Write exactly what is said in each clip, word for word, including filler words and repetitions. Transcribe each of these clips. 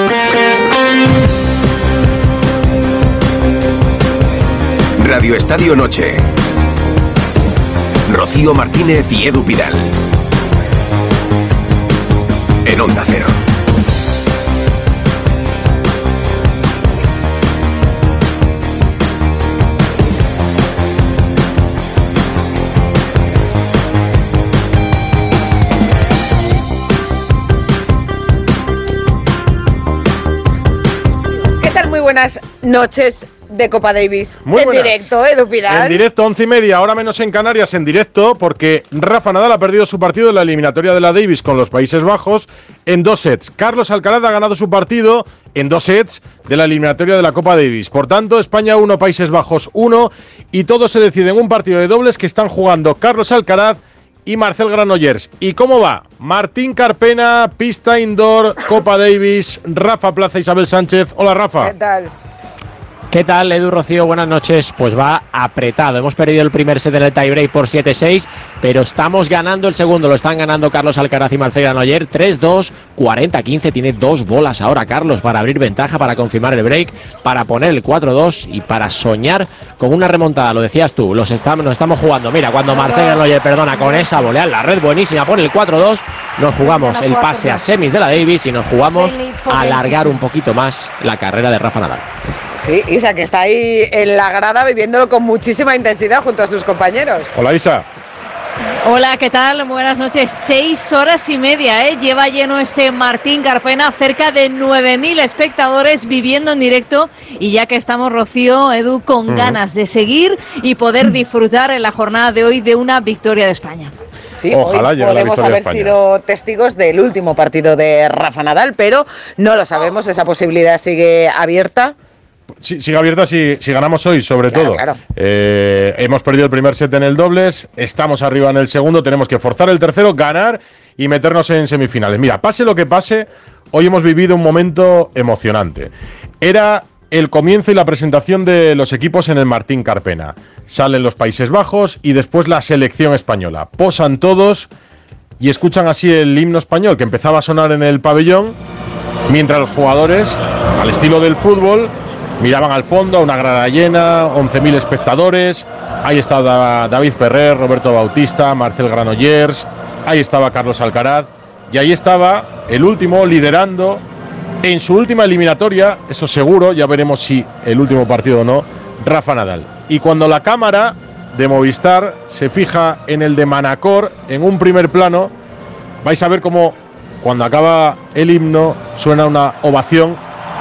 Radio Estadio Noche. Rocío Martínez y Edu Pidal. En Onda Cero. ¿Qué tal? Muy buenas noches de Copa Davis. Muy en buenas. directo, Edu Pidal. En directo, once y media, ahora menos en Canarias, en directo, porque Rafa Nadal ha perdido su partido en la eliminatoria de la Davis con los Países Bajos en dos sets. Carlos Alcaraz ha ganado su partido en dos sets de la eliminatoria de la Copa Davis. Por tanto, España uno, Países Bajos uno, y todo se decide en un partido de dobles que están jugando Carlos Alcaraz y Marcel Granollers. ¿Y cómo va? Martín Carpena, pista indoor, Copa Davis, Rafa Plaza, Isabel Sánchez. Hola, Rafa. ¿Qué tal? ¿Qué tal, Edu, Rocío? Buenas noches. Pues va apretado. Hemos perdido el primer set en el tiebreak por siete seis, pero estamos ganando el segundo. Lo están ganando Carlos Alcaraz y Marcel Granollers. tres dos, cuarenta quince. Tiene dos bolas ahora Carlos para abrir ventaja, para confirmar el break, para poner el cuatro dos y para soñar con una remontada. Lo decías tú, los estamos, nos estamos jugando. Mira, cuando Marcel Granollers, perdona, con esa volea en la red buenísima, pone el cuatro dos, nos jugamos el pase a semis de la Davis y nos jugamos a alargar un poquito más la carrera de Rafa Nadal. Sí, Isa, que está ahí en la grada viviéndolo con muchísima intensidad junto a sus compañeros. Hola, Isa. Hola, ¿qué tal? Buenas noches. Seis horas y media, ¿eh? Lleva lleno este Martín Carpena, cerca de nueve mil espectadores viviendo en directo. Y ya que estamos, Rocío, Edu, con uh-huh. ganas de seguir y poder disfrutar en la jornada de hoy de una victoria de España. Sí, ojalá hoy podemos haber sido testigos del último partido de Rafa Nadal, pero no lo sabemos, esa posibilidad sigue abierta. Sí, sigue abierta si, si ganamos hoy, sobre claro, todo. Claro. Eh, hemos perdido el primer set en el dobles, estamos arriba en el segundo, tenemos que forzar el tercero, ganar y meternos en semifinales. Mira, pase lo que pase, hoy hemos vivido un momento emocionante. Era el comienzo y la presentación de los equipos en el Martín Carpena. Salen los Países Bajos y después la selección española. Posan todos y escuchan así el himno español que empezaba a sonar en el pabellón, mientras los jugadores, al estilo del fútbol, miraban al fondo a una grada llena, once mil espectadores. Ahí estaba David Ferrer, Roberto Bautista, Marcel Granollers, ahí estaba Carlos Alcaraz y ahí estaba el último liderando en su última eliminatoria, eso seguro, ya veremos si el último partido o no, Rafa Nadal. Y cuando la cámara de Movistar se fija en el de Manacor, en un primer plano, vais a ver cómo cuando acaba el himno suena una ovación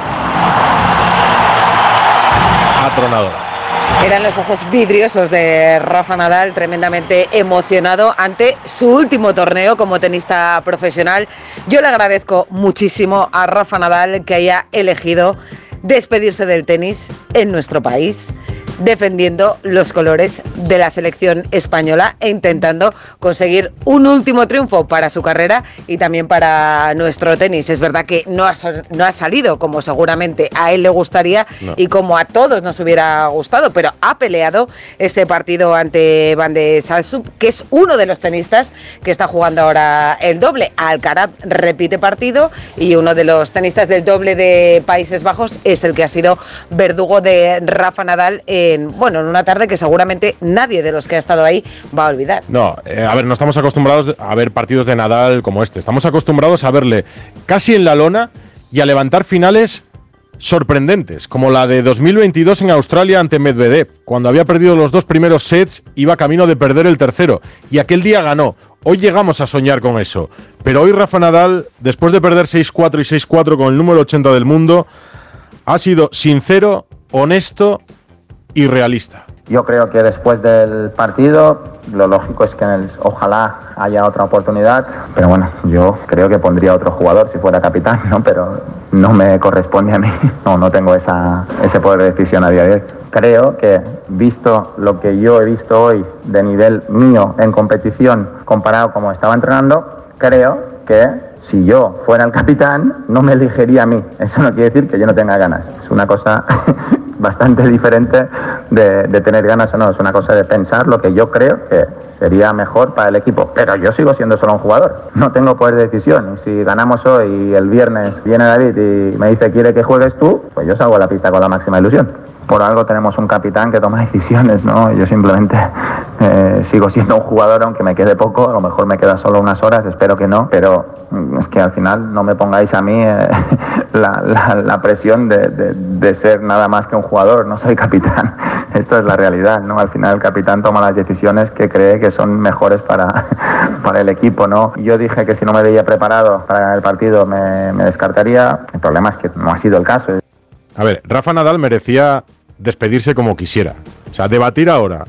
atronadora. Eran los ojos vidriosos de Rafa Nadal, tremendamente emocionado ante su último torneo como tenista profesional. Yo le agradezco muchísimo a Rafa Nadal que haya elegido despedirse del tenis en nuestro país, defendiendo los colores de la selección española e intentando conseguir un último triunfo para su carrera y también para nuestro tenis. Es verdad que no ha, no ha salido como seguramente a él le gustaría no. y como a todos nos hubiera gustado, pero ha peleado ese partido ante Van de Salsup, que es uno de los tenistas que está jugando ahora el doble. Alcaraz repite partido y uno de los tenistas del doble de Países Bajos es el que ha sido verdugo de Rafa Nadal en, bueno, en una tarde que seguramente nadie de los que ha estado ahí va a olvidar. No, eh, a ver, no estamos acostumbrados a ver partidos de Nadal como este. Estamos acostumbrados a verle casi en la lona y a levantar finales sorprendentes, como la de dos mil veintidós en Australia ante Medvedev. Cuando había perdido los dos primeros sets, iba camino de perder el tercero. Y aquel día ganó. Hoy llegamos a soñar con eso. Pero hoy Rafa Nadal, después de perder seis cuatro y seis cuatro con el número ochenta del mundo, ha sido sincero, honesto y realista. Yo creo que después del partido lo lógico es que en el, ojalá haya otra oportunidad, pero bueno, yo creo que pondría otro jugador si fuera capitán, ¿no? Pero no me corresponde a mí, no, no tengo esa, ese poder de decisión a día de hoy. Creo que, visto lo que yo he visto hoy de nivel mío en competición comparado como estaba entrenando, creo que si yo fuera el capitán no me elegiría a mí. Eso no quiere decir que yo no tenga ganas, es una cosa bastante diferente de, de tener ganas o no. Es una cosa de pensar lo que yo creo que sería mejor para el equipo. Pero yo sigo siendo solo un jugador. No tengo poder de decisión. Y si ganamos hoy y el viernes viene David y me dice quiere que juegues tú, pues yo salgo a la pista con la máxima ilusión. Por algo tenemos un capitán que toma decisiones, ¿no? Yo simplemente eh, sigo siendo un jugador, aunque me quede poco, a lo mejor me queda solo unas horas, espero que no, pero es que al final no me pongáis a mí eh, la, la, la presión de, de, de ser nada más que un jugador, no soy capitán. Esto es la realidad, ¿no? Al final el capitán toma las decisiones que cree que son mejores para, para el equipo, ¿no? Yo dije que si no me veía preparado para el partido me, me descartaría, el problema es que no ha sido el caso. A ver, Rafa Nadal merecía despedirse como quisiera. O sea, debatir ahora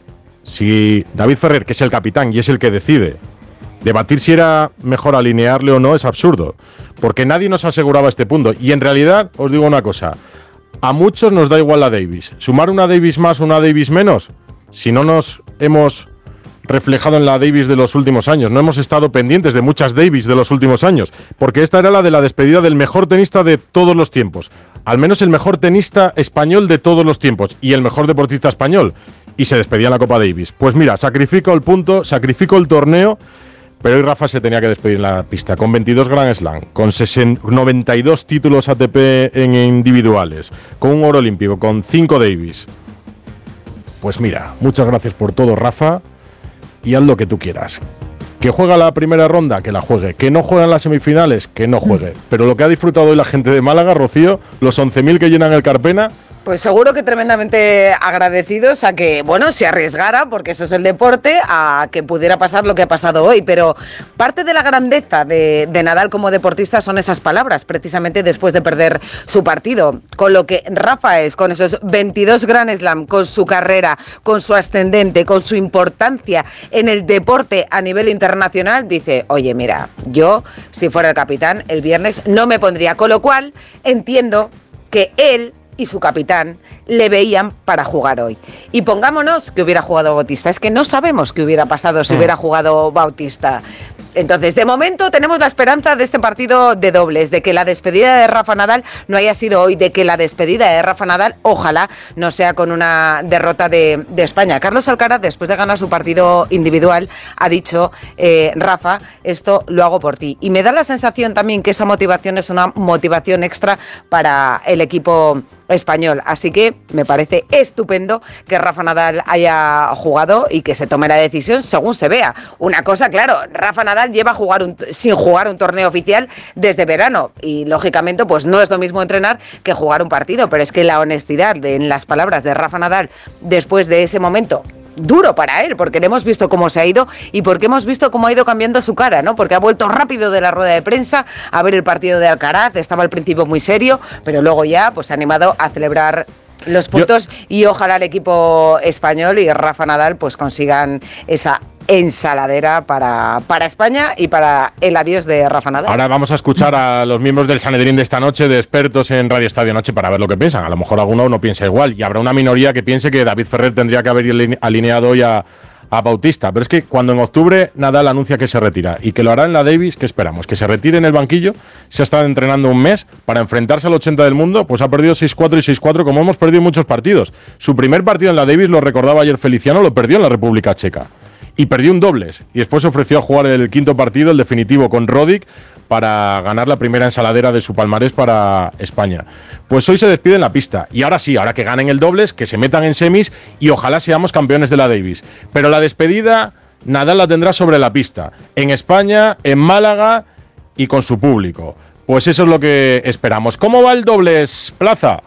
si David Ferrer, que es el capitán y es el que decide, debatir si era mejor alinearle o no es absurdo, porque nadie nos aseguraba este punto. Y en realidad, os digo una cosa, a muchos nos da igual la Davis. Sumar una Davis más o una Davis menos, si no nos hemos reflejado en la Davis de los últimos años, no hemos estado pendientes de muchas Davis de los últimos años, porque esta era la de la despedida del mejor tenista de todos los tiempos, al menos el mejor tenista español de todos los tiempos y el mejor deportista español, y se despedía en la Copa Davis. Pues mira, sacrifico el punto, sacrifico el torneo, pero hoy Rafa se tenía que despedir en la pista, con veintidós Grand Slam, con noventa y dos títulos A T P en individuales, con un oro olímpico, con cinco Davis. Pues mira, muchas gracias por todo, Rafa, y haz lo que tú quieras. Que juega la primera ronda, que la juegue. Que no juega en las semifinales, que no juegue. Pero lo que ha disfrutado hoy la gente de Málaga, Rocío, los once mil que llenan el Carpena, pues seguro que tremendamente agradecidos a que, bueno, se arriesgara, porque eso es el deporte, a que pudiera pasar lo que ha pasado hoy. Pero parte de la grandeza de, de Nadal como deportista son esas palabras, precisamente después de perder su partido. Con lo que Rafa es, con esos veintidós Grand Slam, con su carrera, con su ascendente, con su importancia en el deporte a nivel internacional, dice, oye, mira, yo, si fuera el capitán, el viernes no me pondría. Con lo cual, entiendo que él y su capitán le veían para jugar hoy. Y pongámonos que hubiera jugado Bautista. Es que no sabemos qué hubiera pasado si hubiera jugado Bautista. Entonces, de momento tenemos la esperanza de este partido de dobles, de que la despedida de Rafa Nadal no haya sido hoy, de que la despedida de Rafa Nadal, ojalá, no sea con una derrota de, de España. Carlos Alcaraz, después de ganar su partido individual, ha dicho, eh, Rafa, esto lo hago por ti. Y me da la sensación también que esa motivación es una motivación extra para el equipo español. Así que me parece estupendo que Rafa Nadal haya jugado y que se tome la decisión según se vea. Una cosa, claro, Rafa Nadal lleva a jugar un, sin jugar un torneo oficial desde verano y lógicamente pues no es lo mismo entrenar que jugar un partido, pero es que la honestidad de, en las palabras de Rafa Nadal después de ese momento duro para él, porque le hemos visto cómo se ha ido y porque hemos visto cómo ha ido cambiando su cara, ¿no? Porque ha vuelto rápido de la rueda de prensa a ver el partido de Alcaraz, estaba al principio muy serio, pero luego ya pues se ha animado a celebrar los puntos. Yo... y ojalá el equipo español y Rafa Nadal pues consigan esa ensaladera para, para España y para el adiós de Rafa Nadal. Ahora vamos a escuchar a los miembros del Sanedrín de esta noche, de expertos en Radio Estadio Noche, para ver lo que piensan. A lo mejor alguno no piensa igual y habrá una minoría que piense que David Ferrer tendría que haber alineado hoy a, a Bautista. Pero es que cuando en octubre Nadal anuncia que se retira y que lo hará en la Davis, ¿qué esperamos? ¿Que se retire en el banquillo? Se ha estado entrenando un mes para enfrentarse al ochenta del mundo, pues ha perdido seis cuatro y seis cuatro, como hemos perdido muchos partidos. Su primer partido en la Davis, lo recordaba ayer Feliciano, lo perdió en la República Checa. Y perdió un dobles. Y después se ofreció a jugar el quinto partido, el definitivo, con Roddick, para ganar la primera ensaladera de su palmarés para España. Pues hoy se despide en la pista. Y ahora sí, ahora que ganen el dobles, que se metan en semis y ojalá seamos campeones de la Davis. Pero la despedida, Nadal la tendrá sobre la pista. En España, en Málaga y con su público. Pues eso es lo que esperamos. ¿Cómo va el dobles, Plaza?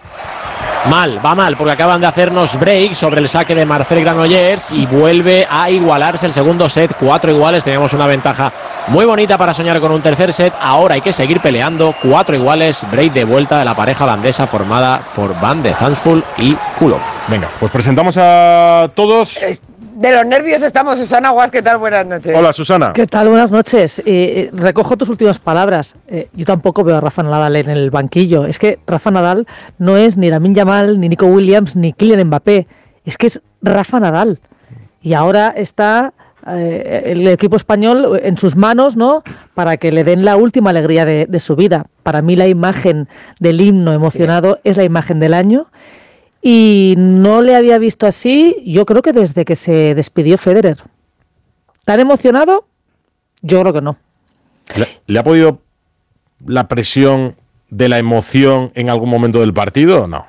Mal, va mal, porque acaban de hacernos break sobre el saque de Marcel Granollers y vuelve a igualarse el segundo set, cuatro iguales. Teníamos una ventaja muy bonita para soñar con un tercer set. Ahora hay que seguir peleando, cuatro iguales, break de vuelta de la pareja holandesa formada por Van de Zandvoort y Kulov. Venga, pues presentamos a todos. De los nervios estamos. Susana Guas, ¿qué tal? Buenas noches. Hola, Susana. ¿Qué tal? Buenas noches. Eh, recojo tus últimas palabras. Eh, yo tampoco veo a Rafa Nadal en el banquillo. Es que Rafa Nadal no es ni Lamine Yamal, ni Nico Williams, ni Kylian Mbappé. Es que es Rafa Nadal. Y ahora está eh, el equipo español en sus manos, ¿no?, para que le den la última alegría de, de su vida. Para mí la imagen del himno emocionado sí. es la imagen del año. y no le había visto así, yo creo que desde que se despidió Federer. ¿Tan emocionado? Yo creo que no. ¿Le, le ha podido la presión de la emoción en algún momento del partido o no?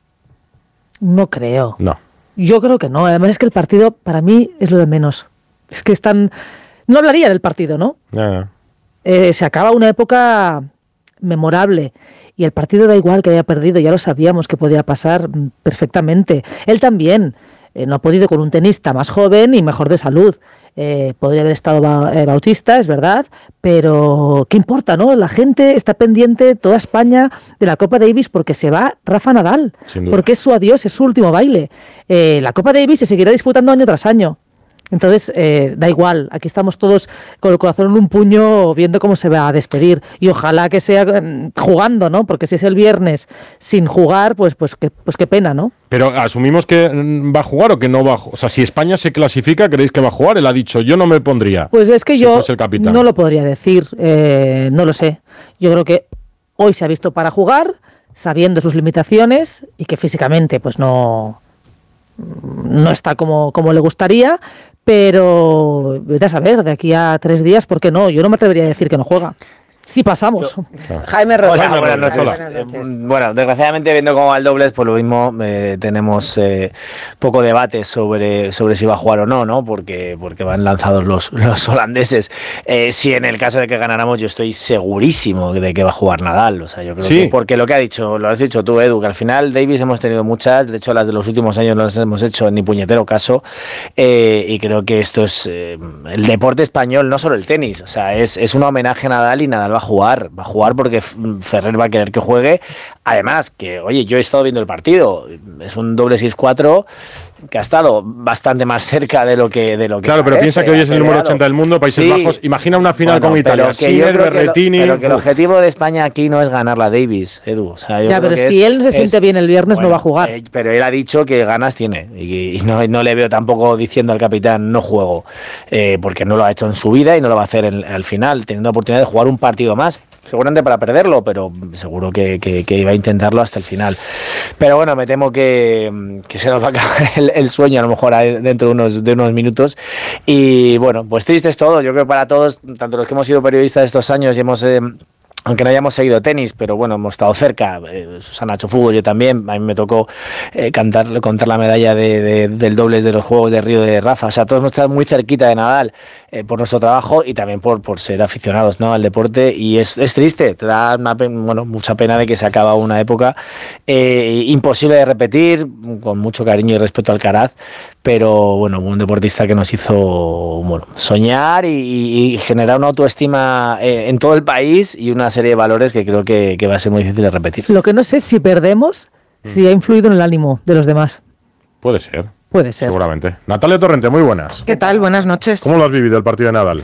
No creo. No. Yo creo que no. Además es que el partido para mí es lo de menos. Es que están... No hablaría del partido, ¿no? Yeah. Eh, se acaba una época memorable y el partido da igual que haya perdido, ya lo sabíamos que podía pasar perfectamente. Él también eh, no ha podido con un tenista más joven y mejor de salud. Eh, podría haber estado ba- eh, Bautista, es verdad, pero ¿qué importa, no? La gente está pendiente, toda España, de la Copa Davis porque se va Rafa Nadal, porque es su adiós, es su último baile. Eh, la Copa Davis se seguirá disputando año tras año. Entonces, eh, da igual, aquí estamos todos con el corazón en un puño viendo cómo se va a despedir y ojalá que sea eh, jugando, ¿no? Porque si es el viernes sin jugar, pues pues qué, pues qué pena, ¿no? Pero asumimos que va a jugar o que no va a jugar. O sea, si España se clasifica, ¿creéis que va a jugar? Él ha dicho, yo no me pondría. Pues es que si yo fuese el capitán. no lo podría decir, eh, no lo sé. Yo creo que hoy se ha visto para jugar, sabiendo sus limitaciones y que físicamente pues no, no está como, como le gustaría, pero vete a saber, de aquí a tres días, ¿por qué no? Yo no me atrevería a decir que no juega. Sí pasamos. Claro. Jaime Rodríguez. Hola, buenas noches. Buenas noches. Eh, bueno, desgraciadamente viendo cómo va el dobles, pues lo mismo eh, tenemos eh, poco debate sobre, sobre si va a jugar o no, ¿no? Porque, porque van lanzados los, los holandeses. Eh, si en el caso de que ganáramos, yo estoy segurísimo de que va a jugar Nadal. O sea, yo creo Sí. que porque lo que ha dicho, lo has dicho tú, Edu, que al final Davis hemos tenido muchas, de hecho las de los últimos años no las hemos hecho ni puñetero caso, eh, y creo que esto es eh, el deporte español, no solo el tenis, o sea, es, es un homenaje a Nadal y Nadal va a jugar, va a jugar porque Ferrer va a querer que juegue. Además, que, oye, yo he estado viendo el partido, es un doble seis cuatro que ha estado bastante más cerca de lo que de lo que Claro, pero parece, piensa que hoy es el número peleado. ochenta del mundo, Países Sí. Bajos. Imagina una final Bueno, con Italia. pero que yo Sinner, creo que lo- Berrettini. pero que el uf. objetivo de España aquí no es ganar la Davis, Edu. O sea, yo Ya, creo pero que si es- él no se es- siente bien el viernes, bueno, no va a jugar. eh, pero él ha dicho que ganas tiene y, y no, no le veo tampoco diciendo al capitán no juego, eh, porque no lo ha hecho en su vida y no lo va a hacer en- al final, teniendo la oportunidad de jugar un partido más. Seguramente para perderlo, pero seguro que, que, que iba a intentarlo hasta el final. Pero bueno, me temo que, que se nos va a acabar el, el sueño a lo mejor ahí dentro de unos, de unos minutos. Y bueno, pues triste es todo. Yo creo que para todos, tanto los que hemos sido periodistas estos años y hemos... Eh, aunque no hayamos seguido tenis, pero bueno, hemos estado cerca. Eh, Susana ha hecho fútbol, yo también. A mí me tocó eh, cantar, contar la medalla de, de, del dobles de los Juegos de Río de Rafa. O sea, todos hemos estado muy cerquita de Nadal eh, por nuestro trabajo y también por, por ser aficionados, ¿no?, al deporte. Y es, es triste, te da una pen, bueno, mucha pena de que se acaba una época eh, imposible de repetir, con mucho cariño y respeto al Alcaraz, pero bueno, un deportista que nos hizo bueno, soñar y, y generar una autoestima eh, en todo el país y una serie de valores que creo que, que va a ser muy difícil de repetir. Lo que no sé es si perdemos, si ha influido en el ánimo de los demás. Puede ser. Puede ser. Seguramente. Natalia Torrente, muy buenas. ¿Qué tal? Buenas noches. ¿Cómo lo has vivido el partido de Nadal?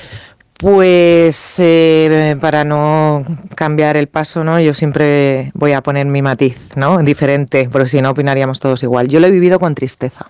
Pues eh, para no cambiar el paso, ¿no? Yo siempre voy a poner mi matiz, ¿no? Diferente, porque si no opinaríamos todos igual. Yo lo he vivido con tristeza.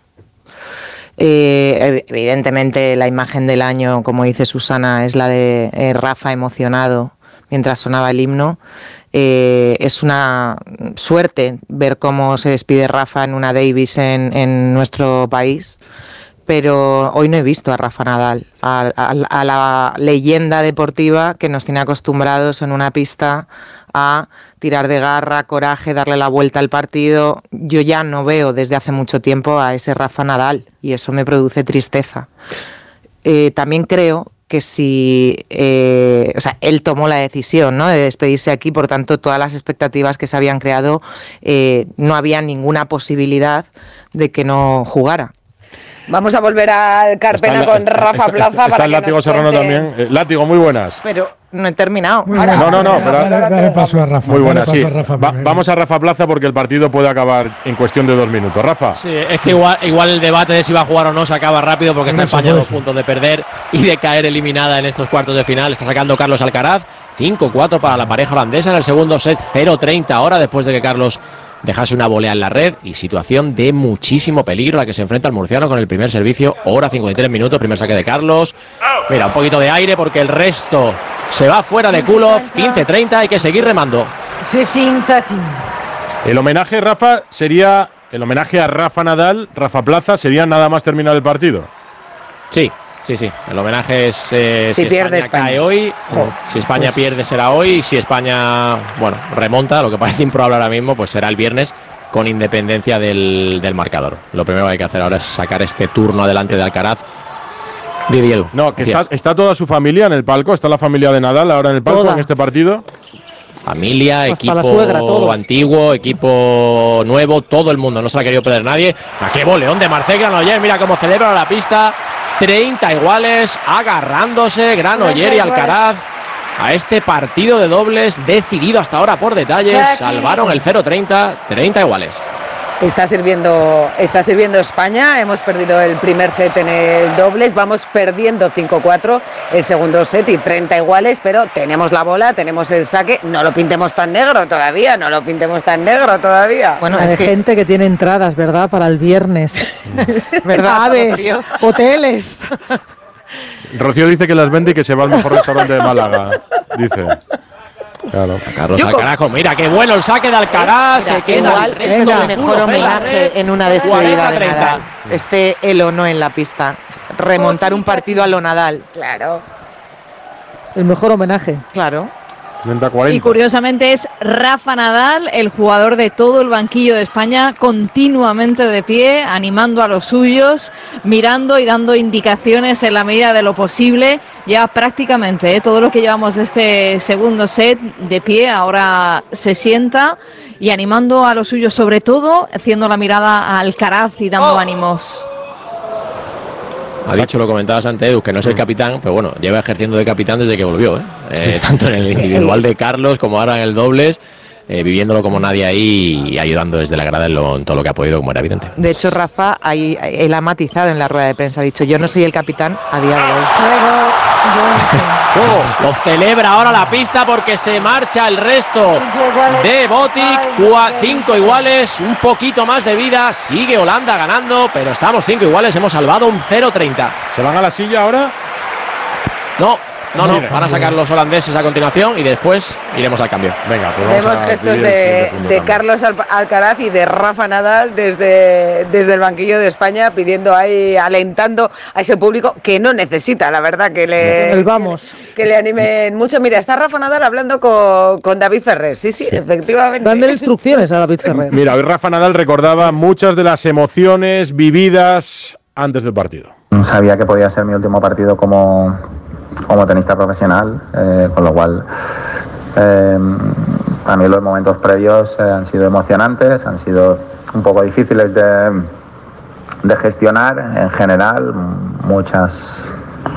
Eh, evidentemente la imagen del año, como dice Susana, es la de eh, Rafa emocionado mientras sonaba el himno. Eh, es una suerte ver cómo se despide Rafa en una Davis en, en nuestro país. Pero hoy no he visto a Rafa Nadal, a, a, a la leyenda deportiva que nos tiene acostumbrados en una pista a tirar de garra, coraje, darle la vuelta al partido. Yo ya no veo desde hace mucho tiempo a ese Rafa Nadal y eso me produce tristeza. Eh, también creo que si, eh, o sea, él tomó la decisión, ¿no?, de despedirse aquí, por tanto, todas las expectativas que se habían creado, eh, no había ninguna posibilidad de que no jugara. Vamos a volver al Carpena Está con el- está- Rafa está- Plaza está para el que Látigo nos Serrano cuente. también. Eh, Látigo, muy buenas. Pero no he terminado. No, no, no, pero Dale, dale paso a Rafa. muy dale buenas, paso sí. a Rafa Va- primero. vamos a Rafa Plaza porque el partido puede acabar en cuestión de dos minutos. Rafa. Sí, es que igual, igual el debate de si va a jugar o no se acaba rápido porque está Eso, España a dos eso. puntos de perder y de caer eliminada en estos cuartos de final. Está sacando Carlos Alcaraz. cinco cuatro para la pareja holandesa en el segundo set. cero treinta ahora después de que Carlos dejase una volea en la red y situación de muchísimo peligro la que se enfrenta el murciano con el primer servicio. Hora cincuenta y tres minutos, primer saque de Carlos. Mira, un poquito de aire porque el resto se va fuera de Kulov. quince treinta, hay que seguir remando. El homenaje, Rafa, sería el homenaje a Rafa Nadal, Rafa Plaza, sería nada más terminar el partido. Sí, sí, sí. El homenaje es eh, si, si pierde España, España cae hoy, oh, si España pues. pierde será hoy, y si España, bueno, remonta, lo que parece improbable ahora mismo, pues será el viernes, con independencia del, del marcador. Lo primero que hay que hacer ahora es sacar este turno adelante de Alcaraz. Didier, no, que está, está toda su familia en el palco, está la familia de Nadal ahora en el palco, toda. En este partido. Familia, hasta equipo suegra, antiguo, equipo nuevo, todo el mundo, no se la ha querido perder nadie. ¿A qué boleón de Marcel Granollers? Mira cómo celebra la pista. treinta iguales, agarrándose Granollers y Alcaraz a este partido de dobles decidido hasta ahora por detalles. Salvaron el cero treinta, treinta iguales. Está sirviendo, está sirviendo España. Hemos perdido el primer set en el dobles. Vamos perdiendo cinco cuatro el segundo set y treinta iguales. Pero tenemos la bola, tenemos el saque. No lo pintemos tan negro todavía. No lo pintemos tan negro todavía. Bueno, hay que... gente que tiene entradas, ¿verdad? Para el viernes. ¿Verdad? Aves, hoteles. Rocío dice que las vende y que se va al mejor restaurante de Málaga. Dice. Claro. Carlos Alcaraz, mira qué bueno el saque de Alcaraz. Mira, se queda igual el es el mejor homenaje en una despedida de Nadal. Esté él o no en la pista. Remontar un partido a lo Nadal. Claro. El mejor homenaje. Claro. treinta cuarenta. Y curiosamente es Rafa Nadal, el jugador de todo el banquillo de España, continuamente de pie, animando a los suyos, mirando y dando indicaciones en la medida de lo posible. Ya prácticamente ¿eh? todo lo que llevamos este segundo set de pie, ahora se sienta y animando a los suyos, sobre todo haciendo la mirada a Alcaraz y dando oh. ánimos. Ha dicho, lo comentabas antes, Edu, que no es el capitán, pero bueno, lleva ejerciendo de capitán desde que volvió, ¿eh? Eh, tanto en el individual de Carlos como ahora en el dobles, eh, viviéndolo como nadie ahí y ayudando desde la grada en, lo, en todo lo que ha podido, como era evidente. De hecho, Rafa, ahí, él ha matizado en la rueda de prensa, ha dicho, yo no soy el capitán a día de hoy. Oh, lo celebra ahora la pista porque se marcha el resto de Botic. Cinco iguales, un poquito más de vida. Sigue Holanda ganando, pero estamos cinco iguales. Hemos salvado un cero treinta. ¿Se van a la silla ahora? No. No, no, van a sacar los holandeses a continuación y después iremos al cambio. Venga, pues vamos Vemos a gestos de, de Carlos Alcaraz y de Rafa Nadal desde, desde el banquillo de España, pidiendo ahí, alentando a ese público que no necesita, la verdad, que le, el vamos. Que, que le animen mucho. Mira, está Rafa Nadal hablando con, con David Ferrer. Sí, sí, sí, efectivamente. Dando instrucciones a David Ferrer. Mira, hoy Rafa Nadal recordaba muchas de las emociones vividas antes del partido. Sabía que podía ser mi último partido como... como tenista profesional, eh, con lo cual eh, a mí los momentos previos eh, han sido emocionantes, han sido un poco difíciles de, de gestionar en general, muchas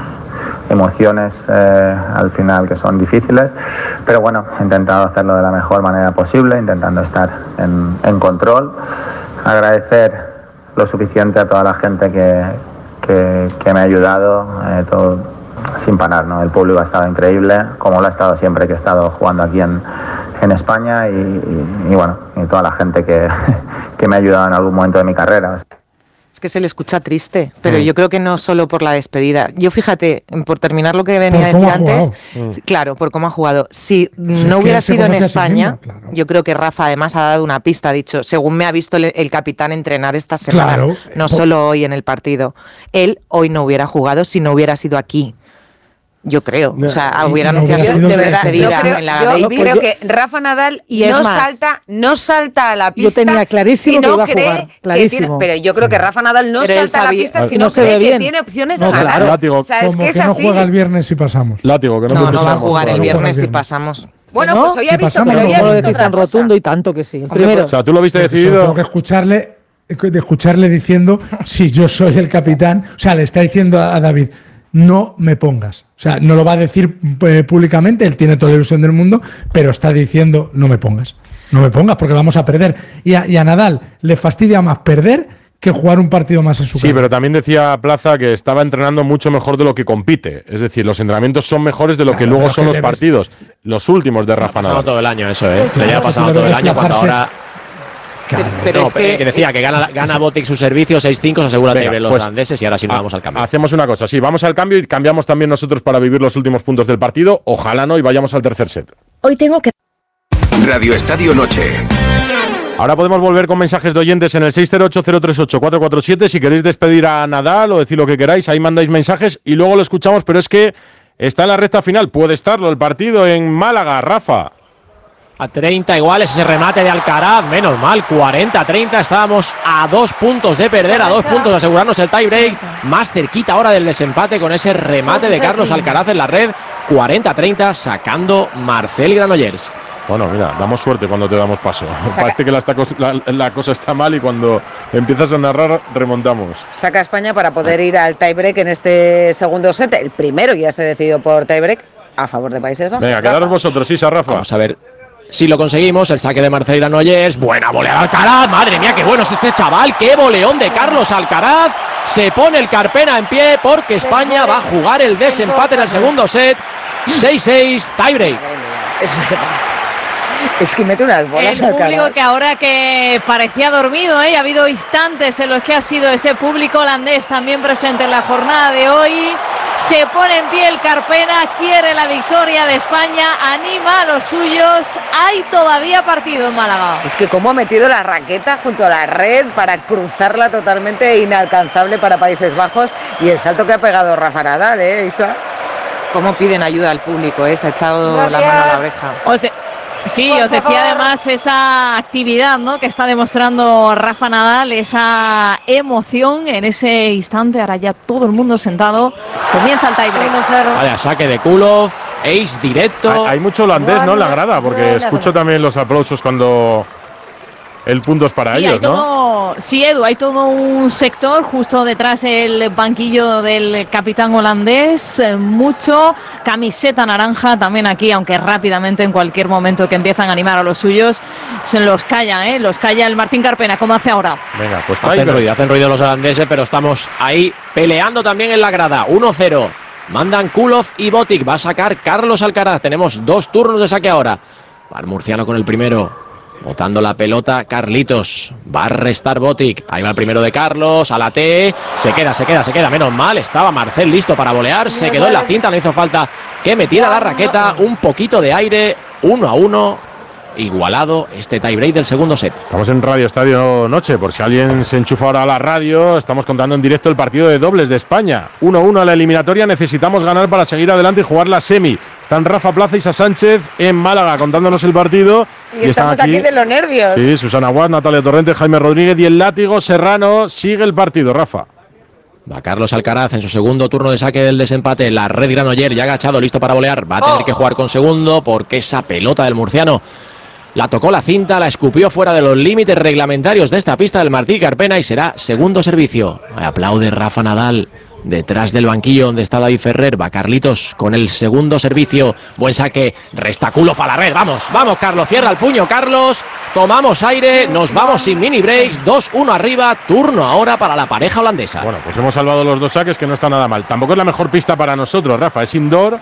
emociones eh, al final que son difíciles, pero bueno, he intentado hacerlo de la mejor manera posible, intentando estar en, en control, agradecer lo suficiente a toda la gente que, que, que me ha ayudado, eh, todo sin parar, ¿no? El público ha estado increíble, como lo ha estado siempre que he estado jugando aquí en, en España y, y, y bueno, y toda la gente que, que me ha ayudado en algún momento de mi carrera. Es que se le escucha triste, pero mm. yo creo que no solo por la despedida. Yo fíjate, por terminar lo que venía a decir antes, mm. claro, por cómo ha jugado. Si sí, no hubiera sido en España, mismo, claro. Yo creo que Rafa además ha dado una pista, ha dicho, según me ha visto el, el capitán entrenar estas semanas, claro. no solo hoy en el partido. Él hoy no hubiera jugado si no hubiera sido aquí. Yo creo, no, o sea, hubiera anunciado de verdad, yo creo, en la yo Baby. creo que Rafa Nadal y no más, salta, no salta a la pista. Yo tenía clarísimo si no que iba a jugar, clarísimo. Tiene, pero yo creo que Rafa Nadal no pero salta a la pista si no, no cree que tiene opciones no, de ganar. Claro. Látigo, o sea, es que, que es no así. Juega el viernes si pasamos. Látigo, que no, no, no va a jugar el viernes si pasamos. Bueno, ¿no? pues hoy si ha visto, pasamos, pero hoy ha visto tan rotundo y tanto que sí. Primero, o sea, tú lo viste decidido. Tengo que escucharle, de escucharle diciendo si yo soy el capitán, o sea, le está diciendo a David, no me pongas. O sea, no lo va a decir eh, públicamente, él tiene toda la ilusión del mundo, pero está diciendo no me pongas. No me pongas porque vamos a perder. Y a, y a Nadal le fastidia más perder que jugar un partido más en su casa. Sí, pero también decía Plaza que estaba entrenando mucho mejor de lo que compite. Es decir, los entrenamientos son mejores de lo claro, que luego son que los debes... partidos. Los últimos de Rafa Nadal. Ha pasado todo el año eso, ¿eh? Se lleva pasado todo el año cuando ahora... Claro. Pero no, es que, que decía que gana, gana Botic su servicio seis cinco, se asegura Venga, los pues, holandeses y ahora sí nos vamos al cambio. Hacemos una cosa, sí, vamos al cambio y cambiamos también nosotros para vivir los últimos puntos del partido. Ojalá no y vayamos al tercer set. Hoy tengo que... Radio Estadio Noche. Ahora podemos volver con mensajes de oyentes en el seis cero ocho cero tres ocho cuatro cuatro siete. Si queréis despedir a Nadal o decir lo que queráis, ahí mandáis mensajes y luego lo escuchamos. Pero es que está en la recta final. Puede estarlo el partido en Málaga, Rafa. A treinta igual ese remate de Alcaraz, menos mal, cuarenta a treinta, estábamos a dos puntos de perder, a dos puntos de asegurarnos el tie break, más cerquita ahora del desempate con ese remate de Carlos Alcaraz en la red, cuarenta a treinta, sacando Marcel Granollers. Bueno, mira, damos suerte cuando te damos paso. Saca. Parece que la, la, la cosa está mal y cuando empiezas a narrar remontamos. Saca a España para poder ir al tiebreak en este segundo set. El primero ya se decidió por tiebreak a favor de Países Bajos. Venga, quedaros vosotros, Isa, Rafa. Vamos a ver si lo conseguimos. El saque de Marcel Granollers. Buena volea de Alcaraz. Madre mía, qué bueno es este chaval. Qué voleón de Carlos Alcaraz. Se pone el Carpena en pie porque España va a jugar el desempate en el segundo set. seis seis, tiebreak. Es verdad. Es que mete unas bolas. El público que ahora que parecía dormido, ¿eh? Ha habido instantes en los que ha sido ese público holandés también presente en la jornada de hoy. Se pone en pie el Carpena, quiere la victoria de España, anima a los suyos. Hay todavía partido en Málaga. Es que cómo ha metido la raqueta junto a la red para cruzarla totalmente inalcanzable para Países Bajos. Y el salto que ha pegado Rafa Nadal, ¿eh, Isa? Cómo piden ayuda al público, ¿eh? Se ha echado Gracias. la mano a la oreja. O sea, sí, Por os decía favor. además esa actividad, ¿no?, que está demostrando Rafa Nadal, esa emoción en ese instante. Ahora ya todo el mundo sentado. Comienza el tiebreak. Vaya saque de Kulov, ace directo. Hay, hay mucho holandés, ¿no?, en la grada, porque escucho también los aplausos cuando el punto es para sí, ellos, hay todo, ¿no? Sí, Edu, hay todo un sector justo detrás del banquillo del capitán holandés, mucho camiseta naranja también aquí, aunque rápidamente en cualquier momento que empiezan a animar a los suyos se los calla, ¿eh? Los calla el Martín Carpena, como hace ahora. Venga, pues hacen ruido, hacen ruido los holandeses, pero estamos ahí peleando también en la grada. uno cero. Mandan Kulov y Botic. Va a sacar Carlos Alcaraz. Tenemos dos turnos de saque ahora. Va el murciano con el primero. Botando la pelota, Carlitos. Va a restar Botic. Ahí va el primero de Carlos. A la T. Se queda, se queda, se queda. Menos mal. Estaba Marcel listo para volear. Se quedó en la cinta. No hizo falta que metiera la raqueta. Un poquito de aire. Uno a uno. Igualado este tiebreak del segundo set. Estamos en Radio Estadio Noche. Por si alguien se enchufa ahora a la radio, estamos contando en directo el partido de dobles de España. uno uno a la eliminatoria. Necesitamos ganar para seguir adelante y jugar la semi. Están Rafa Plaza y Isa Sánchez en Málaga contándonos el partido. Y, y estamos están aquí, aquí de los nervios. Sí, Susana Guas, Natalia Torrente, Jaime Rodríguez y el látigo Serrano. Sigue el partido, Rafa. Va Carlos Alcaraz en su segundo turno de saque del desempate. La red Granollers ya agachado, listo para volear. Va a tener oh. que jugar con segundo porque esa pelota del murciano la tocó la cinta, la escupió fuera de los límites reglamentarios de esta pista del Martí Carpena y será segundo servicio. Aplaude Rafa Nadal detrás del banquillo donde está David Ferrer. Va Carlitos con el segundo servicio. Buen saque, resta Kulov a la red. Vamos, vamos Carlos, cierra el puño Carlos. Tomamos aire, nos vamos sin mini breaks. dos uno arriba, turno ahora para la pareja holandesa. Bueno, pues hemos salvado los dos saques, que no está nada mal. Tampoco es la mejor pista para nosotros, Rafa, es indoor.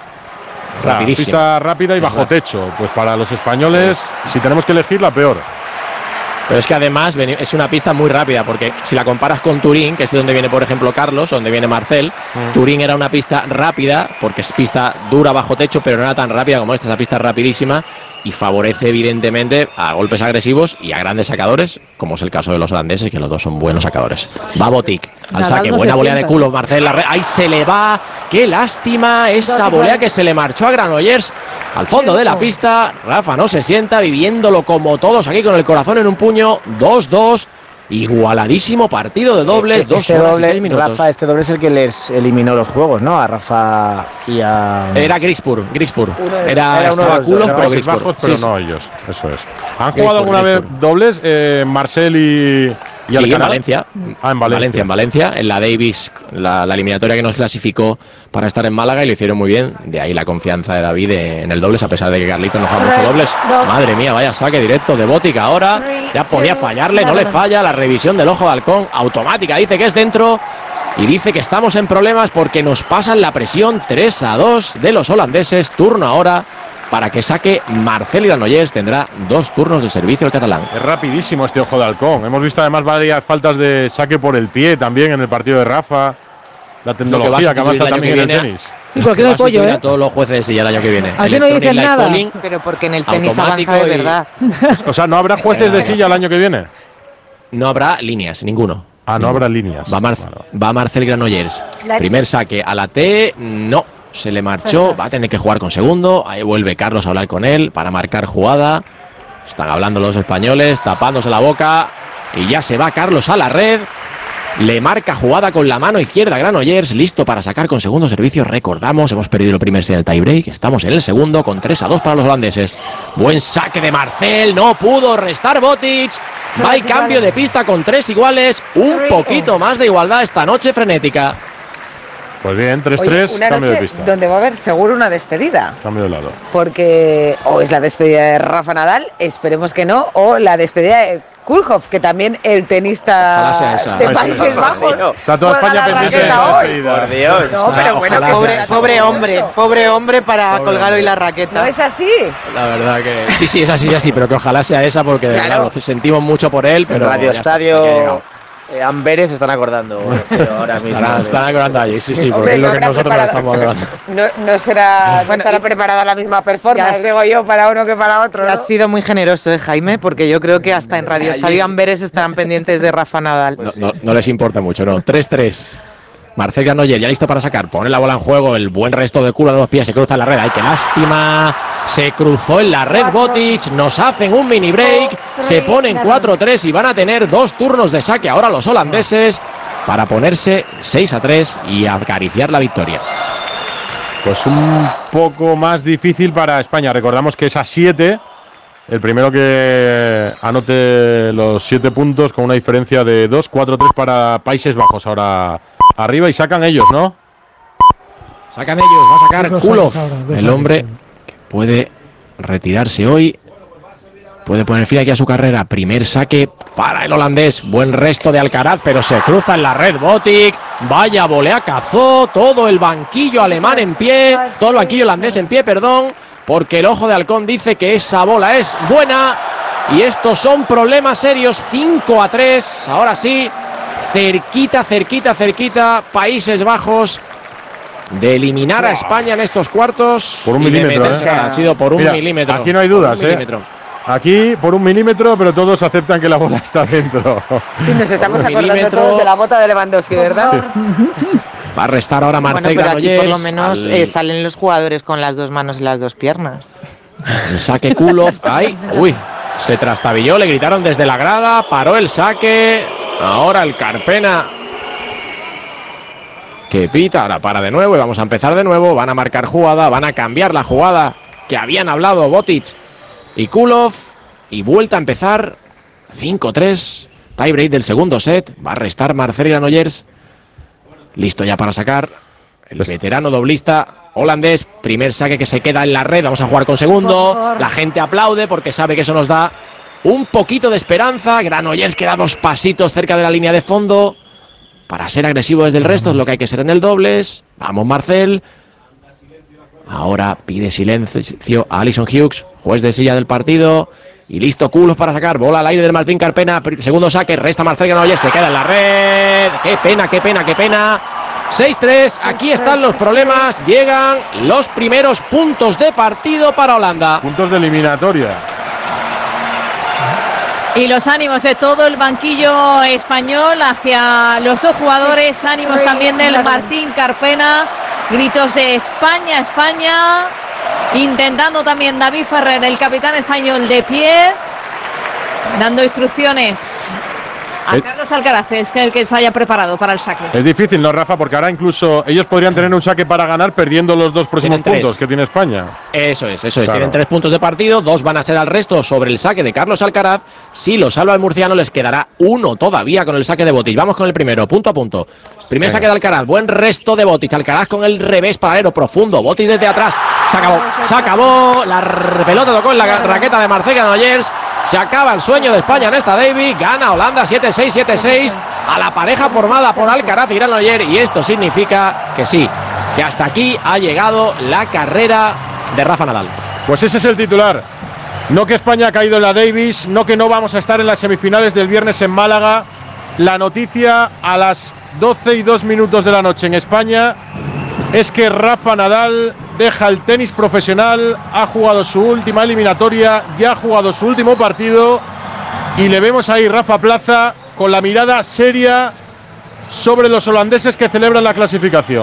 La pista rápida y bajo techo. Pues para los españoles, si tenemos que elegir, la peor. Pero es que además es una pista muy rápida, porque si la comparas con Turín, que es de donde viene por ejemplo Carlos, donde viene Marcel, mm. Turín era una pista rápida, porque es pista dura bajo techo, pero no era tan rápida como esta, esta pista es rapidísima y favorece evidentemente a golpes agresivos y a grandes sacadores, como es el caso de los holandeses, que los dos son buenos sacadores. Va Botic al saque, buena volea de Kulov, Marcel, la red, ahí se le va, qué lástima esa volea que se le marchó a Granollers al fondo de la pista. Rafa no se sienta, viviéndolo como todos aquí con el corazón en un puño. Dos dos, igualadísimo partido de dobles, dos este horas doble, y seis minutos. Rafa, este doble es el que les eliminó los juegos, ¿no? A Rafa y a... Era Grigspur, Grigspur. Era, era uno estaba Kulov, pero Grigspur. Bajos, pero sí, no sí. ellos, eso es. ¿Han Grigspur, jugado alguna Grigspur. vez dobles, eh, Marcel y... Sí, en Valencia. Ah, en Valencia. Valencia, en Valencia, en la Davis, la, la eliminatoria que nos clasificó para estar en Málaga, y lo hicieron muy bien. De ahí la confianza de David en el dobles, a pesar de que Carlitos no juega mucho dobles. Madre mía, vaya saque directo de Botic ahora. Ya podía fallarle, no le falla. La revisión del ojo de halcón automática, dice que es dentro. Y dice que estamos en problemas porque nos pasan la presión. Tres a dos de los holandeses. Turno ahora para que saque Marcel Granollers. Tendrá dos turnos de servicio el catalán. Es rapidísimo este ojo de halcón. Hemos visto además varias faltas de saque por el pie también en el partido de Rafa. La tecnología que, que avanza también en el tenis. Sí, porque no hay pollo, ¿eh? A todos los jueces de silla el año que viene. Aquí no dicen nada. Calling, pero porque en el tenis avanza de verdad. Y... O sea, ¿no habrá jueces de silla el año que viene? No habrá líneas, ninguno. Ah, no habrá líneas. Va, Mar bueno. va Marcel Granollers. Primer saque a la T, no. Se le marchó, va a tener que jugar con segundo. Ahí vuelve Carlos a hablar con él para marcar jugada. Están hablando los españoles, tapándose la boca. Y ya se va Carlos a la red. Le marca jugada con la mano izquierda Granollers, listo para sacar con segundo servicio. Recordamos, hemos perdido el primer set del tiebreak. Estamos en el segundo con tres a dos para los holandeses. Buen saque de Marcel, no pudo restar Botic. Va y cambio de pista con tres iguales. Un poquito más de igualdad esta noche frenética. Pues bien, tres tres, cambio de pista. Donde va a haber seguro una despedida. Cambio de lado. Porque o es la despedida de Rafa Nadal, esperemos que no, o la despedida de Kulhov, que también el tenista de Países Bajos. Está toda España pendiente de esa despedida. Por Dios. No, pero bueno, pobre, pobre hombre, pobre hombre para pobre colgar hoy la raqueta. ¿No es así? La verdad que sí, sí, es así, es así, pero que ojalá sea esa porque claro. Claro, sentimos mucho por él, pero Radio Estadio Eh, Amberes se están acordando ahora mismo. Están, están acordando allí, sí, sí, porque Hombre, es lo no que nosotros nos estamos acordando. No, no será, no estará preparada la misma performance, digo yo, para uno que para otro, ¿no? Has sido muy generoso, ¿eh, Jaime? Porque yo creo que hasta en Radio Estadio Amberes estarán pendientes de Rafa Nadal. No, no, no les importa mucho, no. tres tres. Marcel Granollers ya listo para sacar. Pone la bola en juego. El buen resto de culo a los pies. Se cruza en la red. ¡Ay, qué lástima! Se cruzó en la red Botic. Nos hacen un mini break. Se ponen cuatro tres y van a tener dos turnos de saque ahora los holandeses para ponerse seis a tres y acariciar la victoria. Pues un poco más difícil para España. Recordamos que es a siete. El primero que anote los siete puntos con una diferencia de dos, cuatro tres para Países Bajos. Ahora arriba y sacan ellos, ¿no? Sacan ellos, va a sacar Kulhov, el hombre que puede retirarse hoy. Puede poner fin aquí a su carrera. Primer saque para el holandés. Buen resto de Alcaraz, pero se cruza en la red Botic. Vaya volea cazó. Todo el banquillo alemán en pie. Todo el banquillo holandés en pie, perdón. Porque el ojo de halcón dice que esa bola es buena. Y estos son problemas serios. cinco a tres. Ahora sí. Cerquita, cerquita, cerquita. Países Bajos de eliminar a España en estos cuartos. Por un milímetro. Meterse, ¿eh? Ha sido por un Mira, milímetro. Aquí no hay dudas, ¿eh? Aquí por un milímetro, pero todos aceptan que la bola está dentro. Sí, nos estamos acordando todos de la bota de Lewandowski, ¿verdad? Va a restar ahora Marcel bueno, pero aquí Granollers. por lo menos al... eh, salen los jugadores con las dos manos y las dos piernas. El saque Kulhov. Ay, uy, se trastabilló, le gritaron desde la grada, paró el saque. Ahora el Carpena que pita, ahora para de nuevo y vamos a empezar de nuevo. Van a marcar jugada, van a cambiar la jugada que habían hablado Botic y Kulhov. Y vuelta a empezar. cinco tres. Tiebreak del segundo set. Va a restar Marcel Granollers. Listo ya para sacar. El veterano doblista holandés. Primer saque que se queda en la red. Vamos a jugar con segundo. La gente aplaude porque sabe que eso nos da un poquito de esperanza. Granollers queda dos pasitos cerca de la línea de fondo para ser agresivo desde el resto. Es lo que hay que ser en el dobles. Vamos Marcel. Ahora pide silencio a Alison Hughes, juez de silla del partido. Y listo Kulhov para sacar. Bola al aire del Martín Carpena. Segundo saque. Resta Marcel Granollers. Se queda en la red. Qué pena, qué pena, qué pena. seis tres. Aquí están los problemas. Llegan los primeros puntos de partido para Holanda. Puntos de eliminatoria. Y los ánimos de todo el banquillo español hacia los dos jugadores. Ánimos también del Martín Carpena. Gritos de España, España. Intentando también David Ferrer, el capitán español, de pie, dando instrucciones a es, Carlos Alcaraz, es que el que se haya preparado para el saque. Es difícil, ¿no, Rafa? Porque ahora incluso ellos podrían tener un saque para ganar perdiendo los dos próximos puntos que tiene España. Eso es, eso es. Claro. Tienen tres puntos de partido, dos van a ser al resto sobre el saque de Carlos Alcaraz. Si lo salva el murciano, les quedará uno todavía con el saque de Botic. Vamos con el primero, punto a punto. Primer Venga. saque de Alcaraz, buen resto de Botic. Alcaraz con el revés paralelo profundo. Botic desde atrás. Se acabó, se acabó. La pelota tocó en la raqueta de Marcel Granollers. Se acaba el sueño de España en esta Davis. Gana Holanda siete seis, siete seis a la pareja formada por Alcaraz y Granollers. Y esto significa que sí, que hasta aquí ha llegado la carrera de Rafa Nadal. Pues ese es el titular. No que España ha caído en la Davis, no que no vamos a estar en las semifinales del viernes en Málaga. La noticia a las doce y dos minutos de la noche en España es que Rafa Nadal deja el tenis profesional, ha jugado su última eliminatoria, ya ha jugado su último partido y le vemos ahí Rafa Plaza con la mirada seria sobre los holandeses que celebran la clasificación.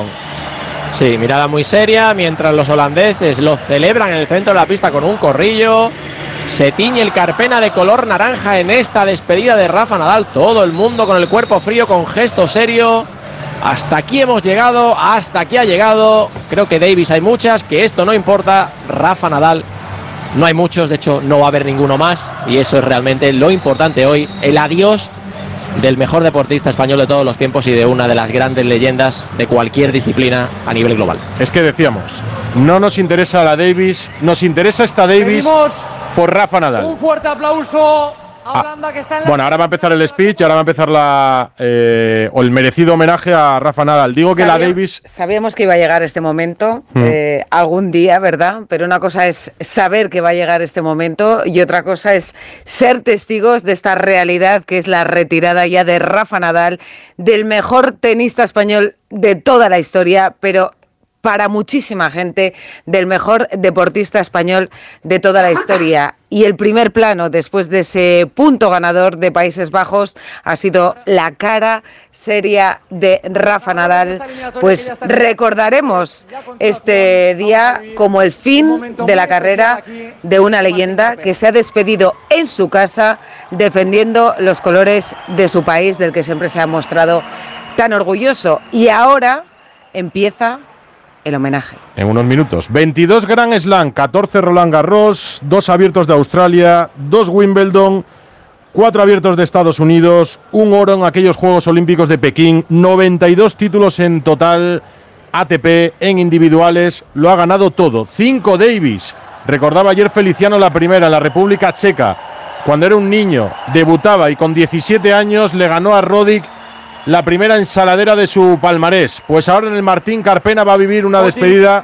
Sí, mirada muy seria, mientras los holandeses lo celebran en el centro de la pista con un corrillo. Se tiñe el Carpena de color naranja en esta despedida de Rafa Nadal. Todo el mundo con el cuerpo frío, con gesto serio. Hasta aquí hemos llegado, hasta aquí ha llegado. Creo que Davis hay muchas, que esto no importa. Rafa Nadal no hay muchos, de hecho no va a haber ninguno más. Y eso es realmente lo importante hoy, el adiós del mejor deportista español de todos los tiempos y de una de las grandes leyendas de cualquier disciplina a nivel global. Es que decíamos, no nos interesa la Davis, nos interesa esta Davis Pedimos por Rafa Nadal. Un fuerte aplauso a Holanda, que está en la... Bueno, ahora va a empezar el speech, ahora va a empezar la eh, o el merecido homenaje a Rafa Nadal. Digo que Sabía, la Davis... Sabíamos que iba a llegar este momento mm. eh, algún día, ¿verdad? Pero una cosa es saber que va a llegar este momento y otra cosa es ser testigos de esta realidad que es la retirada ya de Rafa Nadal, del mejor tenista español de toda la historia, pero para muchísima gente, del mejor deportista español de toda la historia. Y el primer plano, después de ese punto ganador de Países Bajos, ha sido la cara seria de Rafa Nadal. Pues recordaremos este día como el fin de la carrera de una leyenda que se ha despedido en su casa defendiendo los colores de su país, del que siempre se ha mostrado tan orgulloso. Y ahora empieza el homenaje. En unos minutos. veintidós Grand Slam, catorce Roland Garros, dos abiertos de Australia, dos Wimbledon, cuatro abiertos de Estados Unidos, un oro en aquellos Juegos Olímpicos de Pekín, noventa y dos títulos en total, A T P en individuales, lo ha ganado todo. Cinco Davis. Recordaba ayer Feliciano la primera en la República Checa, cuando era un niño, debutaba y con diecisiete años le ganó a Roddick la primera ensaladera de su palmarés. Pues ahora en el Martín Carpena va a vivir una despedida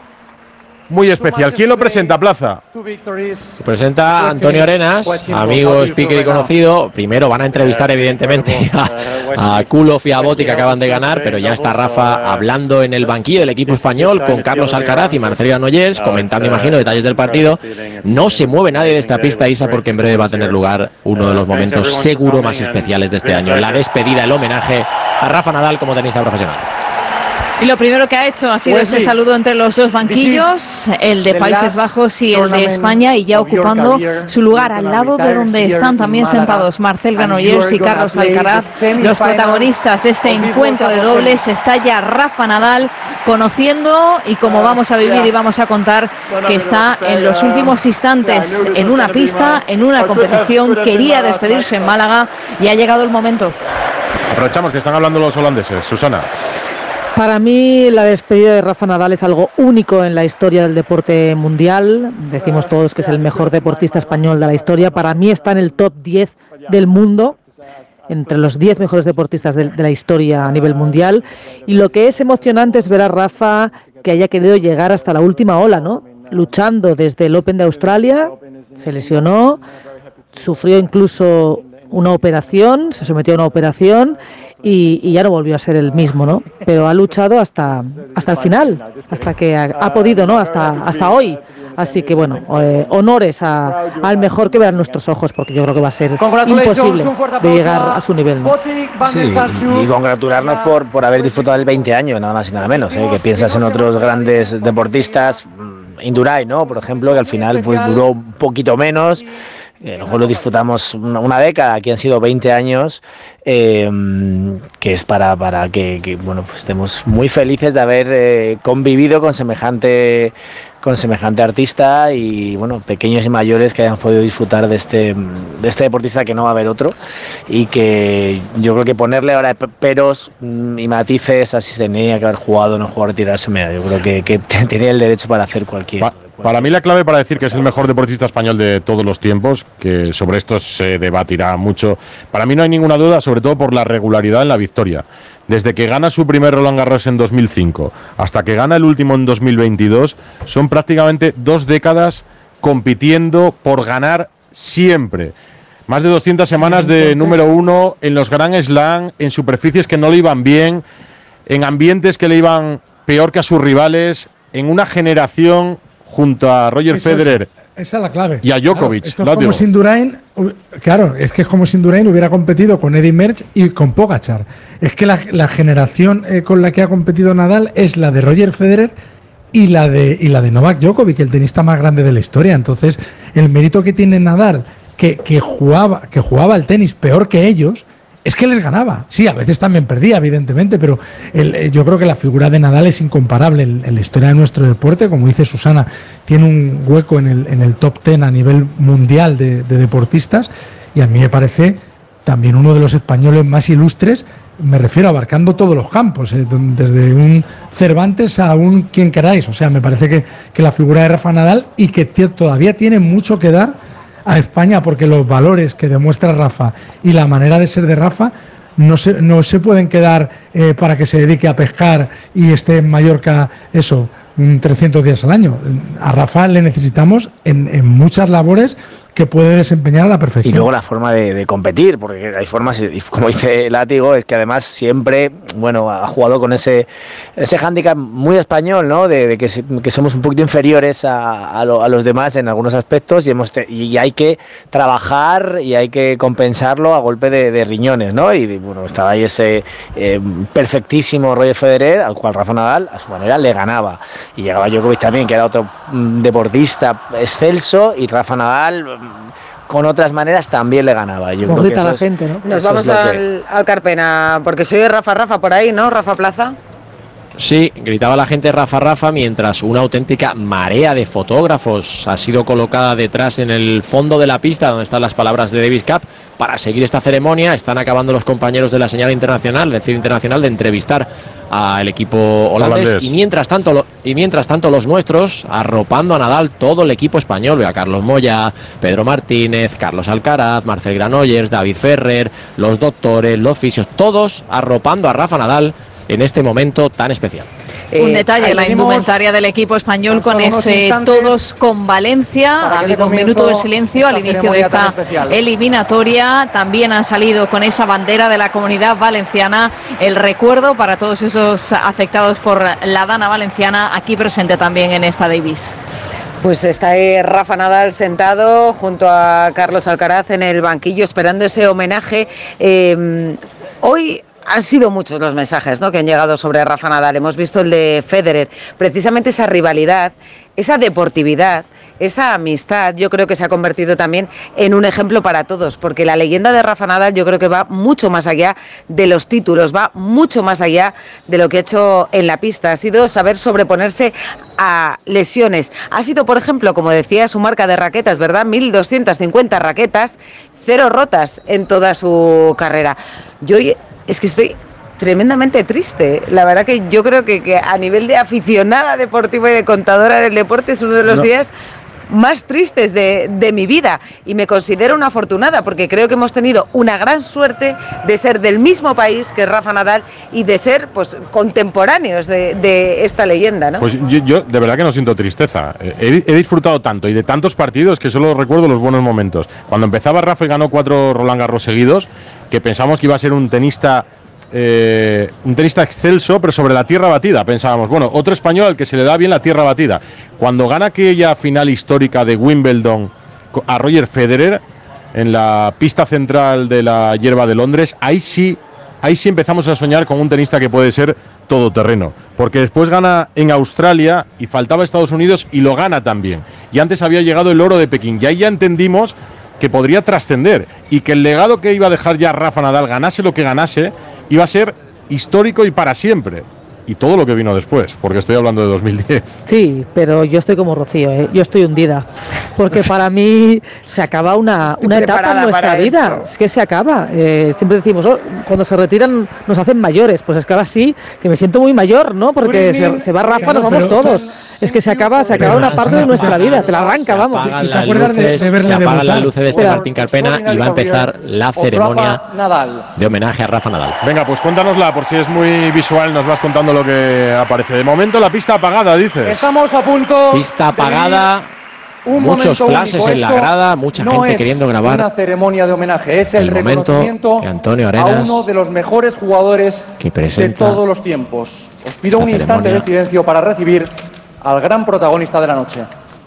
muy especial. ¿Quién lo presenta, Plaza? Lo presenta Antonio Arenas, amigo, speaker y conocido. Primero van a entrevistar evidentemente a, a Kulov y a Botti, que acaban de ganar, pero ya está Rafa hablando en el banquillo del equipo español con Carlos Alcaraz y Marcelo Granollers, comentando, imagino, detalles del partido. No se mueve nadie de esta pista, Isa, porque en breve va a tener lugar uno de los momentos seguro más especiales de este año, la despedida, el homenaje a Rafa Nadal como tenista profesional. Y lo primero que ha hecho ha sido ese saludo entre los dos banquillos, el de Países Bajos y el de España, y ya ocupando su lugar al lado de donde están también sentados Marcel Granollers y Carlos Alcaraz, los protagonistas de este encuentro de dobles. Está ya Rafa Nadal conociendo, y como vamos a vivir y vamos a contar, que está en los últimos instantes en una pista, en una competición. Quería despedirse en Málaga y ha llegado el momento. Aprovechamos que están hablando los holandeses. Susana. Para mí la despedida de Rafa Nadal es algo único en la historia del deporte mundial. Decimos todos que es el mejor deportista español de la historia. Para mí está en el top diez del mundo, entre los diez mejores deportistas de, de la historia a nivel mundial. Y lo que es emocionante es ver a Rafa que haya querido llegar hasta la última ola, ¿no? Luchando desde el Open de Australia, se lesionó, sufrió incluso una operación, se sometió a una operación y, y ya no volvió a ser el mismo, ¿no? Pero ha luchado hasta, hasta el final, hasta que ha, ha podido, ¿no? Hasta, hasta hoy. Así que, bueno, eh, honores a, al mejor que vean nuestros ojos, porque yo creo que va a ser imposible de llegar a su nivel, ¿no? Sí, y congratularnos por, por haber disfrutado el veinte años, nada más y nada menos, ¿eh? Que piensas en otros grandes deportistas, Indurain, ¿no? Por ejemplo, que al final pues duró un poquito menos. Eh, nosotros lo disfrutamos una, una década, aquí han sido veinte años, eh, que es para, para que, que bueno, pues estemos muy felices de haber eh, convivido con semejante, con semejante artista, y bueno, pequeños y mayores que hayan podido disfrutar de este, de este deportista, que no va a haber otro, y que yo creo que ponerle ahora peros y matices, así tenía que haber jugado, no jugar, retirarse, mira, yo creo que, que tenía el derecho para hacer cualquier... Pa Para mí la clave para decir que es el mejor deportista español de todos los tiempos, que sobre esto se debatirá mucho, para mí no hay ninguna duda, sobre todo por la regularidad en la victoria. Desde que gana su primer Roland Garros en dos mil cinco hasta que gana el último en dos mil veintidós, son prácticamente dos décadas compitiendo por ganar siempre. Más de doscientas semanas de número uno en los Grand Slam, en superficies que no le iban bien, en ambientes que le iban peor que a sus rivales en una generación junto a Roger Eso Federer. Es, esa es la clave. Y a Djokovic. Claro, esto es como si Indurain, claro, es que es como si Indurain hubiera competido con Eddy Merckx y con Pogačar. Es que la, la generación eh, con la que ha competido Nadal es la de Roger Federer y la de y la de Novak Djokovic, el tenista más grande de la historia. Entonces, el mérito que tiene Nadal, que, que jugaba, que jugaba el tenis peor que ellos, es que les ganaba. Sí, a veces también perdía, evidentemente, pero el, yo creo que la figura de Nadal es incomparable en, en la historia de nuestro deporte. Como dice Susana, tiene un hueco en el, en el top ten a nivel mundial de, de deportistas, y a mí me parece también uno de los españoles más ilustres, me refiero abarcando todos los campos, eh, desde un Cervantes a un quien queráis. O sea, me parece que, que la figura de Rafa Nadal, y que t- todavía tiene mucho que dar a España, porque los valores que demuestra Rafa y la manera de ser de Rafa no se, no se pueden quedar eh, para que se dedique a pescar y esté en Mallorca, eso, trescientos días al año. A Rafa le necesitamos en, en muchas labores que puede desempeñar a la perfección. Y luego la forma de, de competir, porque hay formas, y como dice Látigo, es que además siempre, bueno, ha jugado con ese ese hándicap muy español, ¿no? De, de que, que somos un poquito inferiores a, a, lo, a los demás en algunos aspectos, y hemos te, y hay que trabajar y hay que compensarlo a golpe de, de riñones, ¿no? Y bueno, estaba ahí ese eh, perfectísimo Roger Federer, al cual Rafa Nadal a su manera le ganaba, y llegaba Djokovic también, que era otro mm, deportista excelso, y Rafa Nadal con otras maneras también le ganaba. Yo creo que eso la es, gente, ¿no? Nos vamos al, que... al Carpena, porque soy Rafa Rafa por ahí, ¿no? Rafa Plaza. Sí, gritaba la gente Rafa Rafa, mientras una auténtica marea de fotógrafos ha sido colocada detrás en el fondo de la pista donde están las palabras de Davis Cup para seguir esta ceremonia. Están acabando los compañeros de la señal internacional, es decir, internacional, de entrevistar al equipo holandés, holandés. Y mientras tanto lo, y mientras tanto los nuestros arropando a Nadal, todo el equipo español. Ve a Carlos Moya, Pedro Martínez, Carlos Alcaraz, Marcel Granollers, David Ferrer, los doctores, los fisios, todos arropando a Rafa Nadal en este momento tan especial. Un detalle, la indumentaria del equipo español con ese todos con Valencia. Ha habido un minuto de silencio al inicio de esta eliminatoria. También han salido con esa bandera de la Comunidad Valenciana. El recuerdo para todos esos afectados por la dana valenciana, aquí presente también en esta Davis. Pues está ahí Rafa Nadal sentado junto a Carlos Alcaraz en el banquillo esperando ese homenaje. Eh, hoy han sido muchos los mensajes, ¿no?, que han llegado sobre Rafa Nadal. Hemos visto el de Federer, precisamente esa rivalidad, esa deportividad, esa amistad. Yo creo que se ha convertido también en un ejemplo para todos, porque la leyenda de Rafa Nadal yo creo que va mucho más allá de los títulos, va mucho más allá de lo que ha hecho en la pista. Ha sido saber sobreponerse a lesiones. Ha sido, por ejemplo, como decía, su marca de raquetas, ¿verdad? mil doscientas cincuenta raquetas, cero rotas en toda su carrera. Yo es que estoy tremendamente triste. La verdad que yo creo que, que a nivel de aficionada deportiva y de contadora del deporte es uno de los no. días más tristes de, de mi vida, y me considero una afortunada porque creo que hemos tenido una gran suerte de ser del mismo país que Rafa Nadal y de ser, pues, contemporáneos de, de esta leyenda, ¿no? Pues yo, yo de verdad que no siento tristeza. He, he disfrutado tanto y de tantos partidos que solo recuerdo los buenos momentos. Cuando empezaba Rafa y ganó cuatro Roland Garros seguidos, que pensamos que iba a ser un tenista Eh, un tenista excelso, pero sobre la tierra batida. Pensábamos, bueno, otro español al que se le da bien la tierra batida. Cuando gana aquella final histórica de Wimbledon a Roger Federer en la pista central de la hierba de Londres, ahí sí, ahí sí empezamos a soñar con un tenista que puede ser todoterreno. Porque después gana en Australia y faltaba Estados Unidos y lo gana también. Y antes había llegado el oro de Pekín. Y ahí ya entendimos que podría trascender y que el legado que iba a dejar ya Rafa Nadal, ganase lo que ganase, iba a ser histórico y para siempre. Y todo lo que vino después, porque estoy hablando de dos mil diez. Sí, pero yo estoy como Rocío, ¿eh? Yo estoy hundida. Porque para mí se acaba una, una etapa en nuestra vida. Esto. Es que se acaba. Eh, siempre decimos, oh, cuando se retiran nos hacen mayores. Pues es que ahora sí, que me siento muy mayor, ¿no? Porque se, se va Rafa, claro, nos vamos todos. Es que se acaba, se acaba una parte de nuestra vida. Te la arranca, vamos. Se apagan, las luces, de, de se apagan las luces de este Martín Carpena y va a empezar la ceremonia de homenaje a Rafa Nadal. Venga, pues cuéntanosla, por si es muy visual, nos vas contando lo que aparece. De momento la pista apagada, dices. Estamos a punto. Pista apagada. Un muchos flashes en la grada, mucha no gente es queriendo grabar una ceremonia de homenaje, es el, el momento reconocimiento de Antonio a Arenas, uno de los mejores jugadores que de presenta todos los tiempos. Os pido esta un instante ceremonia. de silencio para recibir al gran protagonista de la noche.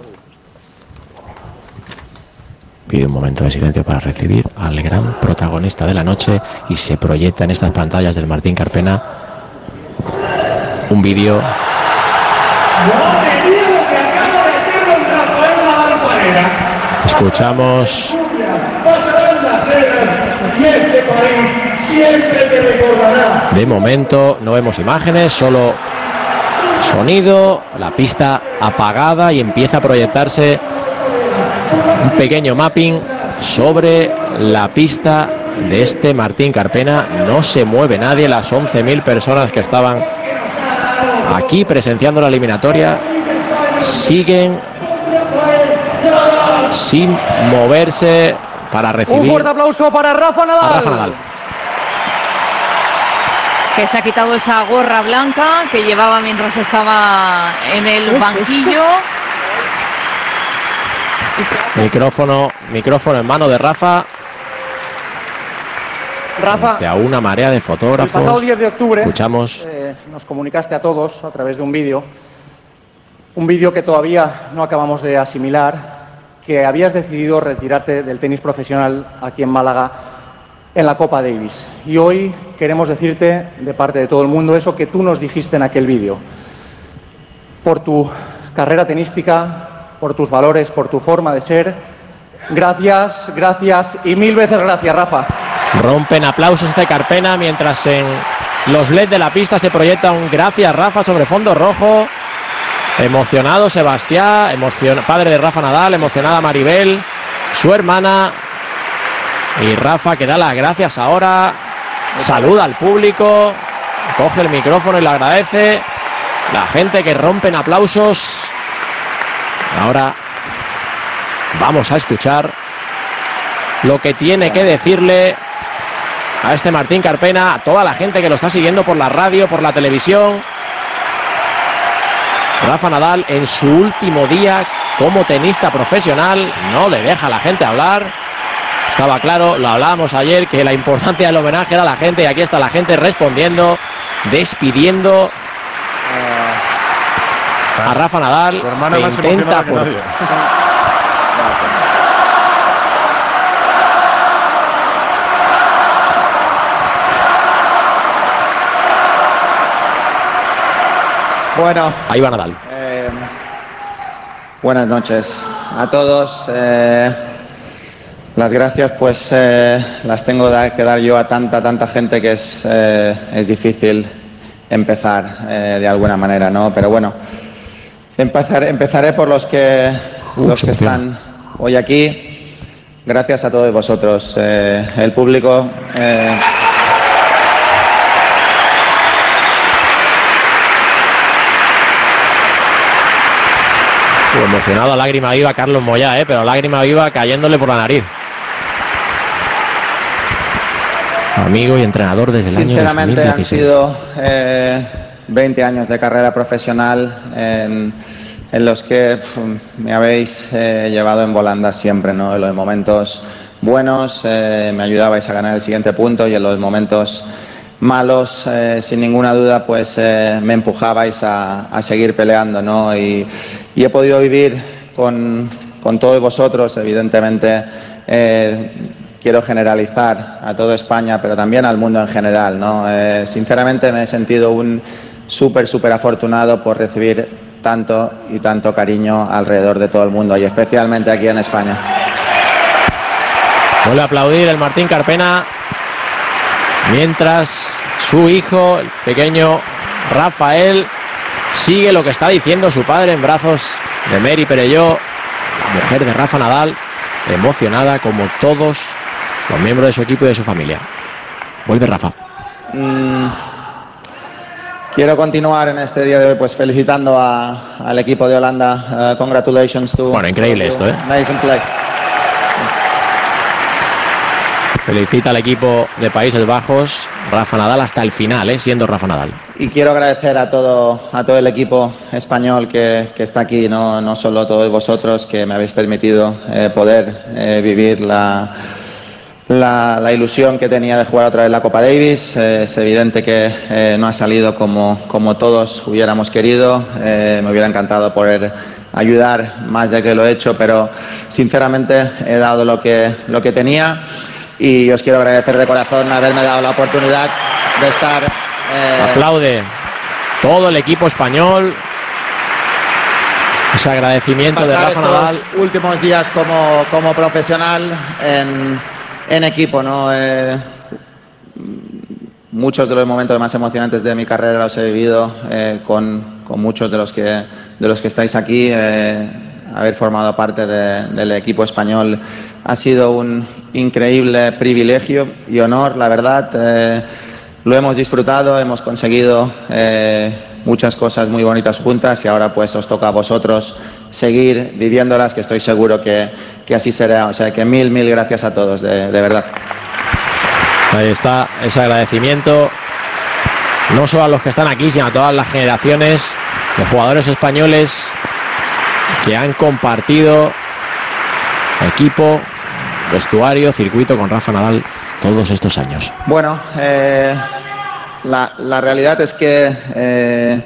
Pide un momento de silencio para recibir al gran protagonista de la noche y se proyecta en estas pantallas del Martín Carpena un vídeo. Escuchamos. De momento no vemos imágenes, solo sonido, la pista apagada y empieza a proyectarse un pequeño mapping sobre la pista de este Martín Carpena. No se mueve nadie, las once mil personas que estaban aquí presenciando la eliminatoria siguen sin moverse para recibir. Un fuerte aplauso para Rafa Nadal. A Rafa Nadal. Que se ha quitado esa gorra blanca que llevaba mientras estaba en el banquillo. Micrófono, micrófono en mano de Rafa. Rafa, a una marea de fotógrafos. el pasado diez de octubre Escuchamos. eh, nos comunicaste a todos a través de un vídeo, un vídeo que todavía no acabamos de asimilar, que habías decidido retirarte del tenis profesional aquí en Málaga en la Copa Davis. Y hoy queremos decirte, de parte de todo el mundo, eso que tú nos dijiste en aquel vídeo. Por tu carrera tenística, por tus valores, por tu forma de ser. Gracias, gracias y mil veces gracias, Rafa. Rompen aplausos de Carpena mientras en los L E D de la pista se proyecta un gracias Rafa sobre fondo rojo. Emocionado Sebastián, emocion... padre de Rafa Nadal, emocionada Maribel, su hermana. Y Rafa que da las gracias ahora, saluda al público, coge el micrófono y le agradece. La gente que rompen aplausos. Ahora vamos a escuchar lo que tiene que decirle a este Martín Carpena, a toda la gente que lo está siguiendo por la radio, por la televisión. Rafa Nadal en su último día como tenista profesional, no le deja a la gente hablar. Estaba claro, lo hablábamos ayer, que la importancia del homenaje era la gente, y aquí está la gente respondiendo, despidiendo a Rafa Nadal. Su hermana que más intenta emocionada que por... nadie. Bueno, ahí va Nadal. Eh, buenas noches a todos. Eh, las gracias pues eh, las tengo que dar yo a tanta, tanta gente que es, eh, es difícil empezar eh, de alguna manera, ¿no? Pero bueno, empezaré, empezaré por los que, Uh, los que están hoy aquí. Gracias a todos vosotros, eh, el público. Eh, Emocionado a lágrima viva Carlos Moyá, ¿eh? Pero lágrima viva cayéndole por la nariz. Amigo y entrenador desde el año Sinceramente dos mil han dieciséis. sido eh, veinte años de carrera profesional en, en los que pf, me habéis eh, llevado en volandas siempre, ¿no? En los momentos buenos eh, me ayudabais a ganar el siguiente punto y en los momentos malos, eh, sin ninguna duda, pues eh, me empujabais a, a seguir peleando, ¿no? Y, y he podido vivir con, con todos vosotros, evidentemente. Eh, quiero generalizar a toda España, pero también al mundo en general, ¿no? Eh, sinceramente me he sentido un súper, súper afortunado por recibir tanto y tanto cariño alrededor de todo el mundo y especialmente aquí en España. Vuelve a aplaudir el Martín Carpena mientras su hijo, el pequeño Rafael, sigue lo que está diciendo su padre en brazos de Mary Perelló, la mujer de Rafa Nadal, emocionada como todos los miembros de su equipo y de su familia. Vuelve Rafa. Mm, quiero continuar en este día de hoy pues felicitando a, al equipo de Holanda. Uh, congratulations to... Bueno, increíble esto, ¿eh? Amazing play. Felicita al equipo de Países Bajos, Rafa Nadal hasta el final, ¿eh? Siendo Rafa Nadal. Y quiero agradecer a todo, a todo el equipo español que, que está aquí, no, no solo todos vosotros que me habéis permitido eh, poder eh, vivir la, la, la ilusión que tenía de jugar otra vez la Copa Davis. Eh, es evidente que eh, no ha salido como, como todos hubiéramos querido. Eh, me hubiera encantado poder ayudar más de que lo he hecho, pero sinceramente he dado lo que, lo que tenía. Y os quiero agradecer de corazón haberme dado la oportunidad de estar... Eh... Aplaude todo el equipo español. Ese agradecimiento pasar de Rafa estos Nadal. últimos días como, como profesional en, en equipo, ¿no? Eh, muchos de los momentos más emocionantes de mi carrera los he vivido eh, con, con muchos de los que, de los que estáis aquí. Eh, haber formado parte de, del equipo español ha sido un increíble privilegio y honor, la verdad. Eh, lo hemos disfrutado, hemos conseguido eh, muchas cosas muy bonitas juntas y ahora pues os toca a vosotros seguir viviéndolas, que estoy seguro que, que así será. O sea que mil, mil gracias a todos, de, de verdad. Ahí está ese agradecimiento, no solo a los que están aquí, sino a todas las generaciones de jugadores españoles que han compartido equipo, vestuario, circuito con Rafa Nadal todos estos años. Bueno, eh, la, la realidad es que eh,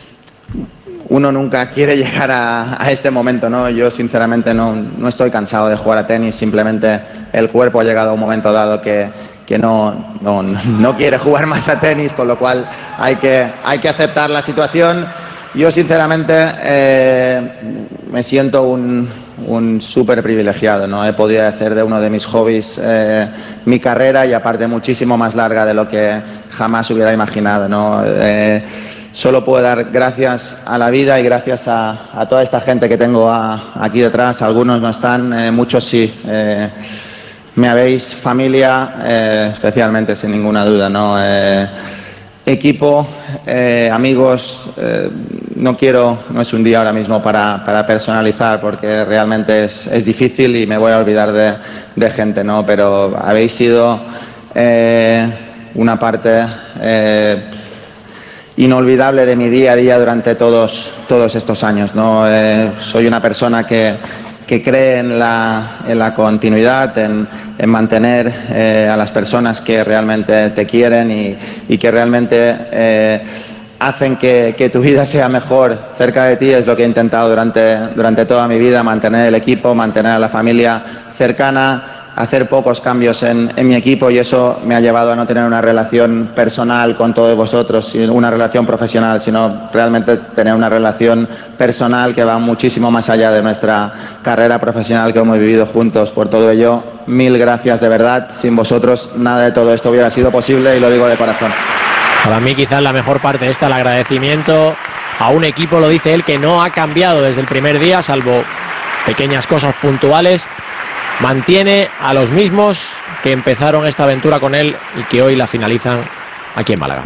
uno nunca quiere llegar a, a este momento, ¿no? Yo sinceramente no, no estoy cansado de jugar a tenis, simplemente el cuerpo ha llegado a un momento dado que, que no, no, no quiere jugar más a tenis, con lo cual hay que, hay que aceptar la situación. Yo sinceramente eh, me siento un, un súper privilegiado, ¿no? He podido hacer de uno de mis hobbies eh, mi carrera y aparte muchísimo más larga de lo que jamás hubiera imaginado, ¿no? Eh, solo puedo dar gracias a la vida y gracias a, a toda esta gente que tengo a, aquí detrás. Algunos no están, eh, muchos sí. Eh, me habéis familia, eh, especialmente sin ninguna duda, ¿no? Eh, equipo, eh, amigos, eh, no quiero, no es un día ahora mismo para, para personalizar porque realmente es, es difícil y me voy a olvidar de, de gente, ¿no? Pero habéis sido eh, una parte eh, inolvidable de mi día a día durante todos, todos estos años, ¿no? Eh, soy una persona que, que cree en la, en la continuidad, en, en mantener eh, a las personas que realmente te quieren y, y que realmente eh, hacen que, que tu vida sea mejor cerca de ti. Es lo que he intentado durante, durante toda mi vida, mantener el equipo, mantener a la familia cercana, hacer pocos cambios en, en mi equipo y eso me ha llevado a no tener una relación personal con todos vosotros, una relación profesional, sino realmente tener una relación personal que va muchísimo más allá de nuestra carrera profesional que hemos vivido juntos. Por todo ello, mil gracias de verdad. Sin vosotros nada de todo esto hubiera sido posible y lo digo de corazón. Para mí quizás la mejor parte de esta, el agradecimiento a un equipo, lo dice él, que no ha cambiado desde el primer día, salvo pequeñas cosas puntuales. Mantiene a los mismos que empezaron esta aventura con él y que hoy la finalizan aquí en Málaga.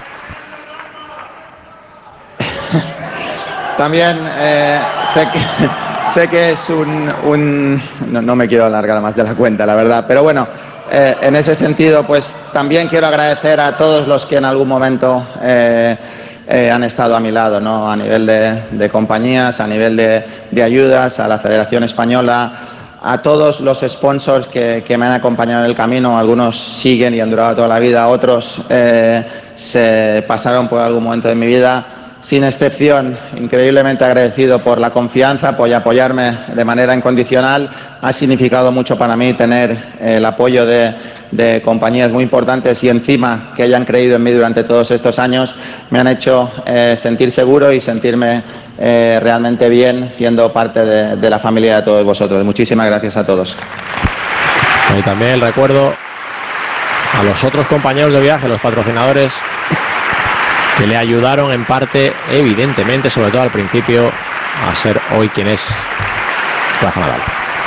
También eh, sé, que, sé que es un... un no, no me quiero alargar más de la cuenta, la verdad, pero bueno, eh, en ese sentido, pues también quiero agradecer a todos los que en algún momento eh, eh, han estado a mi lado, ¿no? A nivel de, de compañías, a nivel de, de ayudas, a la Federación Española, a todos los sponsors que, que me han acompañado en el camino. Algunos siguen y han durado toda la vida, otros eh, se pasaron por algún momento de mi vida. Sin excepción, increíblemente agradecido por la confianza, por apoyarme de manera incondicional. Ha significado mucho para mí tener el apoyo de, de compañías muy importantes y encima que hayan creído en mí durante todos estos años. Me han hecho eh, sentir seguro y sentirme Eh, realmente bien siendo parte de, de la familia de todos vosotros. Muchísimas gracias a todos. Y también el recuerdo a los otros compañeros de viaje, los patrocinadores que le ayudaron en parte, evidentemente, sobre todo al principio, a ser hoy quien es Rafa Nadal.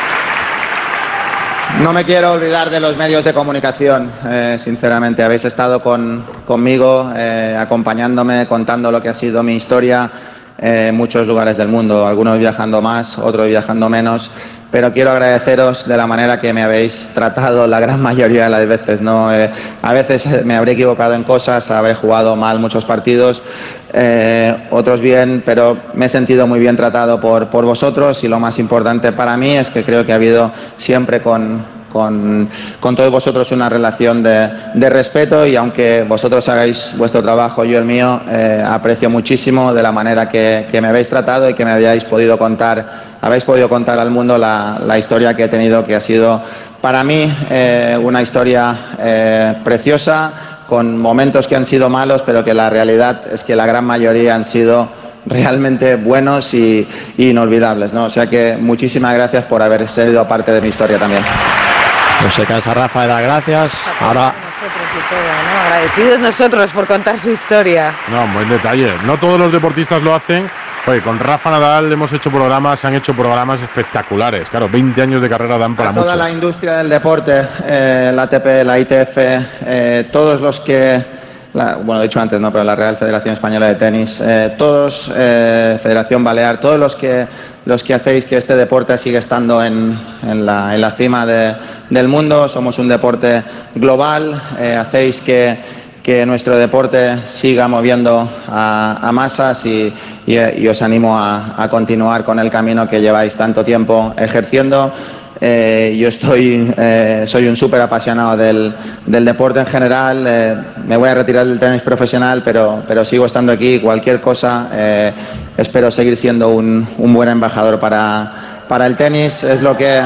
No me quiero olvidar de los medios de comunicación, eh, sinceramente. Habéis estado con, conmigo, eh, acompañándome, contando lo que ha sido mi historia en muchos lugares del mundo, algunos viajando más, otros viajando menos, pero quiero agradeceros de la manera que me habéis tratado la gran mayoría de las veces, ¿no? Eh, a veces me habré equivocado en cosas, habré jugado mal muchos partidos, eh, otros bien, pero me he sentido muy bien tratado por, por vosotros, y lo más importante para mí es que creo que ha habido siempre con... Con, con todos vosotros una relación de, de respeto, y aunque vosotros hagáis vuestro trabajo, yo el mío, eh, aprecio muchísimo de la manera que, que me habéis tratado y que me habéis podido contar, habéis podido contar al mundo la, la historia que he tenido, que ha sido para mí eh, una historia eh, preciosa, con momentos que han sido malos, pero que la realidad es que la gran mayoría han sido realmente buenos y, y inolvidables, ¿no? O sea que muchísimas gracias por haber sido parte de mi historia también. No se cansa Rafa de dar gracias. Ahora Nosotros y todo, ¿no? Agradecidos nosotros por contar su historia. No, buen detalle. No todos los deportistas lo hacen. Oye, con Rafa Nadal hemos hecho programas, se han hecho programas espectaculares. Claro, veinte años de carrera dan para a toda mucho. la industria del deporte, eh, la A T P, la I T F, eh, todos los que... La, bueno, he dicho antes, no, pero la Real Federación Española de Tenis, eh, todos, eh, Federación Balear, todos los que, los que hacéis que este deporte siga estando en, en, la, en la cima de, del mundo. Somos un deporte global, eh, hacéis que, que nuestro deporte siga moviendo a, a masas, y, y, y os animo a, a continuar con el camino que lleváis tanto tiempo ejerciendo. Eh, yo estoy, eh, soy un súper apasionado del, del deporte en general. Eh, me voy a retirar del tenis profesional, pero, pero sigo estando aquí. Cualquier cosa, eh, espero seguir siendo un, un buen embajador para, para el tenis. Es lo que...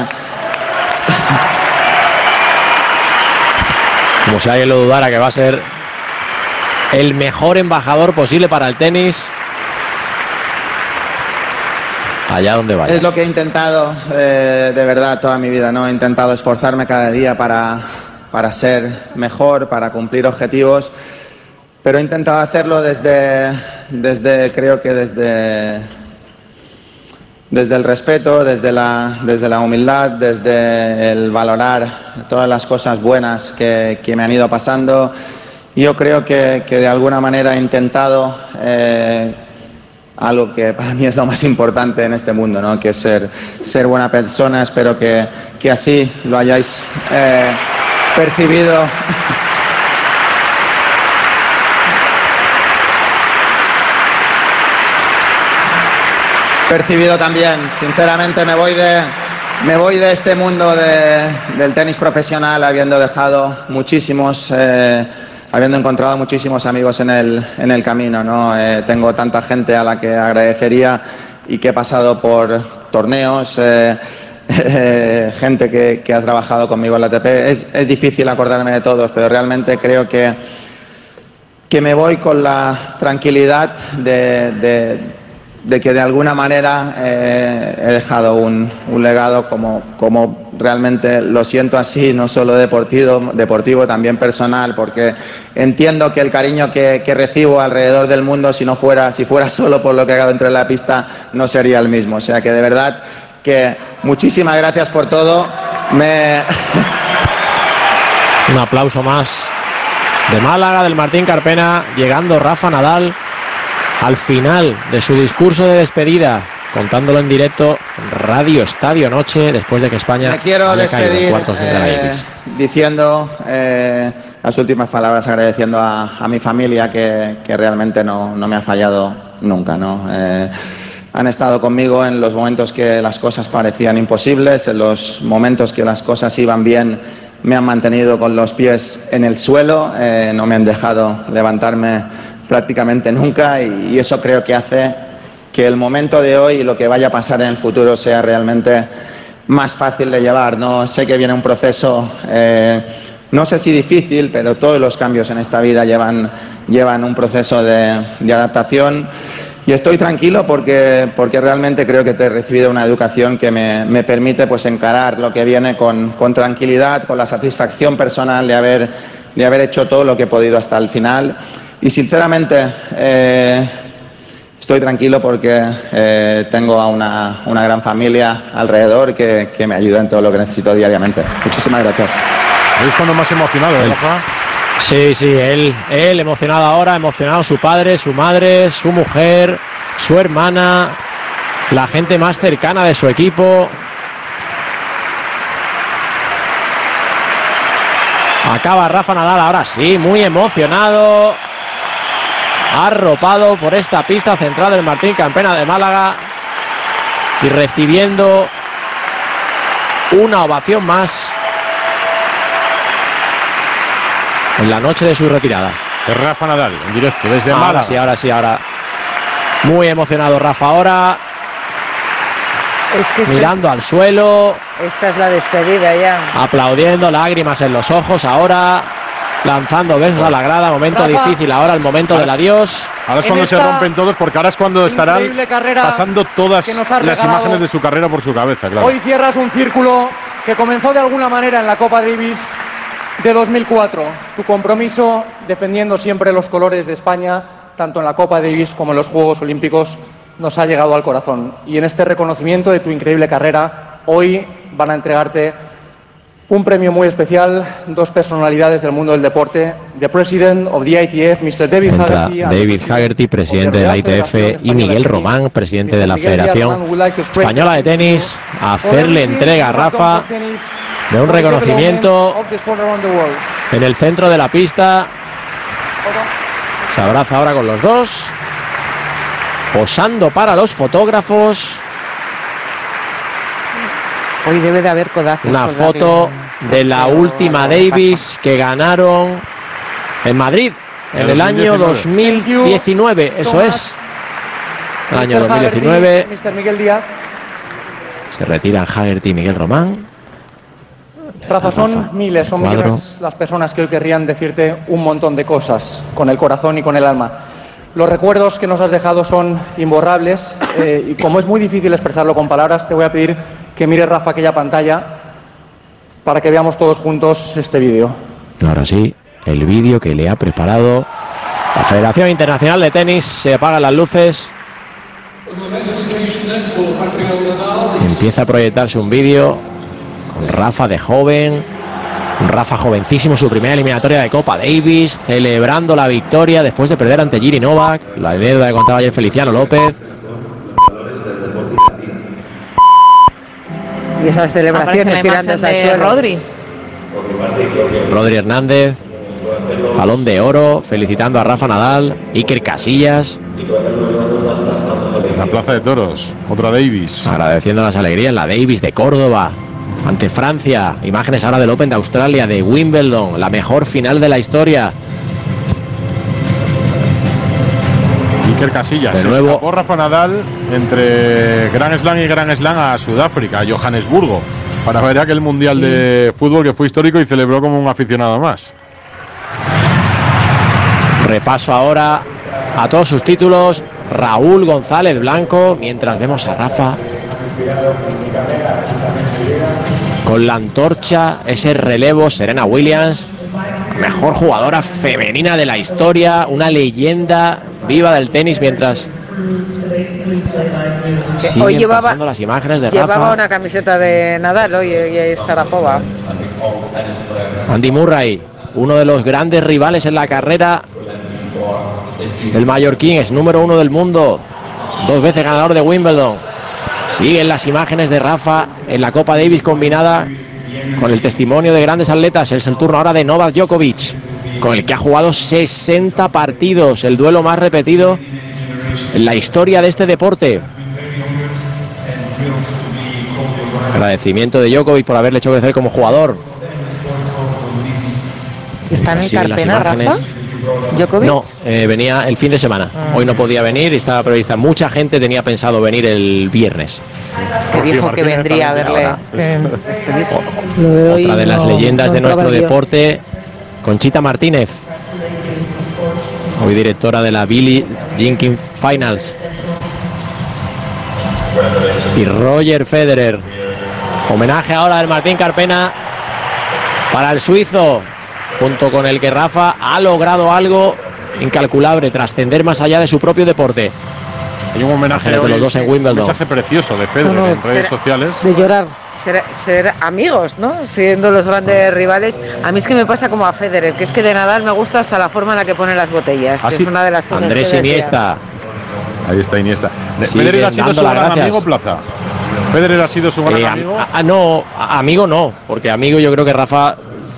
Como si alguien lo dudara, que va a ser el mejor embajador posible para el tenis, allá donde vaya. Es lo que he intentado eh, de verdad toda mi vida, ¿no? He intentado esforzarme cada día para, para ser mejor, para cumplir objetivos, pero he intentado hacerlo desde, desde creo que desde, desde el respeto, desde la, desde la humildad, desde el valorar todas las cosas buenas que, que me han ido pasando. Yo creo que, que de alguna manera he intentado... Eh, algo que para mí es lo más importante en este mundo, ¿no? Que es ser, ser buena persona. Espero que, que así lo hayáis eh, percibido. percibido también. Sinceramente me voy de, me voy de este mundo de, del tenis profesional habiendo dejado muchísimos... Eh, habiendo encontrado muchísimos amigos en el, en el camino, ¿no? Eh, tengo tanta gente a la que agradecería y que he pasado por torneos, eh, eh, gente que, que ha trabajado conmigo en la A T P. Es, es difícil acordarme de todos, pero realmente creo que, que me voy con la tranquilidad de, de, de que de alguna manera eh, he dejado un, un legado como, como realmente lo siento así, no solo deportivo, deportivo, también personal, porque entiendo que el cariño que, que recibo alrededor del mundo, si no fuera, si fuera solo por lo que hago dentro de la pista, no sería el mismo. O sea que de verdad que muchísimas gracias por todo. Me... Un aplauso más de Málaga, del Martín Carpena, llegando Rafa Nadal al final de su discurso de despedida, contándolo en directo, Radio Estadio Noche, después de que España me quiero haya caído en despedir cuartos de la eh, Davis. diciendo eh, las últimas palabras, agradeciendo a, a mi familia que, que realmente no, no me ha fallado nunca, ¿no? Eh, han estado conmigo en los momentos que las cosas parecían imposibles, en los momentos que las cosas iban bien, me han mantenido con los pies en el suelo, eh, no me han dejado levantarme prácticamente nunca, y, y eso creo que hace que el momento de hoy y lo que vaya a pasar en el futuro sea realmente más fácil de llevar, ¿no? Sé que viene un proceso, eh, no sé si difícil, pero todos los cambios en esta vida llevan, llevan un proceso de, de adaptación, y estoy tranquilo porque, porque realmente creo que te he recibido una educación que me, me permite pues encarar lo que viene con, con tranquilidad, con la satisfacción personal de haber, de haber hecho todo lo que he podido hasta el final. Y sinceramente eh, estoy tranquilo porque eh, tengo a una, una gran familia alrededor que, que me ayuda en todo lo que necesito diariamente. Muchísimas gracias. ¿Veis cuando más emocionado, eh, Rafa? Sí, sí, él, él emocionado ahora, emocionado su padre, su madre, su mujer, su hermana, la gente más cercana de su equipo. Acaba Rafa Nadal, ahora sí, muy emocionado. Arropado por esta pista central del Martín Carpena de Málaga. Y recibiendo una ovación más en la noche de su retirada. Es Rafa Nadal, en directo, desde ahora Málaga. Sí, ahora sí, ahora. Muy emocionado Rafa ahora. Es que mirando es, al suelo. Esta es la despedida ya. Aplaudiendo, lágrimas en los ojos ahora. Lanzando besos a la grada. Momento Rafa, difícil ahora, el momento del adiós. Ahora es cuando se rompen todos, porque ahora es cuando estarán pasando todas las imágenes de su carrera por su cabeza. Claro. Hoy cierras un círculo que comenzó de alguna manera en la Copa Davis de dos mil cuatro. Tu compromiso defendiendo siempre los colores de España, tanto en la Copa Davis como en los Juegos Olímpicos, nos ha llegado al corazón. Y en este reconocimiento de tu increíble carrera, hoy van a entregarte un premio muy especial, dos personalidades del mundo del deporte, the President of the I T F, mister David Entra Haggerty, David Haggerty, presidente de la I T F, y Miguel Román, presidente de la Federación Española de Tenis, a hacerle entrega a Rafa de un reconocimiento en el centro de la pista. Se abraza ahora con los dos, posando para los fotógrafos. Hoy debe de haber codazos. Una foto de la última Davis que ganaron en Madrid en el año dos mil diecinueve. Eso es. El año dos mil diecinueve. mister Miguel Díaz. Se retiran Haggerty y Miguel Román. Rafa, son miles, son millones las personas que hoy querrían decirte un montón de cosas con el corazón y con el alma. Los recuerdos que nos has dejado son imborrables eh, y como es muy difícil expresarlo con palabras, te voy a pedir que mire, Rafa, aquella pantalla para que veamos todos juntos este vídeo. Ahora sí, el vídeo que le ha preparado la Federación Internacional de Tenis. Se apagan las luces. Empieza a proyectarse un vídeo con Rafa de joven. Rafa jovencísimo, su primera eliminatoria de Copa Davis, celebrando la victoria después de perder ante Giri Novak. La anécdota que contaba ayer Feliciano López. Y esas celebraciones tirándose al suelo. Rodri. Rodri Hernández, balón de oro, felicitando a Rafa Nadal. Iker Casillas. La Plaza de Toros, otra Davis. Agradeciendo las alegrías, la Davis de Córdoba ante Francia. Imágenes ahora del Open de Australia, de Wimbledon, la mejor final de la historia. Iker Casillas. De se nuevo, escapó Rafa Nadal entre Grand Slam y Grand Slam a Sudáfrica, a Johannesburgo, para ver aquel mundial de fútbol que fue histórico y celebró como un aficionado más. Repaso ahora a todos sus títulos. Raúl González Blanco, mientras vemos a Rafa con la antorcha, ese relevo. Serena Williams, mejor jugadora femenina de la historia, una leyenda viva del tenis, mientras siguen hoy llevaba, pasando las imágenes de llevaba Rafa. una camiseta de Nadal hoy, y es Sarapova. Andy Murray, uno de los grandes rivales en la carrera del mallorquín, es número uno del mundo, dos veces ganador de Wimbledon. Siguen las imágenes de Rafa en la Copa Davis combinada con el testimonio de grandes atletas. Es el turno ahora de Novak Djokovic, con el que ha jugado sesenta partidos, el duelo más repetido en la historia de este deporte. Agradecimiento de Djokovic por haberle hecho crecer como jugador. ¿Está en el Carpena, Rafa? ¿Djokovic? No, eh, venía el fin de semana. Ah. Hoy no podía venir y estaba prevista. Mucha gente tenía pensado venir el viernes. Es que dijo que vendría a verle despedirse. Otra de las leyendas de nuestro deporte, Conchita Martínez, hoy directora de la Billie Jean King Finals. Y Roger Federer. Homenaje ahora del Martín Carpena para el suizo, junto con el que Rafa ha logrado algo incalculable, trascender más allá de su propio deporte. Hay un homenaje de los dos en Wimbledon. Un mensaje precioso de Federer no, no, en redes ser, sociales. De llorar. Ser, ser amigos, ¿no? Siendo los grandes rivales. A mí es que me pasa como a Federer, que es que de Nadal me gusta hasta la forma en la que pone las botellas. Así, que es una de las cosas Andrés que Iniesta. Ahí está Iniesta. Federer ha sido su gran gracias. amigo, Plaza. Federer ha sido su gran eh, amigo. A, a, no, a, amigo no, porque amigo yo creo que Rafa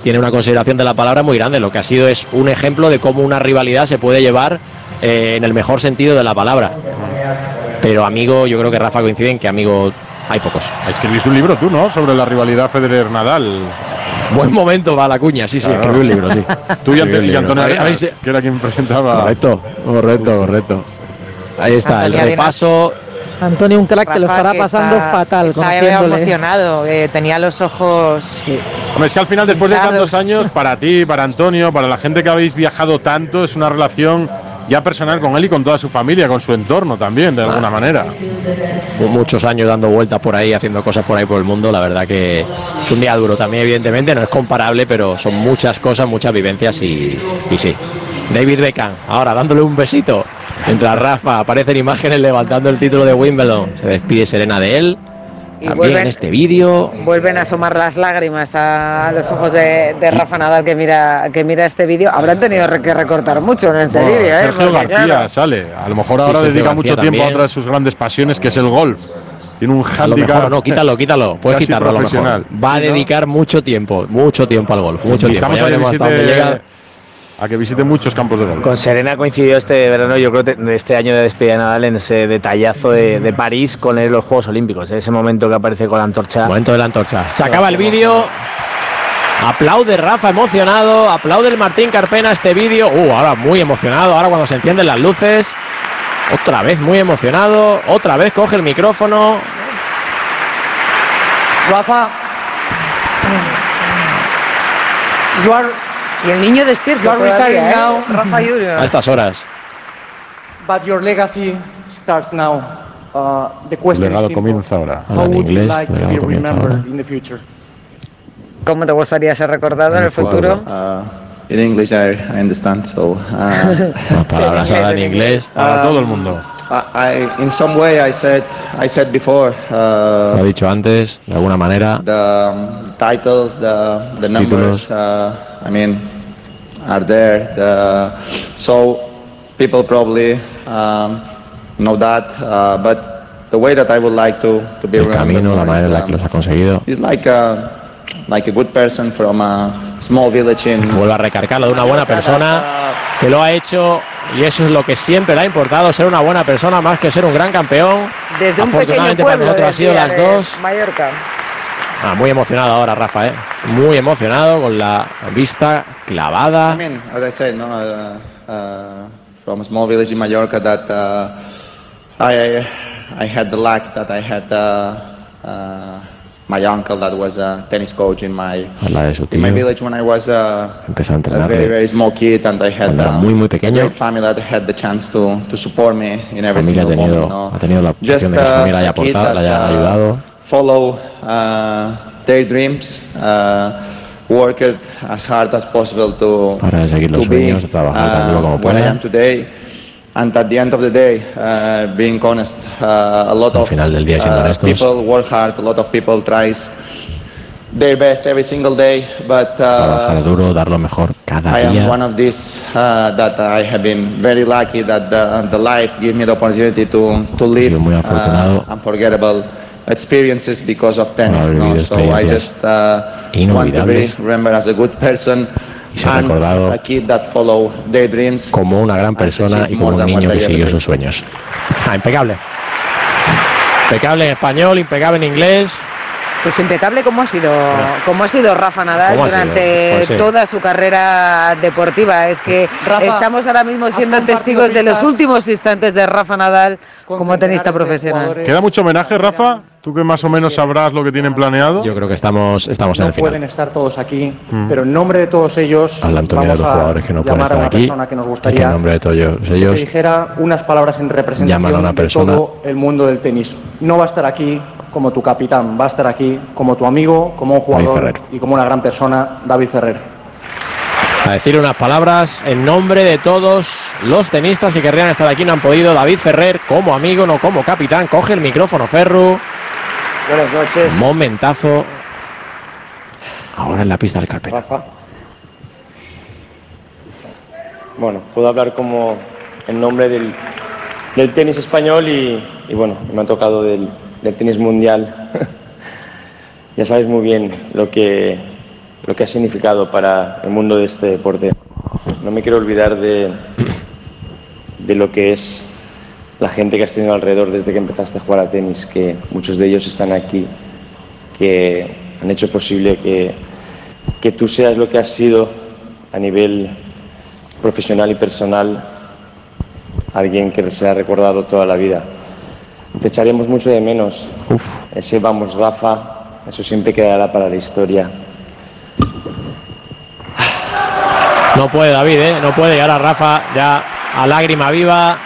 tiene una consideración de la palabra muy grande. Lo que ha sido es un ejemplo de cómo una rivalidad se puede llevar eh, en el mejor sentido de la palabra. Pero amigo, yo creo que Rafa coincide en que amigo hay pocos. Escribiste un libro tú, ¿no? Sobre la rivalidad Federer-Nadal. Buen momento va la cuña, sí, sí, claro. Escribí un libro, sí. Tú y, Ant y Antonio Arenas, que era quien presentaba. Correcto, correcto, sí, correcto. Ahí está, Antonio el repaso. Antonio, un crack, Rafa, que lo estará pasando está, fatal. Está emocionado, eh, tenía los ojos. Sí. Hombre, es que al final, después hinchados. de tantos años, para ti, para Antonio, para la gente que habéis viajado tanto, es una relación ya personal con él y con toda su familia, con su entorno también, de ah. alguna manera. Muchos años dando vueltas por ahí, haciendo cosas por ahí por el mundo. La verdad que es un día duro también, evidentemente, no es comparable, pero son muchas cosas, muchas vivencias y, y sí. David Beckham, ahora dándole un besito. Mientras Rafa aparecen imágenes levantando el título de Wimbledon. Se despide Serena de él. Y también vuelven, en este vídeo. Vuelven a asomar las lágrimas a los ojos de, de Rafa Nadal que mira, que mira este vídeo. Habrán tenido que recortar mucho en este bueno, vídeo. Sergio ¿eh? García claro. sale. A lo mejor ahora sí, dedica García mucho tiempo también. a otra de sus grandes pasiones, que es el golf. Tiene un handicap. No, quítalo, quítalo. Puedes quitarlo a lo mejor. Va sí, a dedicar ¿no? mucho tiempo, mucho tiempo al golf. Mucho tiempo. Ya veremos hasta dónde llega. A que visite muchos campos de golf. Con Serena coincidió este verano, yo creo, de este año de despedida de Nadal en ese detallazo de, de París con los Juegos Olímpicos, ese momento que aparece con la antorcha. Momento de la antorcha. Se acaba el vídeo. Aplaude Rafa emocionado, aplaude el Martín Carpena este vídeo. Uh, ahora muy emocionado, ahora cuando se encienden las luces. Otra vez muy emocionado, otra vez coge el micrófono. Rafa, you are Y el niño despierto todavía, ¿eh? now. Rafa Junior. A estas horas. But your legacy starts now. Uh, the question el legado is comienza ahora. How would you like to be remembered in the future? ¿Cómo te gustaría ser recordado en el futuro? Uh, in English I, I understand, so. Uh, Las palabras ahora en inglés para todo el mundo. I, in some way, I said, I said before. Uh, Lo he dicho antes, de alguna manera. The um, titles, the the numbers. Uh, I mean, are there. The, so people probably um, know that, uh, but the way that I would like to to be el camino, la manera en la que los ha conseguido. It's like a like a good person from a small village in. Vuelve a recargarlo de una buena persona que lo ha hecho. Y eso es lo que siempre le ha importado, ser una buena persona más que ser un gran campeón. Desde un pequeño pueblo para ha sido las dos. Mallorca. Ah, muy emocionado ahora Rafa, ¿eh? Muy emocionado, con la vista clavada. I mean, as I said, no, uh, uh, from a small village in Mallorca, that uh, I I had the luck that I had uh, uh, my uncle that was a tennis coach in my in my village when I was uh, a very very small kid, and I had uh, muy muy pequeño. A great family that had the chance to to support me in every single moment. Tenido, no? Ha tenido la opción de que su familia haya aportado, le haya ayudado. Follow uh, their dreams, uh, work it as hard as possible to para seguir los to sueños, be, trabajar tan duro como uh, where I pueda. am today. And at the end of the day, uh, being honest, uh, a lot Al of final del día, siendo uh, honestos, people work hard. A lot of people tries their best every single day, but uh, trabajar duro, dar lo mejor cada I día. am one of these uh, that I have been very lucky that the, the life gave me the opportunity to to live muy afortunado. uh, unforgettable experiences because of tennis. No? So I just uh, want to be remembered as a good person. Y se ha recordado a kid that follow their dreams, como una gran persona y como un niño que siguió sus sueños. Ah, impecable. Impecable en español, impecable en inglés. Pues impecable como ha sido, como ha sido Rafa Nadal durante pues sí. toda su carrera deportiva. Es que Rafa, estamos ahora mismo siendo testigos de los últimos instantes de Rafa Nadal como tenista profesional. ¿Queda mucho homenaje, Rafa? ¿Tú que más o menos sabrás lo que tienen planeado? Yo creo que estamos, estamos no en el final. Pueden estar todos aquí, mm. pero en nombre de todos ellos habla Antonio de los jugadores que no pueden estar aquí. Que nos gustaría en nombre de todos ellos que dijera unas palabras en representación a una persona, de todo el mundo del tenis. No va a estar aquí como tu capitán, va a estar aquí como tu amigo, como un jugador y como una gran persona, David Ferrer. A decir unas palabras en nombre de todos los tenistas que querrían estar aquí, no han podido. David Ferrer, como amigo, no como capitán, coge el micrófono, Ferru. Buenas noches. Momentazo. Ahora en la pista del Carpena. Rafa. Bueno, puedo hablar como en nombre del, del tenis español y, y bueno, me ha tocado del, del tenis mundial. Ya sabes muy bien lo que, lo que ha significado para el mundo de este deporte. No me quiero olvidar de, de lo que es la gente que has tenido alrededor desde que empezaste a jugar a tenis, que muchos de ellos están aquí, que han hecho posible que, que tú seas lo que has sido a nivel profesional y personal, alguien que se ha recordado toda la vida. Te echaremos mucho de menos. Uf. Ese vamos, Rafa, eso siempre quedará para la historia. No puede David, ¿eh? No puede. Y ahora Rafa ya a lágrima viva.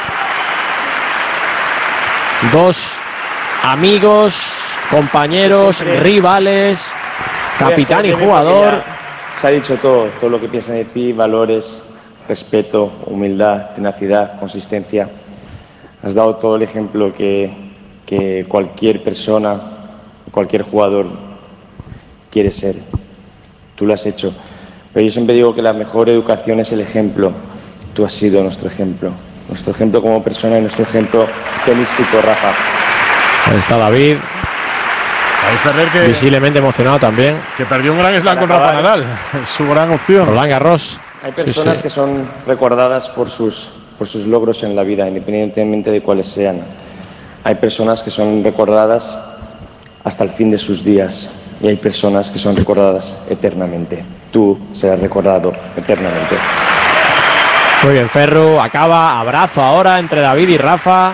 Dos amigos, compañeros, siempre, rivales, capitán y jugador. Se ha dicho todo, todo lo que piensan de ti, valores, respeto, humildad, tenacidad, consistencia. Has dado todo el ejemplo que, que cualquier persona, cualquier jugador quiere ser. Tú lo has hecho. Pero yo siempre digo que la mejor educación es el ejemplo. Tú has sido nuestro ejemplo. Nuestro ejemplo como persona y nuestro ejemplo tenístico, Rafa. Ahí está David. David Ferrer, que visiblemente emocionado también. Que perdió un gran slam con Rafa Nadal. Su gran opción. Roland Garros. Hay personas sí, sí. que son recordadas por sus, por sus logros en la vida, independientemente de cuáles sean. Hay personas que son recordadas hasta el fin de sus días. Y hay personas que son recordadas eternamente. Tú serás recordado eternamente. Muy bien, Ferru, acaba, abrazo ahora entre David y Rafa.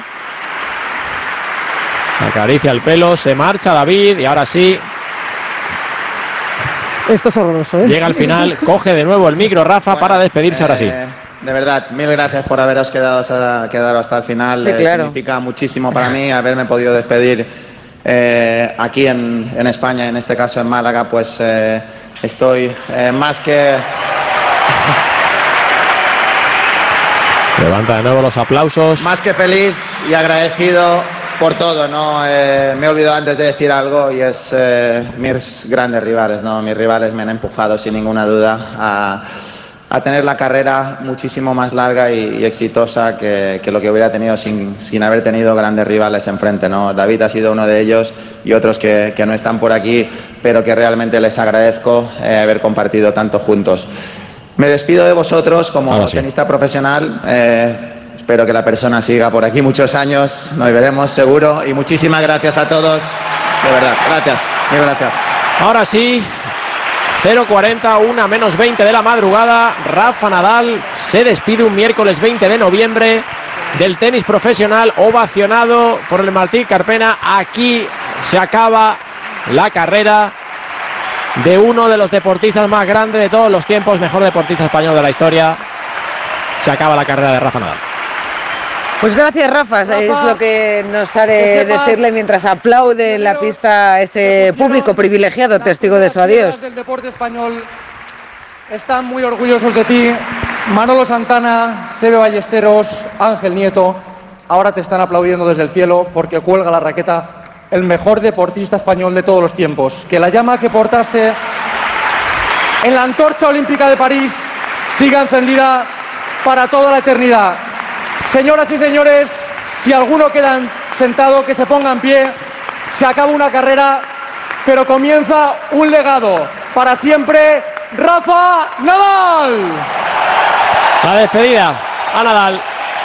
Acaricia el pelo, se marcha David y ahora sí. Esto es horroroso, ¿eh? Llega al final, coge de nuevo el micro Rafa bueno, para despedirse eh, ahora sí. De verdad, mil gracias por haberos quedado hasta, quedado hasta el final. Sí, eh, claro. Significa muchísimo para mí haberme podido despedir eh, aquí en, en España, en este caso en Málaga, pues eh, estoy eh, más que... Levanta de nuevo los aplausos. Más que feliz y agradecido por todo, ¿no? Eh, me he olvidado antes de decir algo y es eh, mis grandes rivales, ¿no? Mis rivales me han empujado sin ninguna duda a, a tener la carrera muchísimo más larga y, y exitosa que, que lo que hubiera tenido sin, sin haber tenido grandes rivales enfrente, ¿no? David ha sido uno de ellos y otros que, que no están por aquí, pero que realmente les agradezco eh, haber compartido tanto juntos. Me despido de vosotros como sí. tenista profesional. Eh, espero que la persona siga por aquí muchos años. Nos veremos seguro. Y muchísimas gracias a todos. De verdad, gracias. Mil gracias. Ahora sí, cero cuarenta, una menos veinte de la madrugada. Rafa Nadal se despide un miércoles veinte de noviembre del tenis profesional, ovacionado por el Martín Carpena. Aquí se acaba la carrera de uno de los deportistas más grandes de todos los tiempos, mejor deportista español de la historia. Se acaba la carrera de Rafa Nadal. Pues gracias, Rafa, Rafa es lo que nos sale decirle mientras aplaude en la pista ese público privilegiado, testigo de su adiós. El deporte español están muy orgullosos de ti. Manolo Santana, Sebe Ballesteros, Ángel Nieto, ahora te están aplaudiendo desde el cielo porque cuelga la raqueta el mejor deportista español de todos los tiempos. Que la llama que portaste en la antorcha olímpica de París siga encendida para toda la eternidad. Señoras y señores, si alguno queda sentado, que se ponga en pie. Se acaba una carrera, pero comienza un legado. Para siempre, Rafa Nadal. La despedida a Nadal.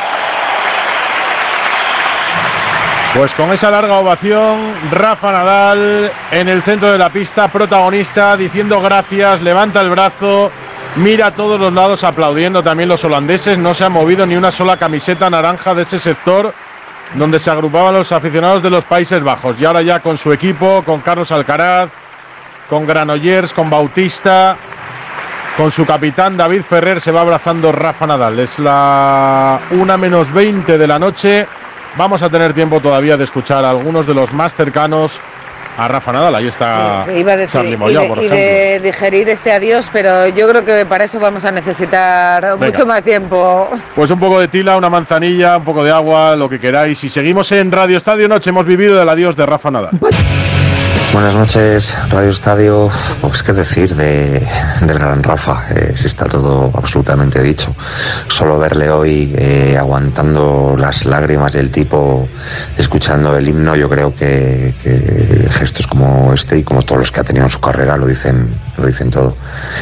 Pues con esa larga ovación, Rafa Nadal en el centro de la pista, protagonista, diciendo gracias, levanta el brazo, mira a todos los lados, aplaudiendo también los holandeses. No se ha movido ni una sola camiseta naranja de ese sector donde se agrupaban los aficionados de los Países Bajos. Y ahora ya con su equipo, con Carlos Alcaraz, con Granollers, con Bautista, con su capitán David Ferrer, se va abrazando Rafa Nadal. Es la una menos veinte de la noche. Vamos a tener tiempo todavía de escuchar a algunos de los más cercanos a Rafa Nadal. Ahí está sí, iba a decir, Charly Moyá, por ejemplo. Y de digerir este adiós, pero yo creo que para eso vamos a necesitar Venga. mucho más tiempo. Pues un poco de tila, una manzanilla, un poco de agua, lo que queráis. Y seguimos en Radio Estadio Noche. Hemos vivido del adiós de Rafa Nadal. Buenas noches, Radio Estadio. Pues qué decir de, del gran Rafa, eh, si está todo absolutamente dicho. Solo verle hoy eh, aguantando las lágrimas del tipo, escuchando el himno, yo creo que, que gestos como este y como todos los que ha tenido en su carrera lo dicen, lo dicen todo.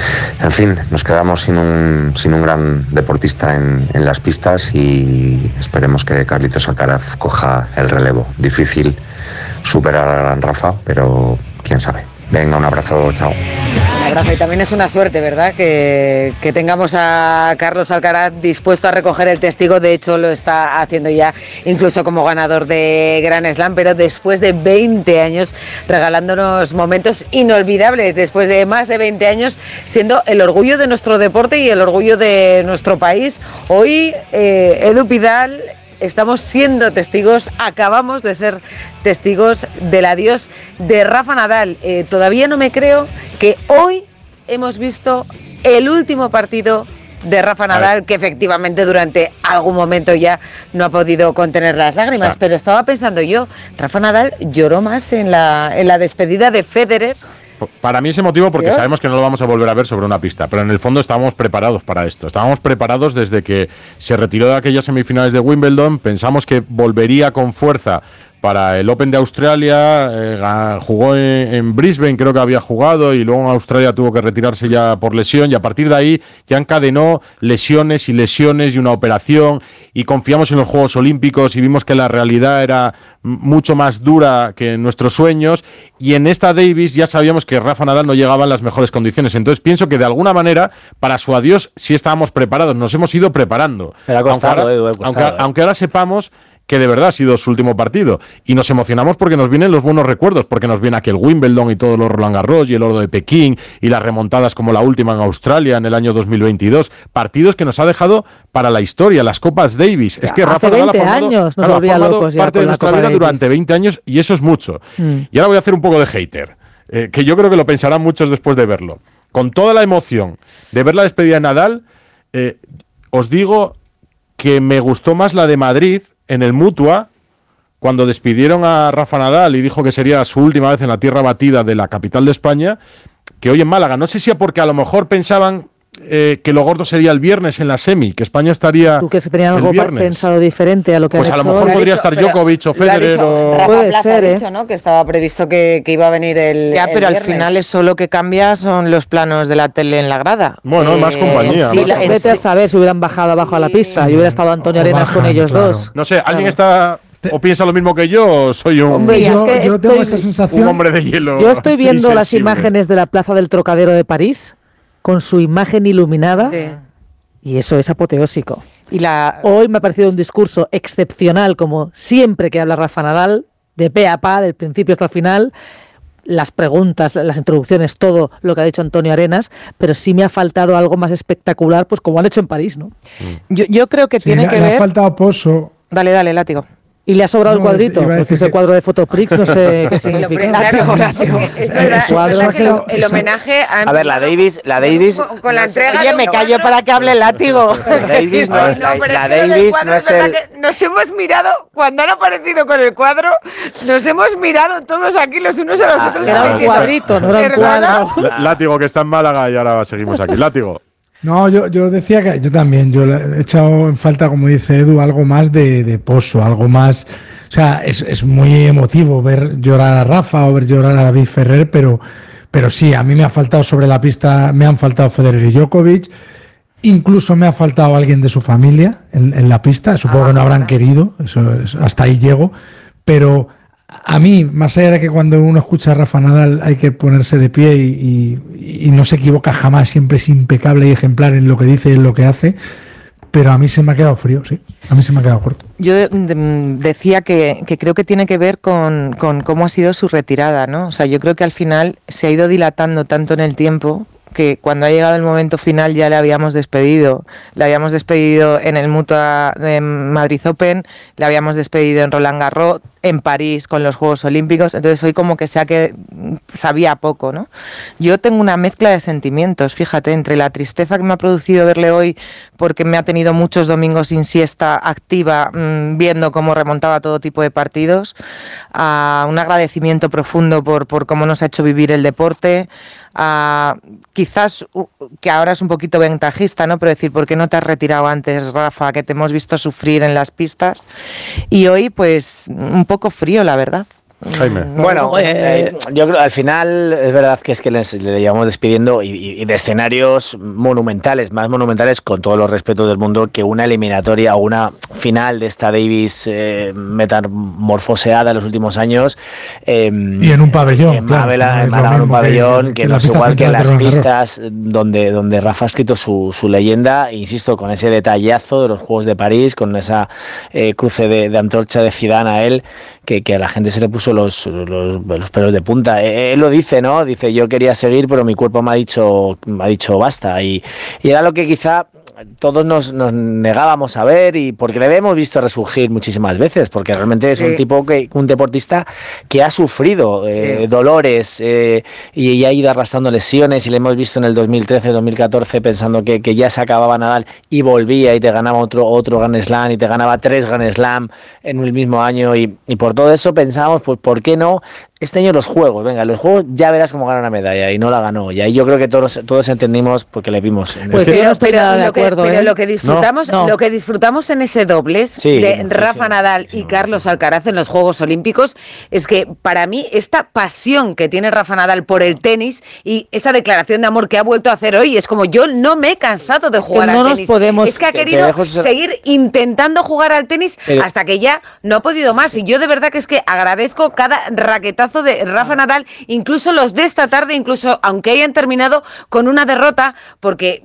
En fin, nos quedamos sin un, sin un gran deportista en, en las pistas y esperemos que Carlitos Alcaraz coja el relevo. Difícil superar a la gran Rafa, pero quién sabe. Venga, un abrazo, chao. Un abrazo y también es una suerte, ¿verdad? Que, que tengamos a Carlos Alcaraz dispuesto a recoger el testigo. De hecho, lo está haciendo ya incluso como ganador de Grand Slam, pero después de veinte años regalándonos momentos inolvidables, después de más de veinte años siendo el orgullo de nuestro deporte y el orgullo de nuestro país. Hoy, eh, Edu Pidal, estamos siendo testigos, acabamos de ser testigos del adiós de Rafa Nadal. Eh, todavía no me creo que hoy hemos visto el último partido de Rafa Nadal, que efectivamente durante algún momento ya no ha podido contener las lágrimas, o sea, pero estaba pensando yo, Rafa Nadal lloró más en la, en la despedida de Federer. Para mí ese motivo porque sabemos que no lo vamos a volver a ver sobre una pista, pero en el fondo estábamos preparados para esto. Estábamos preparados desde que se retiró de aquellas semifinales de Wimbledon, pensamos que volvería con fuerza para el Open de Australia, eh, jugó en, en Brisbane, creo que había jugado, y luego en Australia tuvo que retirarse ya por lesión, y a partir de ahí ya encadenó lesiones y lesiones y una operación, y confiamos en los Juegos Olímpicos y vimos que la realidad era mucho más dura que nuestros sueños, y en esta Davis ya sabíamos que Rafa Nadal no llegaba en las mejores condiciones. Entonces pienso que de alguna manera para su adiós sí estábamos preparados, nos hemos ido preparando. Pero ha costado, aunque, ahora, Edu, ha costado, aunque, eh. aunque ahora sepamos que de verdad ha sido su último partido, y nos emocionamos porque nos vienen los buenos recuerdos, porque nos viene aquel Wimbledon y todos los Roland Garros y el oro de Pekín y las remontadas como la última en Australia en el año dos mil veintidós, partidos que nos ha dejado para la historia, las Copas Davis. Es que Hace Rafa Nadal ha formado, años nos claro, ha formado locos parte de nuestra vida durante veinte años, y eso es mucho. Mm. Y ahora voy a hacer un poco de hater, eh, que yo creo que lo pensarán muchos después de verlo. Con toda la emoción de ver la despedida de Nadal, eh, os digo que me gustó más la de Madrid en el Mutua, cuando despidieron a Rafa Nadal y dijo que sería su última vez en la tierra batida de la capital de España, que hoy en Málaga. No sé si porque a lo mejor pensaban eh, que lo gordo sería el viernes en la semi, que España estaría ¿Tú crees que tenían algo viernes. pensado diferente a lo que Pues han a lo hecho mejor hoy? podría dicho, estar Djokovic o Federer dicho, o... Rafa Puede Plaza ser, ha ¿eh? dicho, ¿no?, que estaba previsto que, que iba a venir el Ya, el pero al viernes. final eso lo que cambia son los planos de la tele en la grada. Bueno, más compañía, Sí, más la- compañía. Vete a saber si hubieran bajado abajo a la pista y hubiera estado Antonio O Arenas bajan, con ellos claro. dos. No sé, ¿alguien está o piensa lo mismo que yo o soy un, Hombre, Sí, yo yo, es que yo tengo estoy- esa sensación. un hombre de hielo? Yo estoy viendo las insensible? imágenes de la Plaza del Trocadero de París con su imagen iluminada Sí. y eso es apoteósico. Y la, Hoy me ha parecido un discurso excepcional, como siempre que habla Rafa Nadal, de pe a pa, del principio hasta el final, las preguntas, las introducciones, todo lo que ha dicho Antonio Arenas, pero sí me ha faltado algo más espectacular, pues como han hecho en París, ¿no? yo, yo creo que Sí, tiene le, que le ha ver... faltado pozo. Dale, dale, látigo. Y le ha sobrado No, el cuadrito, iba a porque decir ese que- cuadro de Fotoprix no sé qué Sí, lo significa. pre- claro, es, es verdad, Eso, es verdad eso, que lo- el eso. homenaje ha A ver, la empezado Davis, la Davis, con, con la entrega Oye, de me un callo cuadro. para que hable el látigo. la Davis no, Ay, la, pero la es que lo del Davis cuadro no es es verdad el... que nos hemos mirado, cuando han aparecido con el cuadro, nos hemos mirado todos aquí los unos a los Ah, otros. Era un diciendo, cuadrito, no era un ¿verdad? cuadro. Lá- Látigo, que está en Málaga, y ahora seguimos aquí. Látigo. No, yo, yo decía que yo también, yo le he echado en falta, como dice Edu, algo más de, de pozo, algo más. O sea, es, es muy emotivo ver llorar a Rafa o ver llorar a David Ferrer, pero, pero sí, a mí me ha faltado sobre la pista, me han faltado Federer y Djokovic, incluso me ha faltado alguien de su familia en, en la pista, supongo que no habrán querido, eso es- hasta ahí llego, pero a mí, más allá de que cuando uno escucha a Rafa Nadal hay que ponerse de pie y, y- y no se equivoca jamás, siempre es impecable y ejemplar en lo que dice y en lo que hace, pero a mí se me ha quedado frío, sí, a mí se me ha quedado corto. Yo mm, decía que, que creo que tiene que ver con, con cómo ha sido su retirada, ¿no? O sea, yo creo que al final se ha ido dilatando tanto en el tiempo que cuando ha llegado el momento final ya le habíamos despedido. Le habíamos despedido en el Mutua de Madrid Open, le habíamos despedido en Roland Garros, en París con los Juegos Olímpicos, entonces hoy como que sea que sabía poco, ¿no? Yo tengo una mezcla de sentimientos, fíjate, entre la tristeza que me ha producido verle hoy porque me ha tenido muchos domingos sin siesta activa, mmm, viendo cómo remontaba todo tipo de partidos, a un agradecimiento profundo por, por cómo nos ha hecho vivir el deporte, a quizás uh, que ahora es un poquito ventajista, ¿no? Pero decir, ¿por qué no te has retirado antes, Rafa? Que te hemos visto sufrir en las pistas. Y hoy, pues, un poco frío, la verdad. Jaime. Bueno, eh, yo creo al final es verdad que es que les, le llevamos despidiendo y, y de escenarios monumentales, más monumentales con todos los respetos del mundo que una eliminatoria o una final de esta Davis eh, metamorfoseada en los últimos años. Eh, y en un pabellón, en claro. Málaga, No en Málaga, en un pabellón que, que, que no es igual que en las pistas donde, donde Rafa ha escrito su, su leyenda, insisto, con ese detallazo de los Juegos de París, con esa eh, cruce de, de antorcha de Zidane a él, que, que a la gente se le puso Los, los, los pelos de punta. Él lo dice, ¿no? Dice, yo quería seguir, pero mi cuerpo me ha dicho, me ha dicho basta. Y, y era lo que quizá todos nos, nos negábamos a ver, y porque le hemos visto resurgir muchísimas veces, porque realmente es sí. un tipo que, un deportista que ha sufrido eh, sí. dolores eh, y, y ha ido arrastrando lesiones, y le hemos visto en el dos mil trece, dos mil catorce pensando que, que ya se acababa Nadal y volvía y te ganaba otro, otro Grand Slam y te ganaba tres Grand Slam en el mismo año, y, y por todo eso pensamos, pues ¿por qué no? Este año los Juegos, venga, los Juegos ya verás cómo gana una medalla, y no la ganó. Y ahí yo creo que todos todos entendimos porque le vimos. Pues este pero, no estoy nada de acuerdo, que, pero ¿eh? lo que disfrutamos, no. lo que disfrutamos en ese dobles sí, de no, Rafa sí, Nadal sí, y sí, Carlos sí. Alcaraz en los Juegos Olímpicos es que para mí esta pasión que tiene Rafa Nadal por el tenis y esa declaración de amor que ha vuelto a hacer hoy es como yo no me he cansado de jugar no al nos tenis. Podemos, es que ha querido que seguir intentando jugar al tenis pero, hasta que ya no ha podido más, y yo de verdad que es que agradezco cada raquetazo de Rafa Nadal, incluso los de esta tarde, incluso aunque hayan terminado con una derrota, porque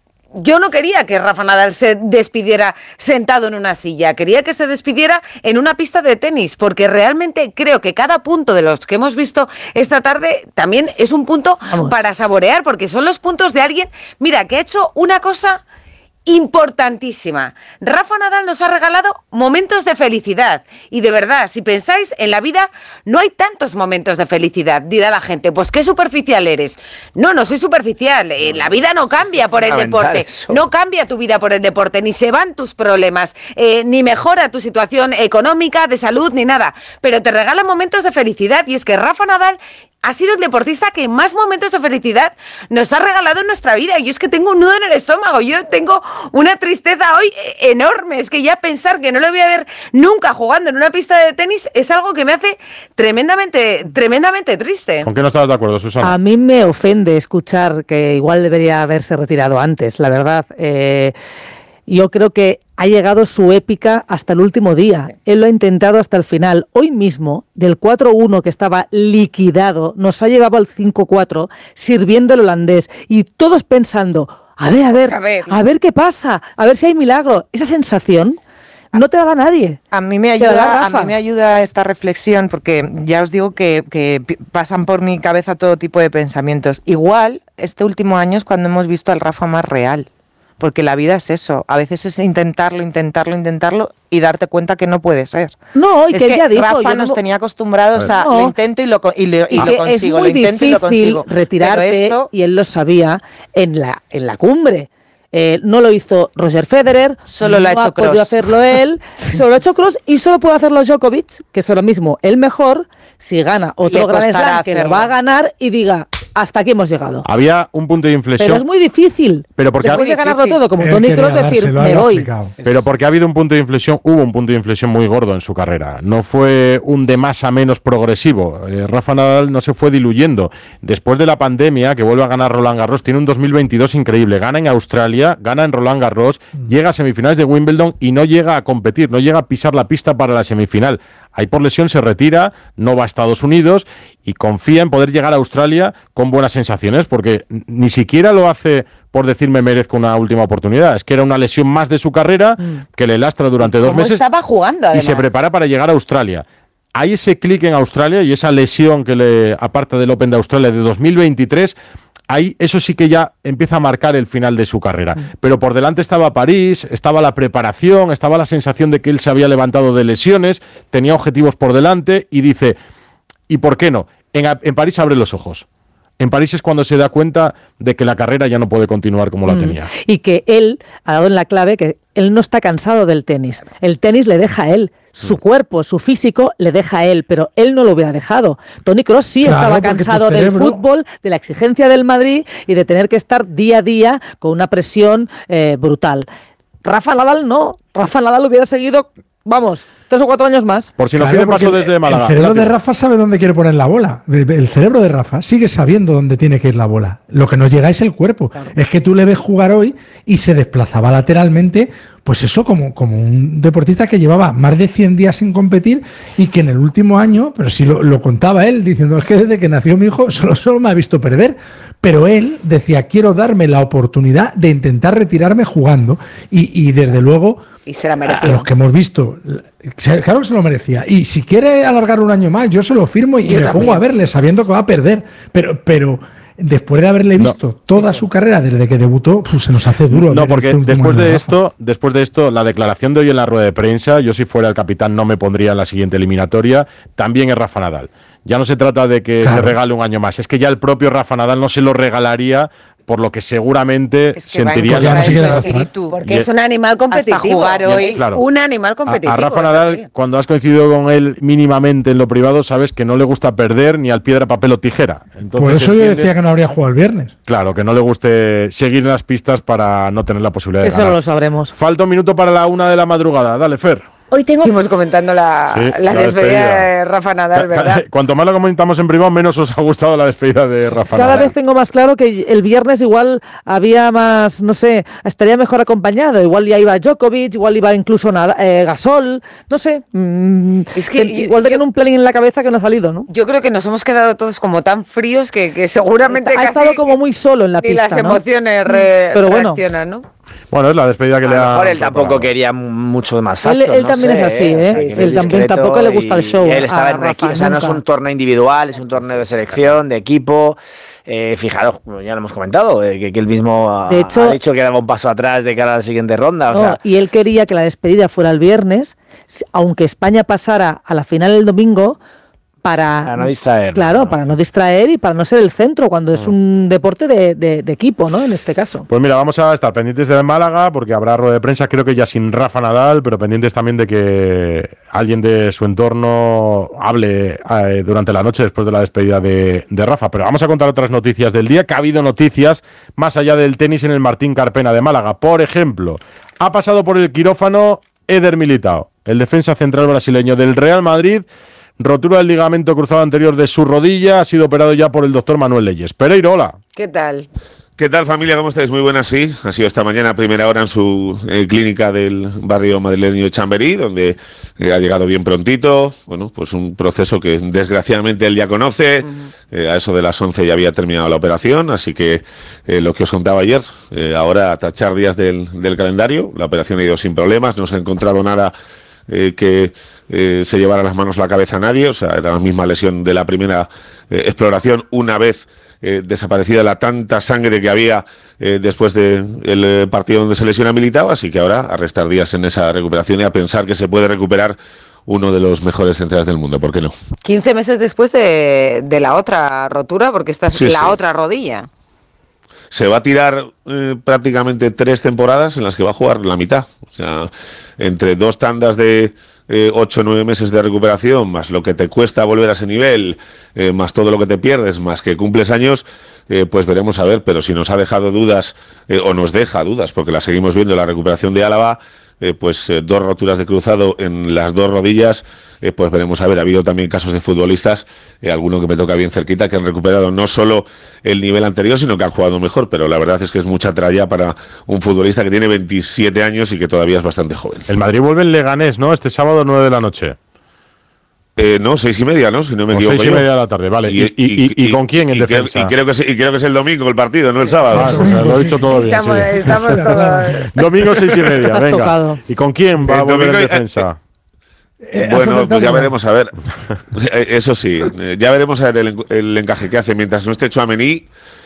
yo no quería que Rafa Nadal se despidiera sentado en una silla, quería que se despidiera en una pista de tenis, porque realmente creo que cada punto de los que hemos visto esta tarde también es un punto Vamos. para saborear, porque son los puntos de alguien, mira, que ha hecho una cosa importantísima. Rafa Nadal nos ha regalado momentos de felicidad, y de verdad, si pensáis en la vida, no hay tantos momentos de felicidad. Dirá la gente, pues qué superficial eres. No, no soy superficial. Eh, la vida no cambia por el deporte. Eso. No cambia tu vida por el deporte, ni se van tus problemas, eh, ni mejora tu situación económica, de salud, ni nada. Pero te regala momentos de felicidad, y es que Rafa Nadal ha sido el deportista que más momentos de felicidad nos ha regalado en nuestra vida. Y yo es que tengo un nudo en el estómago, yo tengo una tristeza hoy enorme. Es que ya pensar que no lo voy a ver nunca jugando en una pista de tenis es algo que me hace tremendamente, tremendamente triste. ¿Con qué no estabas de acuerdo, Susana? A mí me ofende escuchar que igual debería haberse retirado antes, la verdad. Eh, yo creo que ha llegado su épica hasta el último día. Él lo ha intentado hasta el final. Hoy mismo, del cuatro uno que estaba liquidado, nos ha llevado al cinco cuatro, sirviendo el holandés. Y todos pensando, a ver, a ver, a ver, a ver qué pasa, a ver si hay milagro. Esa sensación no te la da nadie. A mí me ayuda, a mí me ayuda esta reflexión, porque ya os digo que, que pasan por mi cabeza todo tipo de pensamientos. Igual, este último año es cuando hemos visto al Rafa más real. Porque la vida es eso, a veces es intentarlo, intentarlo, intentarlo y darte cuenta que no puede ser. No, y es que, que ya dijo, Rafa yo nos no... tenía acostumbrados a no. lo intento y lo, y lo, y ah, lo consigo, es muy lo intento y lo consigo. Retirarte, esto... y él lo sabía en la, en la cumbre. Eh, no lo hizo Roger Federer, solo lo ha hecho Kroos. No ha podido hacerlo él, solo lo ha hecho Kroos, y solo puede hacerlo Djokovic, que es lo mismo, el mejor, si gana otro Grand Slam que lo va a ganar y diga, hasta aquí hemos llegado. Había un punto de inflexión. Pero es muy difícil. Pero porque Después de ganarlo todo, como Toni Kroos, decir, me voy. Pero porque ha habido un punto de inflexión, hubo un punto de inflexión muy gordo en su carrera. No fue un de más a menos progresivo. Eh, Rafa Nadal no se fue diluyendo. Después de la pandemia, que vuelve a ganar Roland Garros, tiene un dos mil veintidós increíble. Gana en Australia, gana en Roland Garros, mm. llega a semifinales de Wimbledon y no llega a competir, no llega a pisar la pista para la semifinal. Ahí por lesión se retira, no va a Estados Unidos y confía en poder llegar a Australia con buenas sensaciones, porque ni siquiera lo hace por decir me merezco una última oportunidad. Es que era una lesión más de su carrera mm. que le lastra durante dos meses. Estaba jugando, además. Y se prepara para llegar a Australia. Hay ese clic en Australia y esa lesión que le aparta del Open de Australia de dos mil veintitrés ahí eso sí que ya empieza a marcar el final de su carrera. Pero por delante estaba París, estaba la preparación, estaba la sensación de que él se había levantado de lesiones, tenía objetivos por delante y dice, ¿y por qué no? En, en París abre los ojos. En París es cuando se da cuenta de que la carrera ya no puede continuar como la mm. tenía. Y que él ha dado en la clave que él no está cansado del tenis. El tenis le deja a él. Su mm. cuerpo, su físico le deja a él, pero él no lo hubiera dejado. Toni Kroos sí claro, estaba cansado del fútbol, de la exigencia del Madrid y de tener que estar día a día con una presión eh, brutal. Rafa Nadal no. Rafa Nadal hubiera seguido... Vamos, tres o cuatro años más. Por si nos piden paso desde Málaga. El cerebro de Rafa sabe dónde quiere poner la bola. El cerebro de Rafa sigue sabiendo dónde tiene que ir la bola. Lo que no llega es el cuerpo. Claro. Es que tú le ves jugar hoy y se desplazaba lateralmente, pues eso como, como un deportista que llevaba más de cien días sin competir y que en el último año, pero sí lo, lo contaba él, diciendo, es que desde que nació mi hijo solo, solo me ha visto perder. Pero él decía, quiero darme la oportunidad de intentar retirarme jugando. Y, y desde luego... Y se la merecía. A los que hemos visto, claro que se lo merecía. Y si quiere alargar un año más, yo se lo firmo y yo me también. pongo a verle, sabiendo que va a perder. Pero, pero después de haberle visto no. toda su carrera desde que debutó, pues se nos hace duro. No, porque este después de esto, después de esto, la declaración de hoy en la rueda de prensa, yo si fuera el capitán no me pondría en la siguiente eliminatoria, también es Rafa Nadal. Ya no se trata de que claro. se regale un año más, es que ya el propio Rafa Nadal no se lo regalaría, por lo que seguramente es que sentiría la espíritu, porque y es un animal competitivo. Hasta jugar hoy, es claro. un animal competitivo. A, a Rafa Nadal, sí. cuando has coincidido con él mínimamente en lo privado, sabes que no le gusta perder ni al piedra, papel o tijera. Entonces, por eso yo decía que no habría jugado el viernes. Claro, que no le guste seguir las pistas para no tener la posibilidad de eso ganar. Eso lo sabremos. Falta un minuto para la una de la madrugada. Dale, Fer. Hoy tengo... Seguimos comentando la, sí, la, la despedida, despedida de Rafa Nadal, ¿verdad? Cuanto más la comentamos en privado, menos os ha gustado la despedida de sí. Rafa Cada Nadal. Cada vez tengo más claro que el viernes igual había más, no sé, estaría mejor acompañado. Igual ya iba Djokovic, igual iba incluso eh, Gasol, no sé. Mmm, es que, que yo, igual tenían un planning en la cabeza que no ha salido, ¿no? Yo creo que nos hemos quedado todos como tan fríos que, que seguramente ha casi estado como muy solo en la pista, y las ¿no? emociones re, Pero bueno. reaccionan, ¿no? Bueno, es la despedida que a le ha... A lo mejor él tampoco quería mucho más fasto. Él, él no también sé, es así, ¿eh? O sea, él también tampoco le gusta el show. Él estaba en un Rafa, equipo, o sea, no es un torneo individual, es un torneo de selección, de equipo. Eh, fijaros, ya lo hemos comentado, eh, que, que él mismo ha, de hecho, ha dicho que daba un paso atrás de cara a la siguiente ronda. O no, sea. Y él quería que la despedida fuera el viernes, aunque España pasara a la final el domingo, para, para no distraer. Claro, ¿no? para no distraer y para no ser el centro cuando es un deporte de, de, de equipo, ¿no? En este caso. Pues mira, vamos a estar pendientes de Málaga porque habrá rueda de prensa, creo que ya sin Rafa Nadal, pero pendientes también de que alguien de su entorno hable eh, durante la noche después de la despedida de, de Rafa. Pero vamos a contar otras noticias del día, que ha habido noticias más allá del tenis en el Martín Carpena de Málaga. Por ejemplo, ha pasado por el quirófano Éder Militao, el defensa central brasileño del Real Madrid. Rotura del ligamento cruzado anterior de su rodilla, ha sido operado ya por el doctor Manuel Leyes. Pereiro, hola. ¿Qué tal? ¿Qué tal, familia? ¿Cómo estáis? Muy buenas, sí. Ha sido esta mañana a primera hora en su eh, clínica del barrio madrileño de Chamberí, donde eh, ha llegado bien prontito. Bueno, pues un proceso que desgraciadamente él ya conoce. Uh-huh. Eh, a eso de las once ya había terminado la operación, así que eh, lo que os contaba ayer, eh, ahora a tachar días del, del calendario. La operación ha ido sin problemas, no se ha encontrado nada eh, que eh, se llevara las manos a la cabeza a nadie. O sea, era la misma lesión de la primera eh, exploración, una vez Eh, desaparecida la tanta sangre que había eh, después del de partido donde se lesiona Militao, así que ahora a restar días en esa recuperación y a pensar que se puede recuperar uno de los mejores centrales del mundo, ¿por qué no? quince meses después de, de la otra rotura, porque esta es sí, la sí. otra rodilla. Se va a tirar eh, prácticamente tres temporadas en las que va a jugar la mitad, o sea, entre dos tandas de Eh, ocho o nueve meses de recuperación, más lo que te cuesta volver a ese nivel, eh, más todo lo que te pierdes, más que cumples años, eh, pues veremos a ver, pero si nos ha dejado dudas, eh, o nos deja dudas, porque la seguimos viendo, la recuperación de Álava, eh, pues eh, dos roturas de cruzado en las dos rodillas, eh, pues veremos a ver. Ha habido también casos de futbolistas, eh, alguno que me toca bien cerquita, que han recuperado no solo el nivel anterior, sino que han jugado mejor, pero la verdad es que es mucha tralla para un futbolista que tiene veintisiete años y que todavía es bastante joven. El Madrid vuelve en Leganés, ¿no? Este sábado nueve de la noche. Eh, no, seis y media, ¿no? Si no me o equivoco. Seis y media de la tarde, vale. ¿Y, y, y, y, y con quién en y defensa? Creo, y, creo que es, y creo que es el domingo el partido, no el sábado. Vale, o sea, lo he dicho todo bien. Estamos, sí. estamos todos. Domingo seis y media, venga. Tocado. ¿Y con quién va el a volver domingo, en defensa? Eh, bueno, pues ya veremos a ver. Eso sí, ya veremos a ver el, el encaje que hace. Mientras no esté Tchouaméni,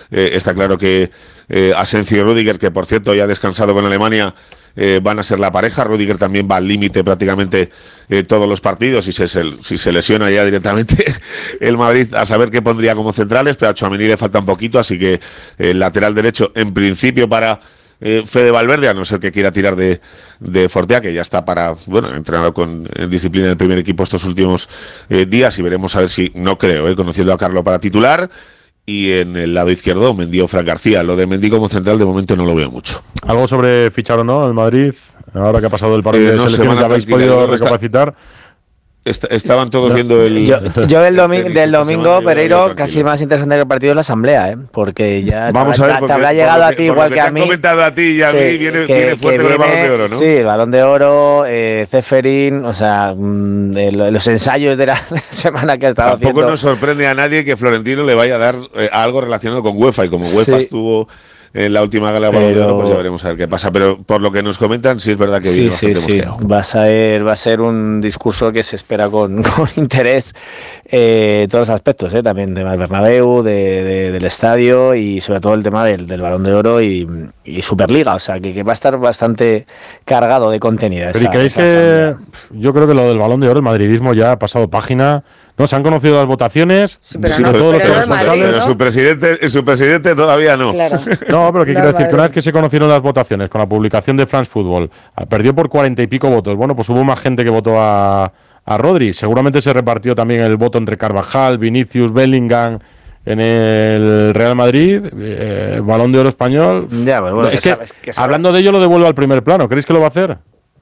Eh, está claro que eh, Asensio y Rüdiger, que por cierto ya ha descansado con Alemania, eh, van a ser la pareja. Rüdiger también va al límite prácticamente eh, todos los partidos y si se, si se lesiona ya directamente el Madrid, a saber qué pondría como centrales, pero a Tchouaméni le falta un poquito, así que el lateral derecho en principio para eh, Fede Valverde, a no ser que quiera tirar de, de Fortea, que ya está para, bueno, entrenado con en disciplina del primer equipo estos últimos eh, días, y veremos a ver si, no creo, eh, conociendo a Carlo para titular. Y en el lado izquierdo, Mendy o Fran García. Lo de Mendy como central de momento no lo veo mucho. ¿Algo sobre fichar o no el Madrid? Ahora que ha pasado el partido eh, de no selecciones, ¿ya habéis podido recapacitar? Est estaban todos no, viendo el... Yo, yo del, domi del domingo, Pereiro, casi más interesante que el partido es la asamblea, ¿eh? Porque ya Vamos te, a ver, te, porque, te habrá llegado a ti igual que, que a mí. Te han comentado a ti y a sí, mí, viene, que, viene fuerte viene, con el Balón de Oro, ¿no? Sí, el Balón de Oro, eh, Ceferín, o sea, mmm, el, los ensayos de la, de la semana que ha estado Tampoco haciendo. nos sorprende a nadie que Florentino le vaya a dar eh, algo relacionado con UEFA, y como UEFA sí. estuvo en la última gala de Balón de Oro, pues ya veremos a ver qué pasa. Pero por lo que nos comentan, sí es verdad que sí, viene sí, bastante sí. mosqueado. Va a ser, va a ser un discurso que se espera con, con interés eh, todos los aspectos, eh, también tema del Bernabéu, de, de, del estadio y sobre todo el tema del, del Balón de Oro y, y Superliga. O sea, que, que va a estar bastante cargado de contenido. Pero esa, ¿y creéis que asamblea? Yo creo que lo del Balón de Oro, el madridismo ya ha pasado página? No, se han conocido las votaciones, sí, pero sí, no, todos pero los no responsables. Madrid, ¿no? Pero su presidente, su presidente todavía no. Claro. No, pero ¿qué no quiero decir? Madrid. Que una vez que se conocieron las votaciones con la publicación de France Football, perdió por cuarenta y pico votos. Bueno, pues hubo más gente que votó a, a Rodri. Seguramente se repartió también el voto entre Carvajal, Vinicius, Bellingham en el Real Madrid, eh, Balón de Oro español. Ya, pero bueno, es que que, sabes, que hablando de ello, lo devuelvo al primer plano. ¿Creéis que lo va a hacer?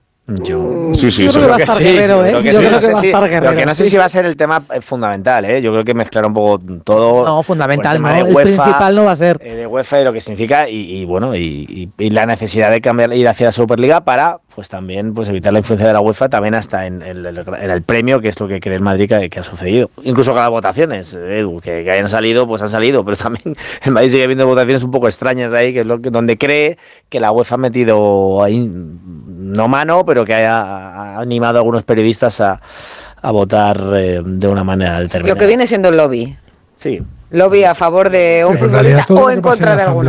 Yo, sí, sí, yo creo que va a estar Guerrero, ¿eh? Yo creo que va a estar Guerrero. Lo que no sé si va a ser el tema fundamental, ¿eh? Yo creo que mezclar un poco todo. No, fundamental, no. El, el UEFA, principal no va a ser. Eh, de UEFA y lo que significa y, y bueno, y, y, y la necesidad de cambiar, ir hacia la Superliga para, pues también, pues evitar la influencia de la UEFA también hasta en, en, el, en el premio, que es lo que cree el Madrid que, que ha sucedido. Incluso con las votaciones, Edu, que, que hayan salido, pues han salido, pero también el Madrid sigue viendo votaciones un poco extrañas ahí, que es lo que, donde cree que la UEFA ha metido ahí, no mano, pero que haya ha animado a algunos periodistas a, a votar eh, de una manera determinada. Lo que viene siendo el lobby. Sí. Lobby a favor de un futbolista o en contra de alguno.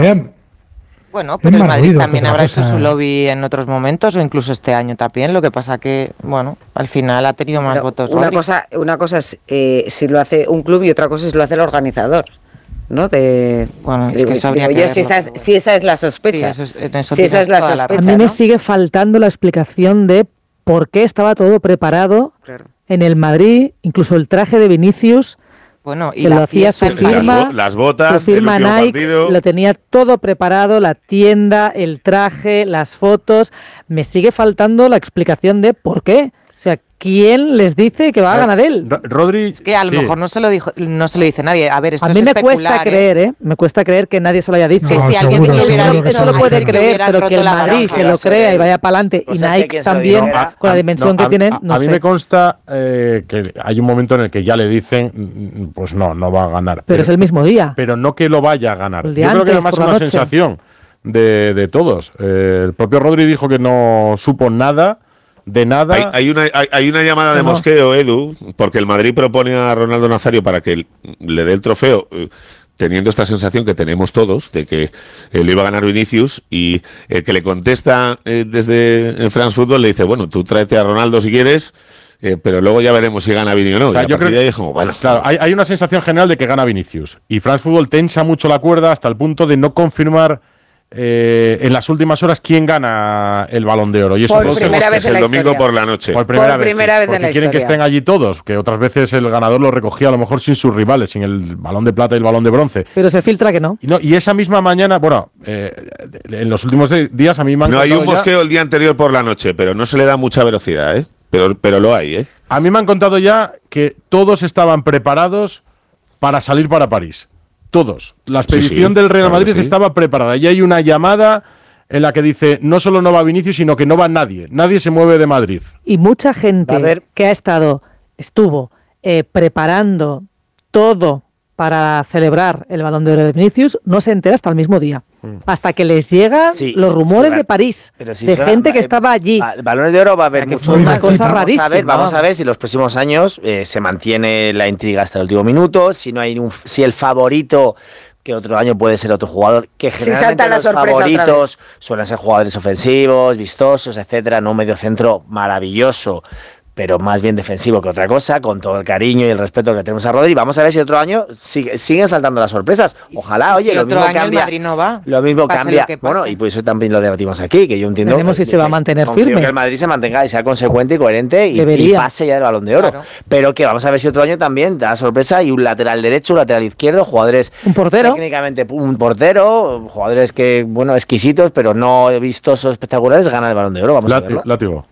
Bueno, pero el Madrid también habrá hecho su lobby en otros momentos o incluso este año también. Lo que pasa que, bueno, al final ha tenido más pero votos. Una cosa, una cosa es eh, si lo hace un club y otra cosa es si lo hace el organizador. ¿No? De, bueno, es que eso habría digo, que yo, si, esa es, si esa es la sospecha. Sí, eso es, en eso si esa es la sospecha. La a mí me ¿no? sigue faltando la explicación de por qué estaba todo preparado claro. en el Madrid, incluso el traje de Vinicius. Bueno, y que la lo hacía su firma, las, las botas, su firma el Nike, partido. Lo tenía todo preparado, la tienda, el traje, las fotos. Me sigue faltando la explicación de por qué. O sea, ¿quién les dice que va a ganar él? Rodri, es que a lo sí. mejor no se lo dijo, no se lo dice nadie. A ver, esto a es mí me cuesta creer, ¿eh? Me cuesta creer que nadie se lo haya dicho. No, que si seguro, alguien se lo hubiera dicho, eso lo puede creer, pero que el Madrid se lo crea y vaya para adelante y Nike también, con la dimensión no, que a, tienen, a, no a sé. mí me consta eh, que hay un momento en el que ya le dicen, pues no, no va a ganar. Pero, pero es el mismo día. Pero no que lo vaya a ganar. Yo antes, creo que además es una noche. sensación de, de todos. Eh, el propio Rodri dijo que no supo nada. De nada. Hay, hay, una, hay, hay una llamada de mosqueo, Edu, porque el Madrid propone a Ronaldo Nazario para que le dé el trofeo, teniendo esta sensación que tenemos todos de que eh, lo iba a ganar Vinicius, y el que le contesta eh, desde France Football le dice, bueno, tú tráete a Ronaldo si quieres, eh, pero luego ya veremos si gana Vini o no. O sea, yo creo que dijo, bueno, claro, hay, hay una sensación general de que gana Vinicius, y France Football tensa mucho la cuerda hasta el punto de no confirmar Eh, en las últimas horas quién gana el Balón de Oro. Y eso por primera vez es el domingo historia. por la noche. Por primera por vez, primera sí, vez porque en la quieren historia. que estén allí todos, que otras veces el ganador lo recogía a lo mejor sin sus rivales, sin el Balón de Plata y el Balón de Bronce. Pero se filtra que no. Y, no, y esa misma mañana, bueno, eh, en los últimos días a mí me han No hay un ya, mosqueo el día anterior por la noche, pero no se le da mucha velocidad, ¿eh? Pero, pero lo hay, ¿eh? A mí me han contado ya que todos estaban preparados para salir para París. Todos. La expedición sí, sí, del Real claro Madrid sí. estaba preparada. Y hay una llamada en la que dice, no solo no va Vinicius, sino que no va nadie. Nadie se mueve de Madrid. Y mucha gente que ha estado, estuvo eh, preparando todo para celebrar el Balón de Oro de Vinicius, no se entera hasta el mismo día. Mm. Hasta que les llegan sí, los rumores sí, de París, si de gente que estaba allí. Balones de Oro va a haber mucho. Una cosa rarísima. Vamos a ver, vamos a ver si los próximos años eh, se mantiene la intriga hasta el último minuto, si no hay un, si el favorito que otro año puede ser otro jugador, que generalmente salta la los sorpresa favoritos suelen ser jugadores ofensivos, vistosos, etcétera, no un mediocentro maravilloso, pero más bien defensivo que otra cosa, con todo el cariño y el respeto que tenemos a Rodri. Vamos a ver si otro año sigue, siguen saltando las sorpresas. Ojalá, y oye, si lo otro mismo año cambia. el Madrid no va, lo mismo pase cambia. lo que pase. Bueno, y por eso también lo debatimos aquí, que yo entiendo. Veremos si se va a mantener confío firme. que el Madrid se mantenga y sea consecuente y coherente y, Debería. y pase ya del Balón de Oro. Claro. Pero que vamos a ver si otro año también da sorpresa y un lateral derecho, un lateral izquierdo, jugadores Un portero. técnicamente un portero, jugadores que, bueno, exquisitos, pero no vistosos, espectaculares, ganan el Balón de Oro. Vamos a Látigo. verlo. Látigo.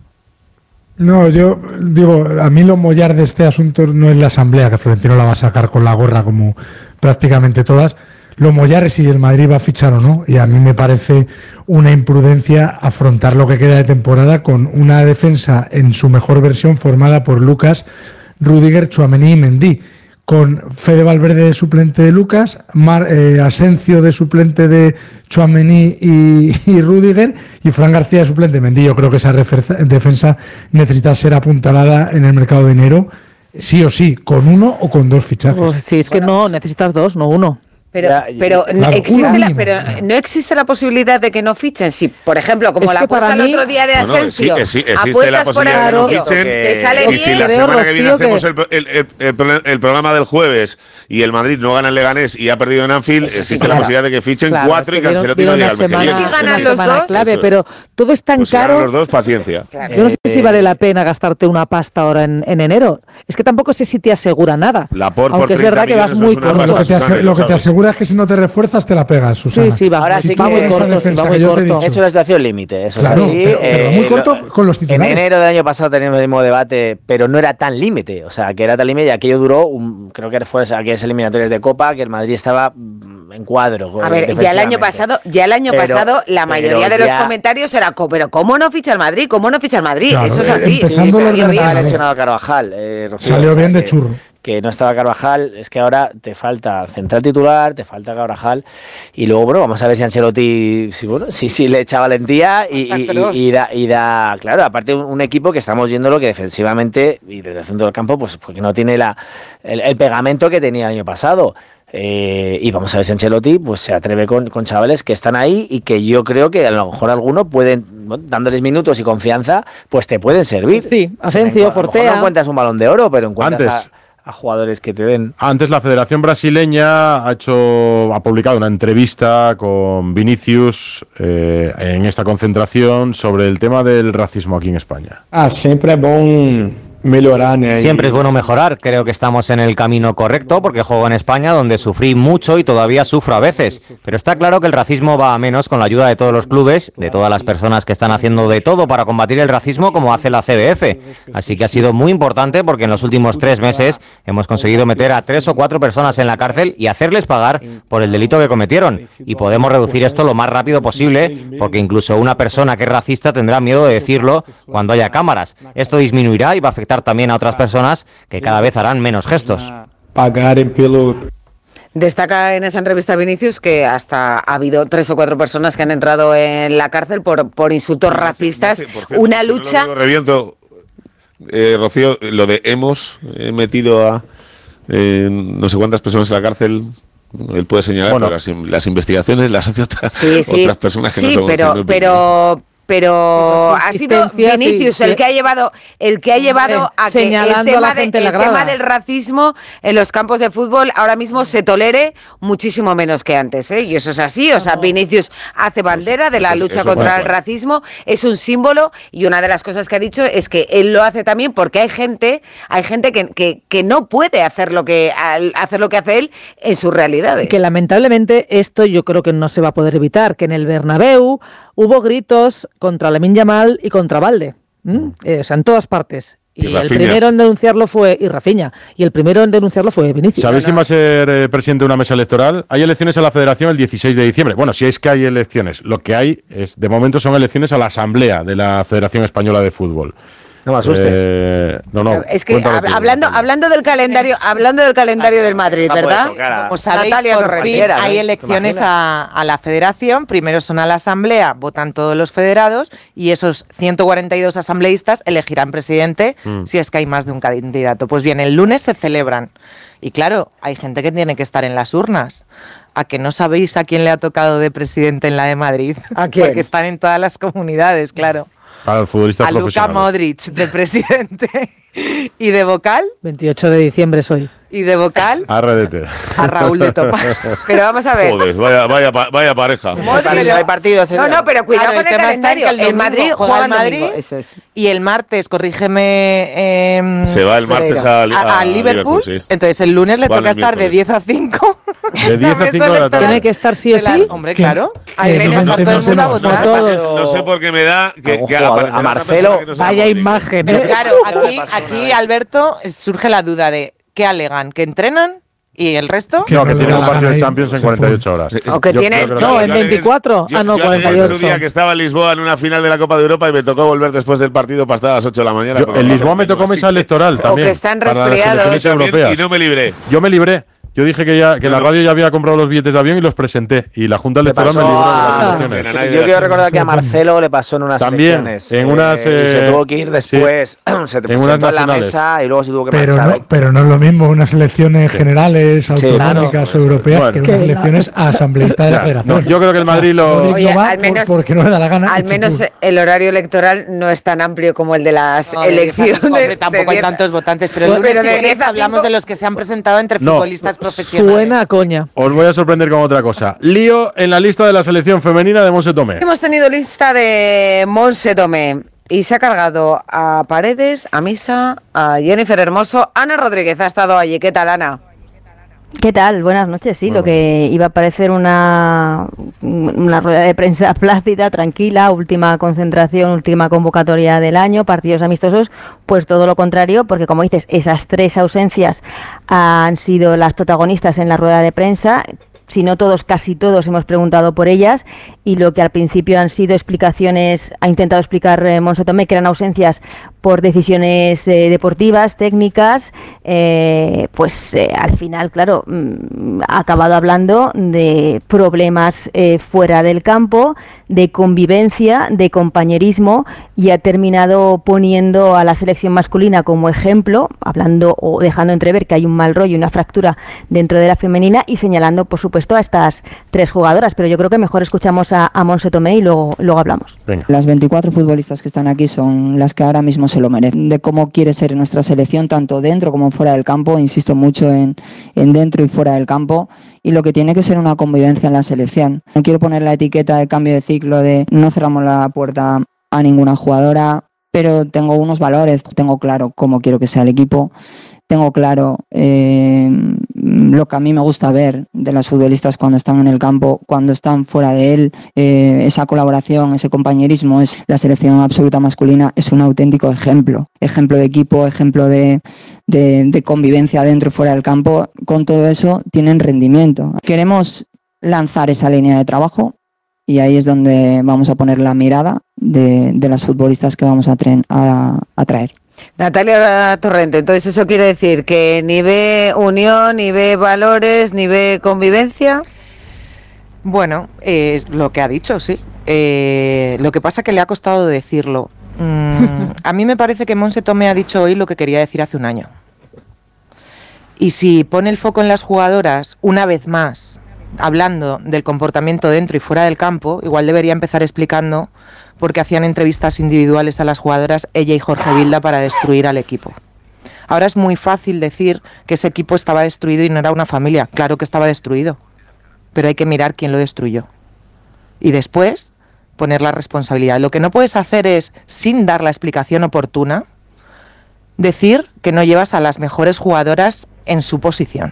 No, yo digo, a mí lo mollar de este asunto no es la asamblea, que Florentino la va a sacar con la gorra como prácticamente todas. Lo mollar es si el Madrid va a fichar o no, y a mí me parece una imprudencia afrontar lo que queda de temporada con una defensa en su mejor versión formada por Lucas, Rüdiger, Tchouaméni y Mendy, con Fede Valverde de suplente de Lucas, Mar, eh, Asencio de suplente de Tchouaméni y, y Rüdiger, y Fran García de suplente de Mendy. Yo creo que esa referza, defensa necesita ser apuntalada en el mercado de enero, sí o sí, con uno o con dos fichajes. Pues sí, es que no, necesitas dos, no uno. Pero, Ya, pero, claro, existe uno la, mínimo. pero no existe la posibilidad de que no fichen. Si, por ejemplo, como Es la que apuesta para el mí- otro día de Bueno, Asensio, sí, sí, existe la apuestas por posibilidad de que no Asensio, fichen, te sale y bien. si la Creo, semana que viene Rocío, hacemos que- el, el, el, el- el programa del jueves y el Madrid no gana el Leganés y ha perdido en Anfield, Eso sí, existe claro. la posibilidad de que fichen Claro, cuatro es y que que Ancelotti vieron- no vieron llega al una mes que semana- viene. Si ganan una los semana dos, clave, eso. pero todo es tan Pues si ganan caro. los dos, paciencia. Yo no sé si vale la pena gastarte una pasta ahora en, en enero. Es que tampoco sé si te asegura nada. Laporte por Aunque es treinta verdad que vas millones no muy es una corto. Bueno, lo que, te Susana, ase- lo lo que te sabes. asegura es que si no te refuerzas, te la pegas, Susana. Sí, sí, va. Ahora Si sí va que con esa corto, sí, va defensa muy que yo te he corto. dicho. Es una situación límite, eso Claro, es así. pero- pero muy corto lo- con los titulares. En enero del año pasado teníamos el mismo debate, pero no era tan límite. O sea, que era tan límite y aquello duró, un- creo que fue aquellas eliminatorias de Copa, que el Madrid estaba mm, en cuadro. A ver, ya el año pasado, ya el año Pero- pasado la mayoría pero de los ya- comentarios era, "Co- pero ¿cómo no ficha el Madrid? ¿Cómo no ficha el Madrid?" Claro, Eso es eh, así. empezando Sí, los salió del bien. Estaba Madrid. lesionado Carvajal, eh, Rocío, Salió o sea, bien de que- churro. Que no estaba Carvajal, es que ahora te falta central titular, te falta Carvajal, y luego, bueno, vamos a ver si Ancelotti, si, bueno, si, si le echa valentía y, y, y- y da, y da, claro, aparte un, un equipo que estamos viéndolo que defensivamente y desde el centro del campo, pues porque no tiene la, el, el pegamento que tenía el año pasado. Eh, y vamos a ver si Ancelotti pues se atreve con, con chavales que están ahí y que yo creo que a lo mejor algunos pueden, bueno, dándoles minutos y confianza, pues te pueden servir. Sí, O sea, Asensio, a lo mejor Fortea. no encuentras un Balón de Oro, pero encuentras Antes. a, a jugadores que te den. Antes la Federación Brasileña ha hecho, ha publicado una entrevista con Vinicius eh, en esta concentración sobre el tema del racismo aquí en España. Ah, siempre es bom melhorar, né? Siempre es bueno mejorar, creo que estamos en el camino correcto porque juego en España donde sufrí mucho y todavía sufro a veces, pero está claro que el racismo va a menos con la ayuda de todos los clubes, de todas las personas que están haciendo de todo para combatir el racismo como hace la C B F, así que ha sido muy importante porque en los últimos tres meses hemos conseguido meter a tres o cuatro personas en la cárcel y hacerles pagar por el delito que cometieron y podemos reducir esto lo más rápido posible porque incluso una persona que es racista tendrá miedo de decirlo cuando haya cámaras, esto disminuirá y va a afectar también a otras personas que cada vez harán menos gestos. Pagarem pelo. Destaca en esa entrevista Vinicius que hasta ha habido tres o cuatro personas que han entrado en la cárcel por, por insultos racistas. Por cierto, Una si no lo lucha. digo, reviento, eh, Rocío, lo de hemos eh, metido a eh, no sé cuántas personas en la cárcel. Él puede señalar, Bueno. pero las, las investigaciones las hacen otras, Sí, sí. otras personas que sí, no somos pero, que no- pero, pero ha sido Insistencia, Vinicius sí, el sí. que ha llevado, el que ha llevado a que el señalando a tema, la de- gente en la el grada. tema del racismo en los campos de fútbol ahora mismo se tolere muchísimo menos que antes, ¿eh? Y eso es así. O sea, Vinicius hace bandera de la eso- lucha eso es contra tal el cual. racismo, es un símbolo y una de las cosas que ha dicho es que él lo hace también porque hay gente, hay gente que, que, que no puede hacer lo que al- hacer lo que hace él en sus realidades. Que lamentablemente esto yo creo que no se va a poder evitar, que en el Bernabéu hubo gritos contra Lamine Yamal y contra Valde, ¿m? Eh, o sea, en todas partes. Y Y, el Rafinha. primero en denunciarlo fue, y Rafinha, y el primero en denunciarlo fue Vinicius. ¿Sabéis quién va a ser eh, presidente de una mesa electoral? Hay elecciones a la Federación el dieciséis de diciembre. Bueno, si es que hay elecciones. Lo que hay es, de momento, son elecciones a la Asamblea de la Federación Española de Fútbol. No me asustes. Eh, no, no. Es que cuéntalo hab- tú. hablando hablando del calendario, hablando del calendario del Madrid, Va a poder ¿verdad? tocar a- Como sabéis, Natalia por Torrente. fin Cualquiera, ¿no? hay ¿Te elecciones imaginas? a, a la federación. Primero son a la asamblea, votan todos los federados y esos ciento cuarenta y dos asambleístas elegirán presidente Mm. si es que hay más de un candidato. Pues bien, el lunes se celebran. Y claro, hay gente que tiene que estar en las urnas. ¿A que no sabéis a quién le ha tocado de presidente en la de Madrid? ¿A quién? Porque están en todas las comunidades, claro. Para los futbolistas A Luka profesionales. Modric de presidente. ¿Y de vocal? veintiocho de diciembre soy. ¿Y de vocal? A R D T. A Raúl de Tomás. Pero vamos a ver. Joder, vaya, vaya, pa- vaya pareja. Pero- Hay partidos. No, no, pero cuidado Claro, con el tema está en calendario. que el El domingo Madrid juega juega el el Madrid. domingo. Eso es. Y el martes, corrígeme, eh, Se va el martes Pereira. al, a, a a Liverpool. sí. Entonces el lunes le Van toca el estar de miércoles. diez a cinco. De diez a cinco de la tarde. Tiene que estar sí o De la- sí. Hombre, Que- claro. Ahí que viene no a todo el mundo a entendemos, No, votar. sé- todos. no sé por qué me da que, Algún que jugador, aparecerá a una Marcelo, persona que no sea Vaya Modric. imagen. Pero ¿eh? claro, aquí, aquí Alberto, surge la duda de ¿qué alegan? ¿Que entrenan? ¿Y el resto? Que No, que no tiene le un hagan partido de ahí, Champions en se cuarenta y puede. ocho horas. O que Yo tiene- creo que No, lo- en Yo alegué- veinticuatro. yo- Ah, no, yo alegué cuarenta y en su día ocho. que estaba en Lisboa en una final de la Copa de Europa y me tocó volver después del partido para estar a las ocho de la mañana. Yo- porque en no Lisboa me tengo tocó así. mesa electoral también. que están para las resfriados. elecciones También, europeas. y no me libré. Yo me libré. Yo dije que ya que la radio ya había comprado los billetes de avión y los presenté. Y la Junta Electoral me pasó libró de a- las Ah, elecciones. Nadie Yo de quiero la- recordar que a Marcelo le pasó en unas También, elecciones. en unas, eh, y se eh, tuvo que ir después, se te en unas presentó en la nacionales. mesa y luego se tuvo que Pero marchar. no, pero no es lo mismo unas elecciones generales, autonómicas claro. o europeas Bueno. que unas Que elecciones a asambleístas de la Ya, federación. no, yo creo que el Madrid lo- Modric Oye, no va al menos- por- porque no le da la gana. Al y menos Chipur. el horario electoral no es tan amplio como el de las No, de elecciones. diez a cinco, hombre, de tampoco hay diez a- tantos votantes, pero el Bueno, lunes pero si de queréis diez a hablamos cinco- de los que se han presentado entre No. futbolistas profesionales. Suena a coña. Os voy a sorprender con otra cosa. Lío en la lista de la selección femenina de Monse Tomé. Hemos tenido lista de Monse Tomé y se ha cargado a Paredes, a Misa, a Jennifer Hermoso. Ana Rodríguez ha estado allí. ¿Qué tal, Ana? ¿Qué tal? Buenas noches. Sí, Bueno, lo que iba a parecer una, una rueda de prensa plácida, tranquila, última concentración, última convocatoria del año, partidos amistosos, pues todo lo contrario, porque como dices, esas tres ausencias han sido las protagonistas en la rueda de prensa. Si no todos, casi todos hemos preguntado por ellas, y lo que al principio han sido explicaciones, ha intentado explicar eh, Monse Tomé, que eran ausencias por decisiones eh, deportivas, técnicas, eh, pues eh, al final, claro, mm, ha acabado hablando de problemas eh, fuera del campo, de convivencia, de compañerismo, y ha terminado poniendo a la selección masculina como ejemplo, hablando o dejando entrever que hay un mal rollo y una fractura dentro de la femenina, y señalando, por supuesto, a estas tres jugadoras. Pero yo creo que mejor escuchamos a, a Monse Tomé y luego, luego hablamos. Venga. Las veinticuatro futbolistas que están aquí son las que ahora mismo se lo merecen. De cómo quiere ser nuestra selección, tanto dentro como fuera del campo, insisto mucho en, en dentro y fuera del campo, y lo que tiene que ser una convivencia en la selección. No quiero poner la etiqueta de cambio de ciclo de no cerramos la puerta a ninguna jugadora, pero tengo unos valores, tengo claro cómo quiero que sea el equipo, tengo claro eh, lo que a mí me gusta ver de las futbolistas cuando están en el campo, cuando están fuera de él, eh, esa colaboración, ese compañerismo. Es la selección absoluta masculina es un auténtico ejemplo, ejemplo de equipo, ejemplo de, de, de convivencia dentro y fuera del campo. Con todo eso tienen rendimiento. Queremos lanzar esa línea de trabajo y ahí es donde vamos a poner la mirada de, de las futbolistas que vamos a, tren, a, a traer. Natalia Torrente, entonces eso quiere decir que ni ve unión, ni ve valores, ni ve convivencia. Bueno, eh, lo que ha dicho, sí. Eh, lo que pasa que le ha costado decirlo. Mm, a mí me parece que Monse Tomé ha dicho hoy lo que quería decir hace un año. Y si pone el foco en las jugadoras, una vez más, hablando del comportamiento dentro y fuera del campo, igual debería empezar explicando por qué hacían entrevistas individuales a las jugadoras ella y Jorge Vilda para destruir al equipo. Ahora es muy fácil decir que ese equipo estaba destruido y no era una familia. Claro que estaba destruido, pero hay que mirar quién lo destruyó. Y después poner la responsabilidad. Lo que no puedes hacer es, sin dar la explicación oportuna, decir que no llevas a las mejores jugadoras en su posición.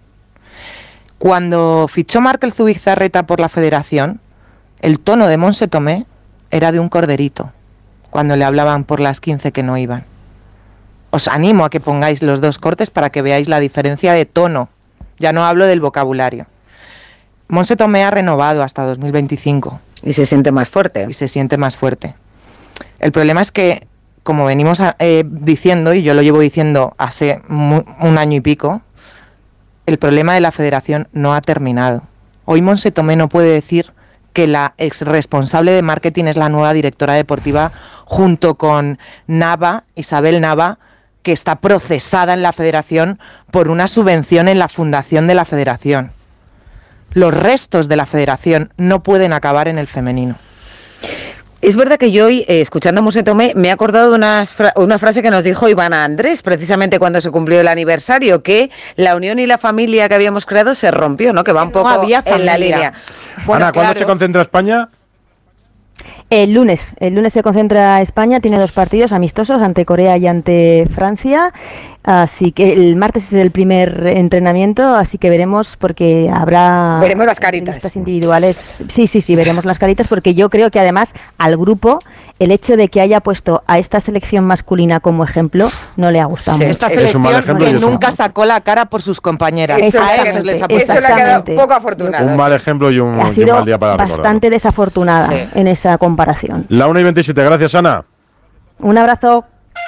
Cuando fichó Markel Zubizarreta por la federación, el tono de Monse Tomé era de un corderito, cuando le hablaban por las quince que no iban. Os animo a que pongáis los dos cortes para que veáis la diferencia de tono. Ya no hablo del vocabulario. Monse Tomé ha renovado hasta dos mil veinticinco. Y se siente más fuerte. Y se siente más fuerte. El problema es que, como venimos a, eh, diciendo, y yo lo llevo diciendo hace mu- un año y pico, el problema de la federación no ha terminado. Hoy Monse Tomé no puede decir que la ex responsable de marketing es la nueva directora deportiva, junto con Nava, Isabel Nava, que está procesada en la federación por una subvención en la fundación de la federación. los restos de la federación no pueden acabar en el femenino. Es verdad que yo hoy, eh, escuchando a Muse Tomé, me he acordado de una, fra- una frase que nos dijo Ivana Andrés, precisamente cuando se cumplió el aniversario, que la unión y la familia que habíamos creado se rompió, ¿no? Que va un poco no había en la familia. línea. Bueno, Ana, ¿cuándo claro. se concentra España? El lunes, el lunes se concentra España, tiene dos partidos amistosos ante Corea y ante Francia, así que el martes es el primer entrenamiento, así que veremos porque habrá... Veremos las caritas. Listas individuales, sí, sí, sí, veremos las caritas porque yo creo que además al grupo el hecho de que haya puesto a esta selección masculina como ejemplo no le ha gustado Sí, mucho. Esta es selección un mal ejemplo y que es un- nunca sacó la cara por sus compañeras. Eso a le ha- eso les ha eso puesto. le ha quedado Exactamente. poco afortunado. Un mal ejemplo y un, Ha y un sido mal día para recordarlo. bastante desafortunada Sí. en esa comparación. La una y veintisiete, gracias Ana. Un abrazo.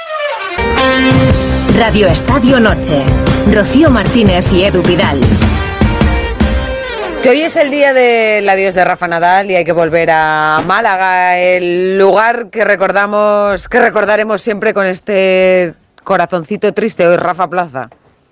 Radio Estadio Noche. Rocío Martínez y Edu Pidal. Que hoy es el día del adiós de Rafa Nadal y hay que volver a Málaga, el lugar que recordamos, que recordaremos siempre con este corazoncito triste hoy, Rafa Plaza.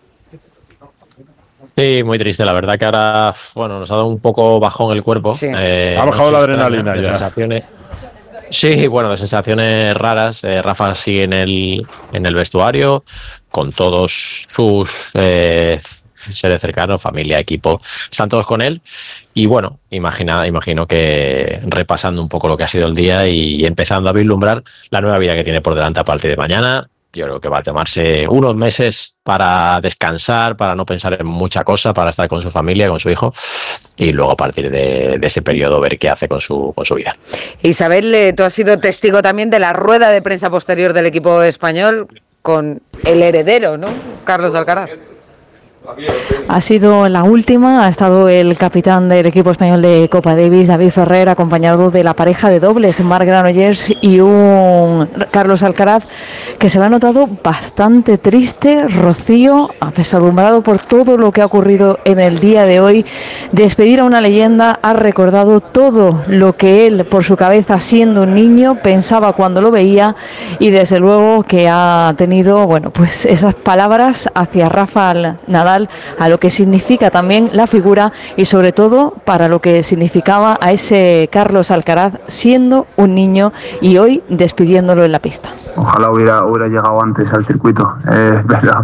Sí, muy triste, la verdad que ahora, bueno, nos ha dado un poco bajón el cuerpo. Sí. Eh, Ha bajado la noche extraña, adrenalina de ya. sensaciones. Sí, bueno, de sensaciones raras. Eh, Rafa sigue en el, en el vestuario con todos sus eh, seres cercanos, familia, equipo, están todos con él. Y bueno, imagina, imagino que repasando un poco lo que ha sido el día y empezando a vislumbrar la nueva vida que tiene por delante a partir de mañana. Yo creo que va a tomarse unos meses para descansar, para no pensar en mucha cosa, para estar con su familia, con su hijo, y luego a partir de, de ese periodo ver qué hace con su, con su vida. Isabel, eh, tú has sido testigo también de la rueda de prensa posterior del equipo español con el heredero, ¿no? Carlos Alcaraz. Ha sido la última, ha estado el capitán del equipo español de Copa Davis, David Ferrer, acompañado de la pareja de dobles, Marc Granollers y un Carlos Alcaraz, que se le ha notado bastante triste, Rocío, apesadumbrado por todo lo que ha ocurrido en el día de hoy. Despedir a una leyenda, ha recordado todo lo que él, por su cabeza, siendo un niño, pensaba cuando lo veía, y desde luego que ha tenido, bueno, pues esas palabras hacia Rafa Nadal, a lo que significa también la figura y sobre todo para lo que significaba a ese Carlos Alcaraz siendo un niño y hoy despidiéndolo en la pista. Ojalá hubiera, hubiera llegado antes al circuito, eh, pero,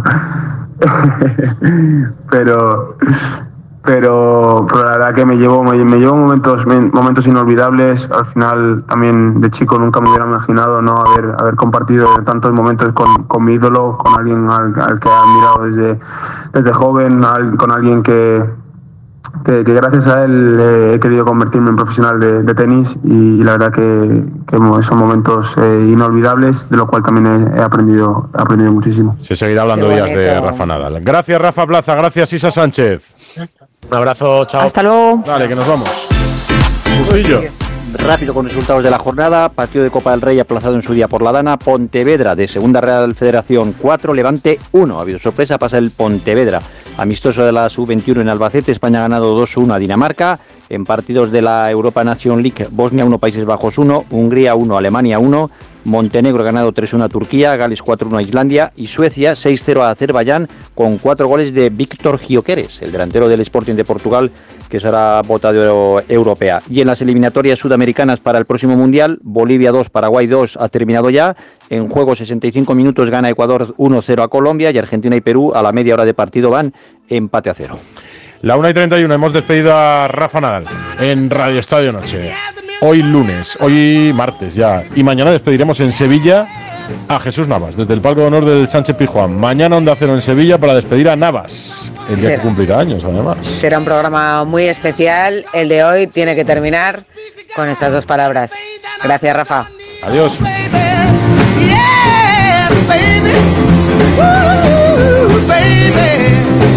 pero, pero, pero la verdad que me llevo, me, me llevo momentos, momentos inolvidables. Al final también de chico nunca me hubiera imaginado no haber, haber compartido tantos momentos con, con mi ídolo, con alguien al, al que he admirado desde, desde joven, al, con alguien que, que, que gracias a él eh, he querido convertirme en profesional de, de tenis y, y la verdad que, que son momentos eh, inolvidables, de lo cual también he, he aprendido he aprendido muchísimo. Se seguirá hablando días de Rafa Nadal. Gracias Rafa Plaza, gracias Isa Sánchez. Un abrazo, chao. Hasta luego. Dale, que nos vamos. Bustillo. Rápido con resultados de la jornada. Partido de Copa del Rey aplazado en su día por la Dana. Pontevedra de Segunda Real Federación cuatro, Levante uno. Ha habido sorpresa, pasa el Pontevedra. Amistoso de la sub veintiuno en Albacete. España ha ganado dos uno a Dinamarca. En partidos de la Europa Nation League, Bosnia uno, Países Bajos uno, Hungría uno, Alemania uno, Montenegro ha ganado tres uno a Turquía, Gales cuatro uno a Islandia y Suecia seis cero a Azerbaiyán con cuatro goles de Víctor Gyökeres, el delantero del Sporting de Portugal, que será botadero europea. Y en las eliminatorias sudamericanas para el próximo Mundial, Bolivia dos, Paraguay dos ha terminado ya. En juego sesenta y cinco minutos gana Ecuador uno cero a Colombia y Argentina y Perú a la media hora de partido van empate a cero. La una y treinta y uno, hemos despedido a Rafa Nadal en Radio Estadio Noche. Hoy lunes, hoy martes ya. Y mañana despediremos en Sevilla a Jesús Navas, desde el palco de honor del Sánchez Pizjuán. Mañana Onda Cero en Sevilla para despedir a Navas, el día que cumplirá años además. Será un programa muy especial. El de hoy tiene que terminar con estas dos palabras. Gracias, Rafa. Adiós. Yeah, baby. Woo, baby.